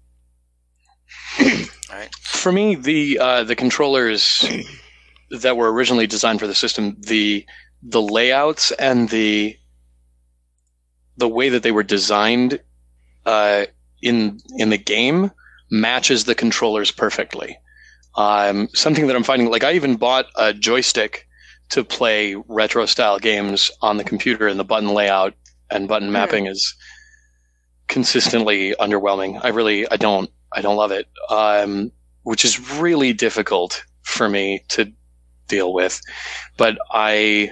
All right. For me, the uh, the controllers that were originally designed for the system, the the layouts and the the way that they were designed uh, in in the game matches the controllers perfectly. Um, something that I'm finding, like I even bought a joystick to play retro style games on the computer, and the button layout and button mapping is consistently underwhelming. I really, I don't, I don't love it, um, which is really difficult for me to deal with. But I,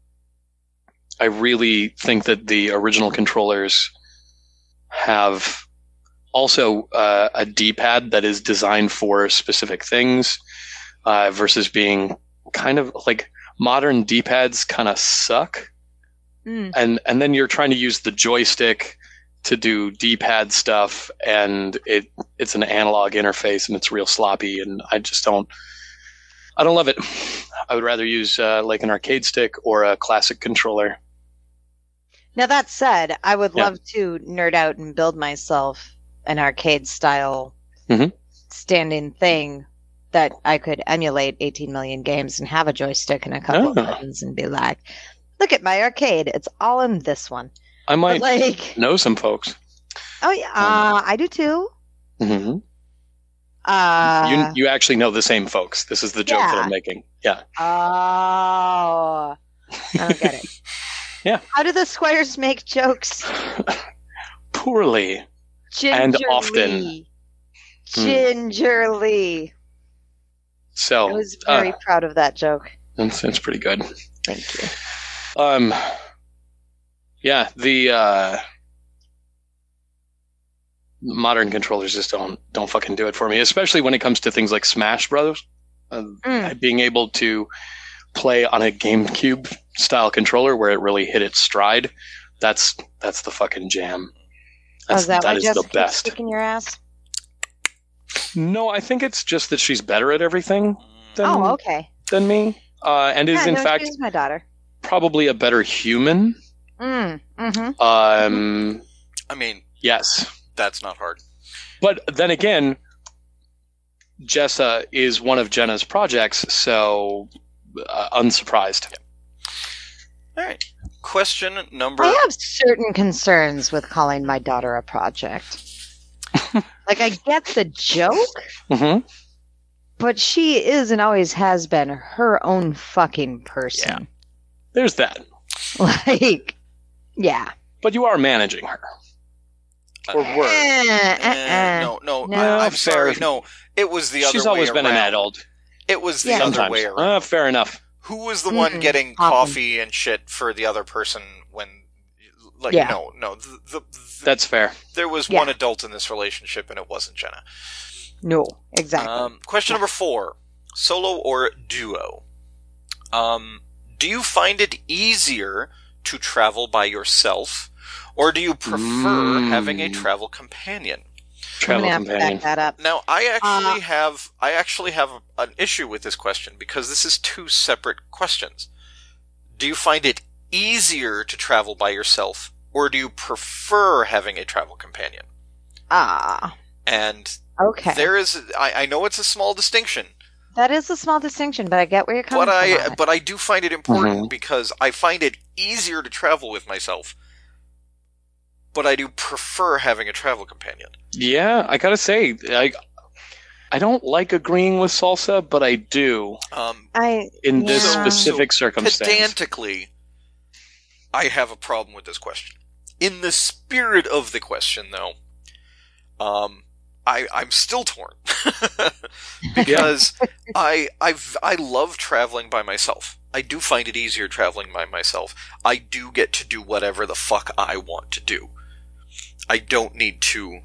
I really think that the original controllers have also uh, a D-pad that is designed for specific things, uh, versus being kind of like modern D-pads kind of suck. Mm. And and then you're trying to use the joystick to do D-pad stuff, and it it's an analog interface and it's real sloppy, and I just don't I don't love it. I would rather use uh, like an arcade stick or a classic controller. Now that said, I would Yeah. love to nerd out and build myself an arcade style Mhm. standing thing that I could emulate eighteen million games and have a joystick and a couple of Oh. buttons and be like, look at my arcade. It's all in this one. I might But like, know some folks. oh yeah, uh, I do too. hmm Uh, you you actually know the same folks. This is the joke that yeah. I'm making. Yeah. oh, I don't get it. Yeah. How do the squares make jokes? Poorly. Gingerly. And often. Hmm. Gingerly. So I was very uh, proud of that joke. that's, that's pretty good. Thank you. Um, yeah, the uh, modern controllers just don't don't fucking do it for me, especially when it comes to things like Smash Brothers. Uh, Mm. Being able to play on a GameCube style controller where it really hit its stride, that's that's the fucking jam. Oh, That's, is that, that why is Jess the keeps best. kicking your ass? No, I think it's just that she's better at everything than, Oh, okay. than me, uh, and is yeah, in no, fact she's my daughter. probably a better human. Mm, mm-hmm. Um, I mean, yes. that's not hard. But then again, Jessa is one of Jenna's projects, so uh, unsurprised. All right. Question number. I have certain concerns with calling my daughter a project. Like, I get the joke, Mm-hmm. but she is and always has been her own fucking person. There's that. Like, yeah. But you are managing her. Or were. Uh, uh, Eh, no, no, no. I, I'm Fair. sorry. No, it was the other She's way always been an around. adult. It was the Yeah. other Sometimes. way around. Uh, fair enough. Who was the one Mm-mm. getting Often. coffee and shit for the other person when, like, Yeah. no, no, the, the, the, That's fair. there was Yeah. one adult in this relationship and it wasn't Jenna. No, exactly. Um, question number four: solo or duo? Um, do you find it easier to travel by yourself, or do you prefer Mm. having a travel companion? Travel I'm gonna have to companion. back that up. Now, I actually Uh, have I actually have an issue with this question because this is two separate questions. Do you find it easier to travel by yourself, or do you prefer having a travel companion? Ah, And okay. there is I, I know it's a small distinction, That is a small distinction, but I get where you're coming but from. I on it. but I do find it important Mhm. because I find it easier to travel with myself, but I do prefer having a travel companion. Yeah, I gotta say, I I don't like agreeing with Salsa, but I do Um, I in this Yeah. specific circumstance. Pedantically, I have a problem with this question. In the spirit of the question, though, um, I, I'm still torn because I I've, I love traveling by myself. I do find it easier traveling by myself. I do get to do whatever the fuck I want to do. I don't need to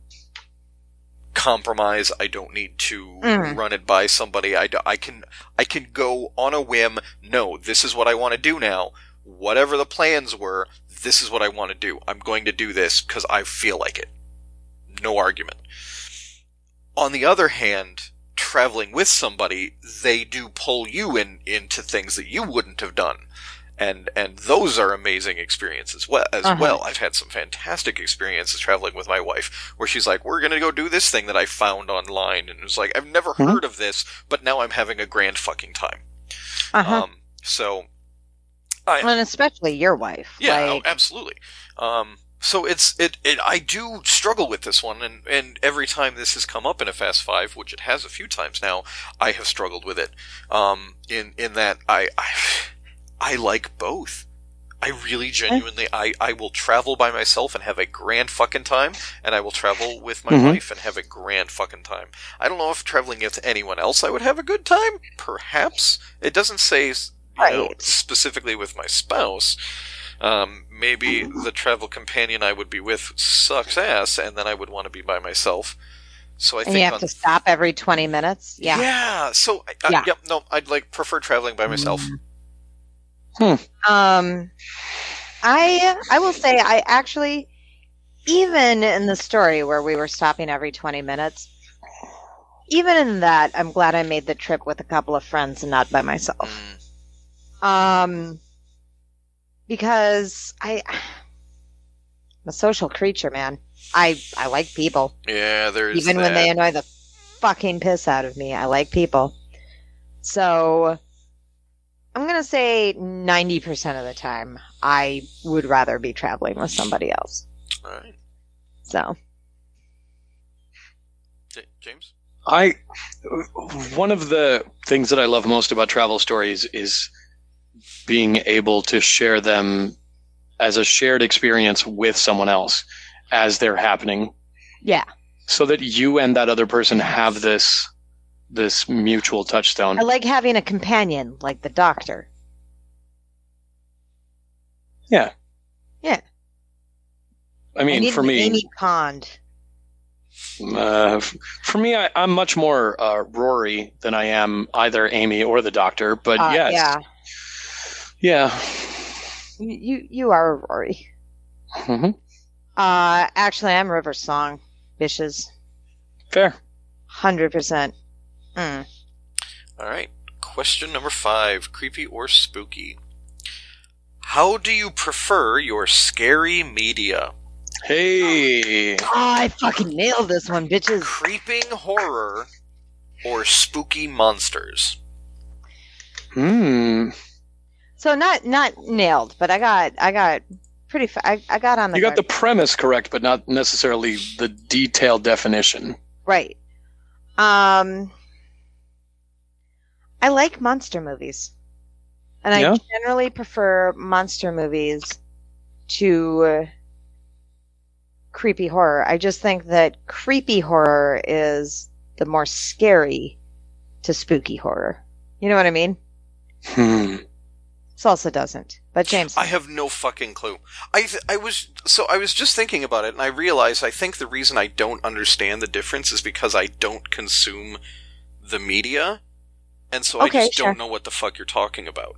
compromise. I don't need to Mm. run it by somebody. I, I can I can go on a whim. No, this is what I want to do now. Whatever the plans were, this is what I want to do. I'm going to do this because I feel like it. No argument. On the other hand, traveling with somebody, they do pull you in into things that you wouldn't have done. And and those are amazing experiences well, as Uh-huh. well. I've had some fantastic experiences traveling with my wife, where she's like, "We're going to go do this thing that I found online," and it's like, "I've never Mhm. heard of this, but now I'm having a grand fucking time." uh-huh. Um, so, I, and especially your wife. yeah, oh, Like, absolutely. Um, so it's it, it. I do struggle with this one, and and every time this has come up in a Fast Five, which it has a few times now, I have struggled with it. Um, in in that I I, I like both. I really genuinely I I will travel by myself and have a grand fucking time, and I will travel with my Mhm. wife and have a grand fucking time. I don't know if traveling with anyone else I would have a good time. Perhaps it doesn't say you know, Right. specifically with my spouse. Um, maybe the travel companion I would be with sucks ass, and then I would want to be by myself. So I and think you have on, to stop every twenty minutes. Yeah. yeah. So I, I, Yeah. yep, no, I'd like prefer traveling by myself. Um, I I will say I actually, even in the story where we were stopping every twenty minutes, even in that, I'm glad I made the trip with a couple of friends and not by myself. Mm, Um, because I, I'm a social creature, man. I I like people, yeah, there's even when that. they annoy the fucking piss out of me. I like people. So I'm gonna say ninety percent of the time, I would rather be traveling with somebody else. All right, So J- James. I one of the things that I love most about travel stories is being able to share them as a shared experience with someone else as they're happening, yeah, so that you and that other person have this this mutual touchstone. I like having a companion like the doctor. Yeah. Yeah. I mean, I need for an me, Amy Pond. uh, f- for me, I, I'm much more uh, Rory than I am either Amy or the Doctor. But Uh, yes, Yeah, yeah. you you, you are a Rory. Mhm. Uh, actually, I'm River Song, bitches, Fair. hundred percent. Mm. All right. Question number five: creepy or spooky? How do you prefer your scary media? Hey. Oh, I fucking nailed this one, bitches. Creeping horror or spooky monsters? Hmm. So not not nailed, but I got I got pretty. Fa- I I got on the You got the guard- premise correct, but not necessarily the detailed definition. right. Um, I like monster movies. And Yeah. I generally prefer monster movies to uh, creepy horror. I just think that creepy horror is the more scary to spooky horror. You know what I mean? Hmm. Salsa doesn't. But James. I have no fucking clue. I th- I was so I was just thinking about it, and I realized I think the reason I don't understand the difference is because I don't consume the media, and so Okay, I just sure. don't know what the fuck you're talking about.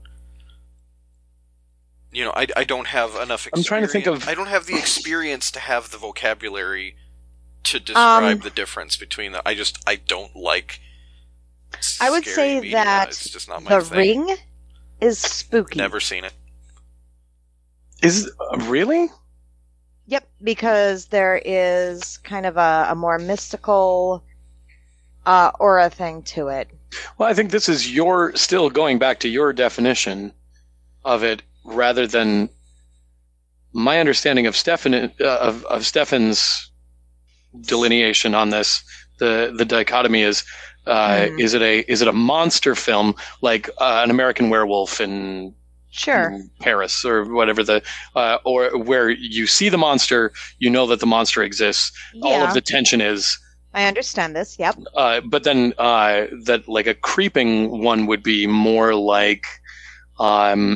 You know, I, I don't have enough experience. I'm trying to think of- I don't have the experience to have the vocabulary to describe Um, the difference between the. I just I don't like. I would scary say media. that It's just not my The thing. Ring is spooky. Never seen it. Is uh, really? Yep, because there is kind of a, a more mystical uh, aura thing to it. Well, I think this is your still going back to your definition of it, rather than my understanding of Stefan uh, of of Stefan's delineation on this. The the dichotomy is uh, Hmm. is it a is it a monster film like uh, An American Werewolf in Sure. Paris or whatever the uh, or where you see the monster, you know that the monster exists. All Yeah, of the tension is, I understand this. Yep. uh, but then uh, that like a creeping one would be more like, um,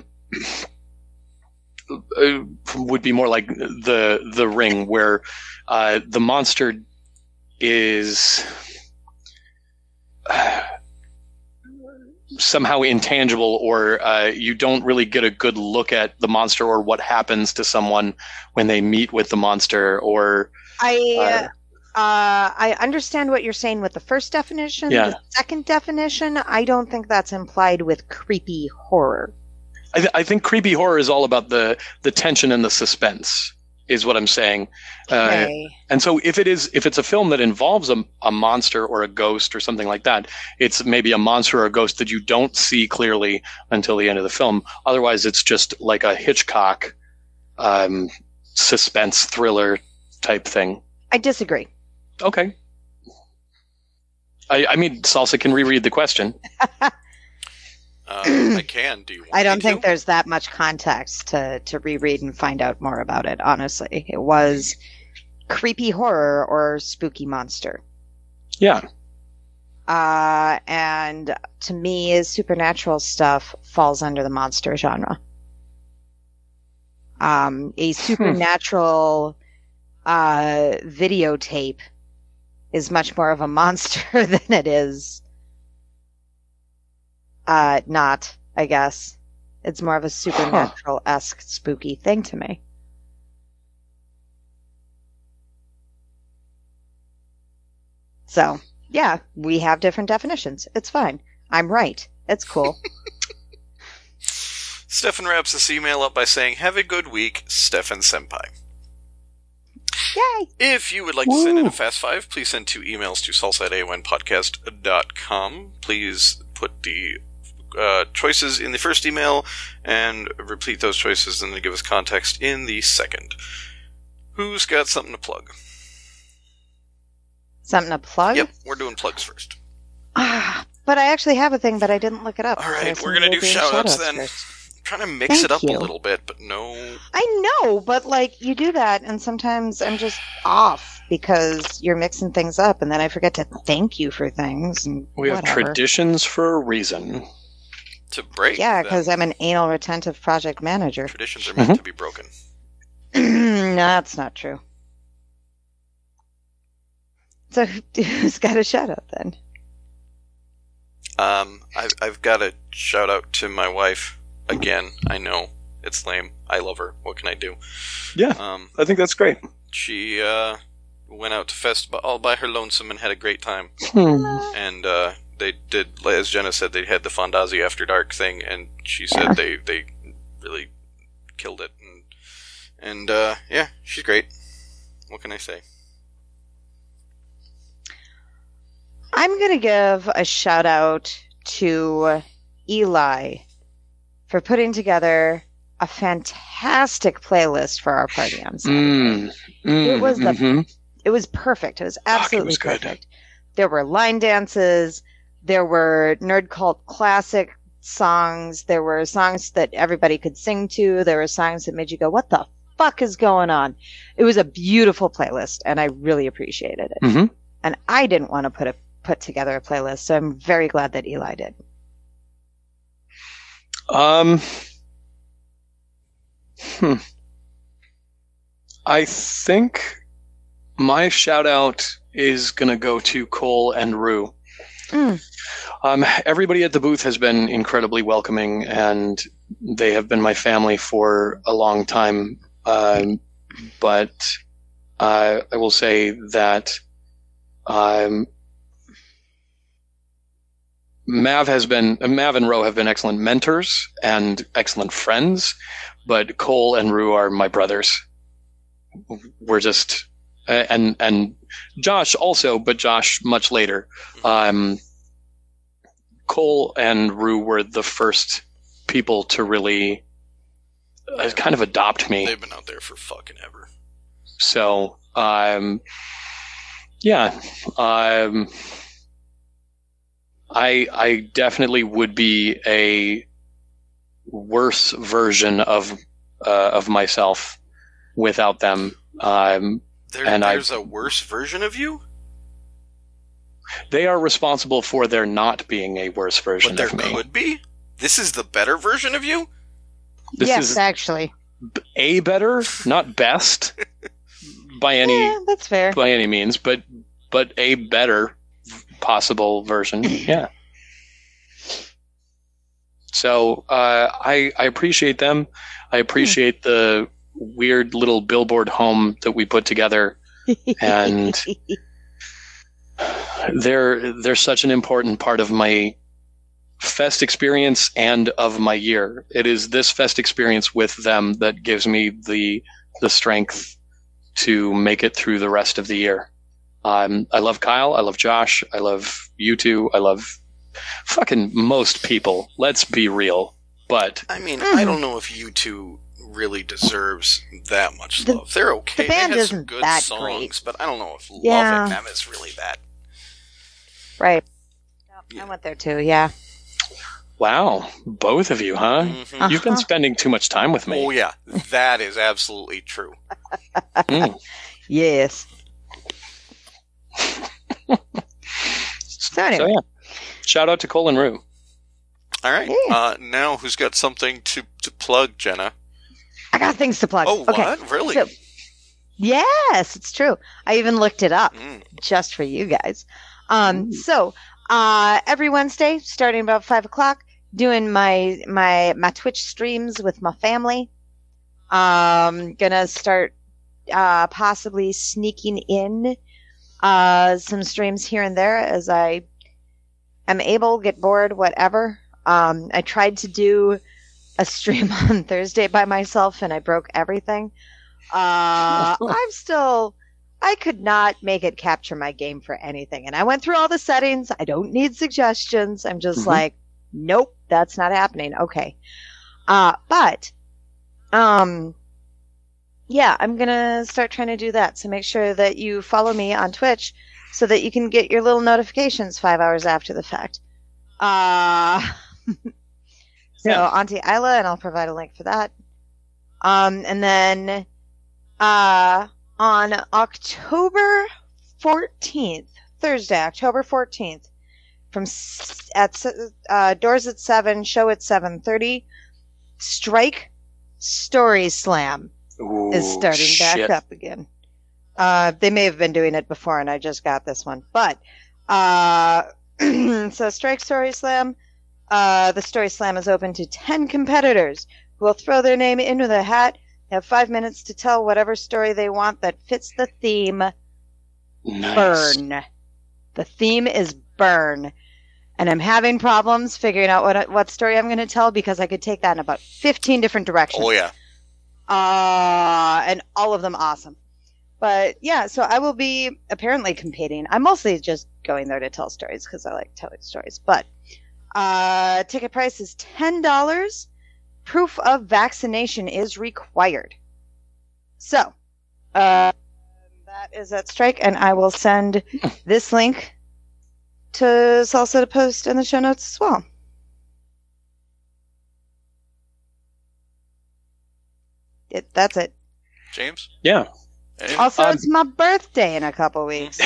uh, would be more like the the Ring, where uh, the monster is uh, somehow intangible, or uh, you don't really get a good look at the monster or what happens to someone when they meet with the monster, or I uh, uh, I understand what you're saying with the first definition. Yeah. The second definition, I don't think that's implied with creepy horror. I, th- I think creepy horror is all about the the tension and the suspense, is what I'm saying. Uh, Okay. and so if it is, if it's a film that involves a, a monster or a ghost or something like that, it's maybe a monster or a ghost that you don't see clearly until the end of the film. Otherwise, it's just like a Hitchcock um, suspense thriller type thing. I disagree. Okay. I, I mean, Salsa can reread the question. Uh, I can. Do you want I don't me think to? there's that much context to, to reread and find out more about it, honestly. It was creepy horror or spooky monster. Yeah. Uh, and to me, supernatural stuff falls under the monster genre. Um, a supernatural uh, videotape is much more of a monster than it is uh, not, I guess. It's more of a supernatural-esque spooky thing to me. So, yeah, we have different definitions. It's fine. I'm right. It's cool. Stefan wraps this email up by saying, "Have a good week, Stefan Senpai." Yay! If you would like to send in a Fast Five, please send two emails to salsa at A O N podcast dot com. Please put the uh, choices in the first email and repeat those choices and then give us context in the second. Who's got something to plug? Something to plug? Yep, we're doing plugs first. Ah, but I actually have a thing, but I didn't look it up. All right, So we're going to do doing shout-outs shout-outs then. first. Trying to mix Thank it up you. a little bit, but no. I know, but like you do that, and sometimes I'm just off because you're mixing things up, and then I forget to thank you for things. And We have whatever. traditions for a reason. To break. Yeah, them. because I'm an anal retentive project manager. Traditions are meant Mhm. to be broken. No, that's not true. So who's got a shout out then? Um, I've, I've got a shout out to my wife. Again, I know it's lame. I love her. What can I do? Yeah, Um, I think that's great. she uh, went out to fest b- all by her lonesome and had a great time. Hmm. And uh, they did, as Jenna said, they had the Fondazi After Dark thing, and she said Yeah. they they really killed it. And and uh, yeah, she's great. What can I say? I'm going to give a shout out to Eli for putting together a fantastic playlist for our party on Saturday. Mm, mm, It was the- mhm. It was perfect. It was absolutely was good. perfect. There were line dances. There were Nerd Cult classic songs. There were songs that everybody could sing to. There were songs that made you go, what the fuck is going on? It was a beautiful playlist, and I really appreciated it. Mm-hmm. And I didn't want to put a, put together a playlist, so I'm very glad that Eli did. Um, hmm. I think my shout out is going to go to Cole and Rue. Mm. Um, everybody at the booth has been incredibly welcoming, and they have been my family for a long time. Um, but uh, I will say that um, Mav has been Mav and Ro have been excellent mentors and excellent friends, but Cole and Rue are my brothers. We're just and and Josh also, but Josh much later. Um, Cole and Rue were the first people to really uh, kind of adopt me. They've been out there for fucking ever. So, um, yeah, um, I I definitely would be a worse version of uh, of myself without them. Um, there, and there's I, a worse version of you? They are responsible for there not being a worse version but there of me. Could be? This is the better version of you? This yes, is actually. A better, not best, by any Yeah, that's fair. by any means, but but a better possible version. Yeah. So uh, I I appreciate them. I appreciate the weird little billboard home that we put together, and they're they're such an important part of my fest experience and of my year. It is this fest experience with them that gives me the the strength to make it through the rest of the year. Um, I love Kyle. I love Josh. I love you two. I love fucking most people. Let's be real. But I mean, mm. I don't know if you two really deserves that much the, love. They're okay. The band they have isn't some good that songs, great. But I don't know if yeah. loving them is really that. Right. Yeah. I went there too. Yeah. Wow, both of you, huh? Mm-hmm. Uh-huh. You've been spending too much time with me. Oh yeah, that is absolutely true. mm. Yes. So anyway. So, yeah. Shout out to Cole and Rue. All right. Yeah. Uh, now, who's got something to, to plug, Jenna? I got things to plug. Oh, okay. what? Really? So, yes, it's true. I even looked it up Mm. just for you guys. Um, so uh, every Wednesday, starting about five o'clock, doing my my my Twitch streams with my family. Um, gonna start uh, possibly sneaking in uh, some streams here and there as I am able, get bored, whatever. Um, I tried to do a stream on Thursday by myself, and I broke everything. Uh, I'm still... I could not make it capture my game for anything. And I went through all the settings. I don't need suggestions. I'm just mm-hmm. like, nope, that's not happening. Okay. Uh, but, um, yeah, I'm going to start trying to do that. So make sure that you follow me on Twitch so that you can get your little notifications five hours after the fact. Uh, so yeah. Auntie Isla, and I'll provide a link for that. Um, and then, uh, on October fourteenth, Thursday, October fourteenth, from s- at uh, doors at seven, show at seven thirty, Strike Story Slam Ooh, is starting shit. back up again. Uh, they may have been doing it before, and I just got this one. But uh, so Strike Story Slam, uh, the Story Slam is open to ten competitors who will throw their name into the hat. They have five minutes to tell whatever story they want that fits the theme. Nice. Burn. The theme is burn. And I'm having problems figuring out what what story I'm going to tell because I could take that in about fifteen different directions. Oh, yeah. Uh, and all of them awesome. But, yeah, so I will be apparently competing. I'm mostly just going there to tell stories because I like telling stories. But uh, ticket price is ten dollars. Proof of vaccination is required. So, uh, that is at Strike, and I will send this link to Salsa to post in the show notes as well. it, that's it. James? Yeah. Anything? Also, Um, it's my birthday in a couple weeks.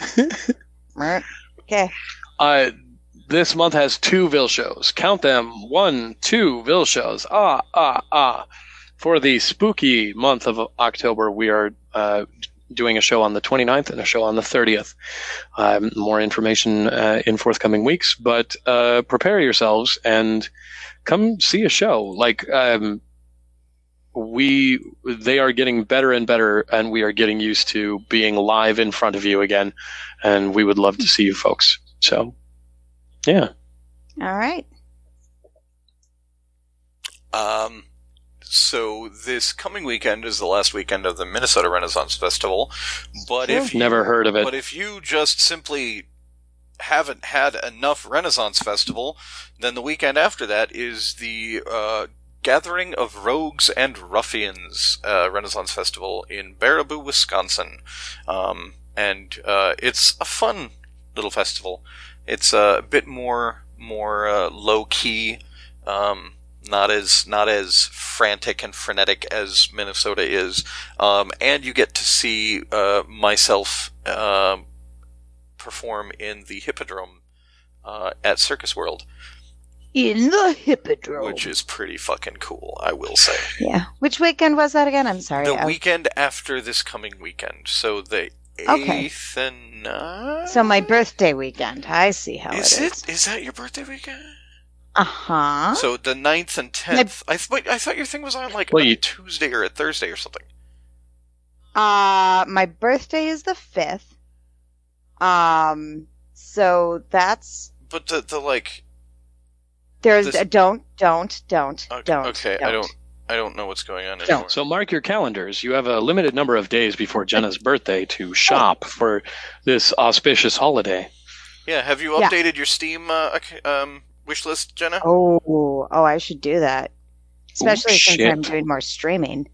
Okay. Uh, this month has two Ville shows. Count them. One, two Ville shows. Ah, ah, ah. For the spooky month of October, we are uh, doing a show on the twenty-ninth and a show on the thirtieth. Um, more information uh, in forthcoming weeks, but uh, prepare yourselves and come see a show. Like, um, we, they are getting better and better, and we are getting used to being live in front of you again, and we would love to see you folks. So, yeah. All right. Um, so this coming weekend is the last weekend of the Minnesota Renaissance Festival, but if you, never heard of it, but if you just simply haven't had enough Renaissance Festival, then the weekend after that is the uh, Gathering of Rogues and Ruffians uh, Renaissance Festival in Baraboo, Wisconsin, um, and uh, it's a fun little festival. It's a bit more more uh, low key. Um, Not as not as frantic and frenetic as Minnesota is, um, and you get to see uh, myself uh, perform in the Hippodrome uh, at Circus World. In the Hippodrome, which is pretty fucking cool, I will say. Yeah. Which weekend was that again? I'm sorry. The I... weekend after this coming weekend, so the Okay. eighth and ninth? So my birthday weekend. I see how Is it is. it? Is that your birthday weekend? Uh huh. So the ninth and tenth. I th- wait, I thought your thing was on like Well, a you- Tuesday or a Thursday or something. Uh, my birthday is the fifth. Um, so that's But the the like. there's This- a don't don't don't Okay, don't okay, I don't. I don't know what's going on Don't. anymore. so mark your calendars. You have a limited number of days before Jenna's birthday to shop for this auspicious holiday. Yeah, have you Yeah. updated your Steam uh, ac- um, wish list, Jenna? Oh, oh, I should do that. Especially Oh, since shit. I'm doing more streaming.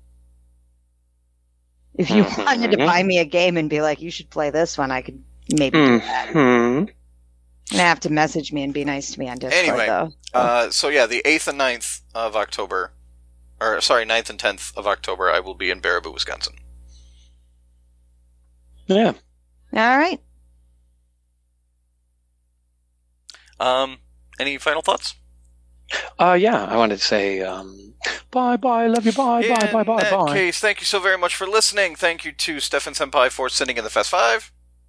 If you Mhm. wanted to buy me a game and be like, you should play this one, I could maybe do that. Hmm. You're gonna have to message me and be nice to me on Discord, Anyway, though. Uh, so yeah, the eighth and ninth of October, or sorry, ninth and tenth of October, I will be in Baraboo, Wisconsin. Yeah. All right. Um, any final thoughts? Uh, yeah, I wanted to say um, bye bye, love you, bye bye, bye bye, In that bye. case, thank you so very much for listening. Thank you to Stefan Senpai for sitting in the Fest Five.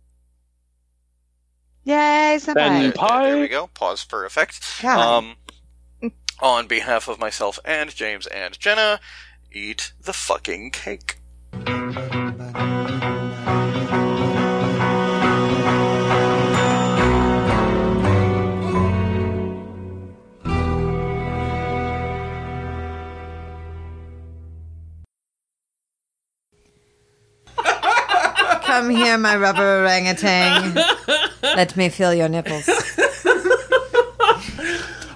Yay, Ben There, senpai. there, Pie. there we go. Pause for effect. God. Um, on behalf of myself and James and Jenna, eat the fucking cake. Come here, my rubber orangutan. Let me feel your nipples.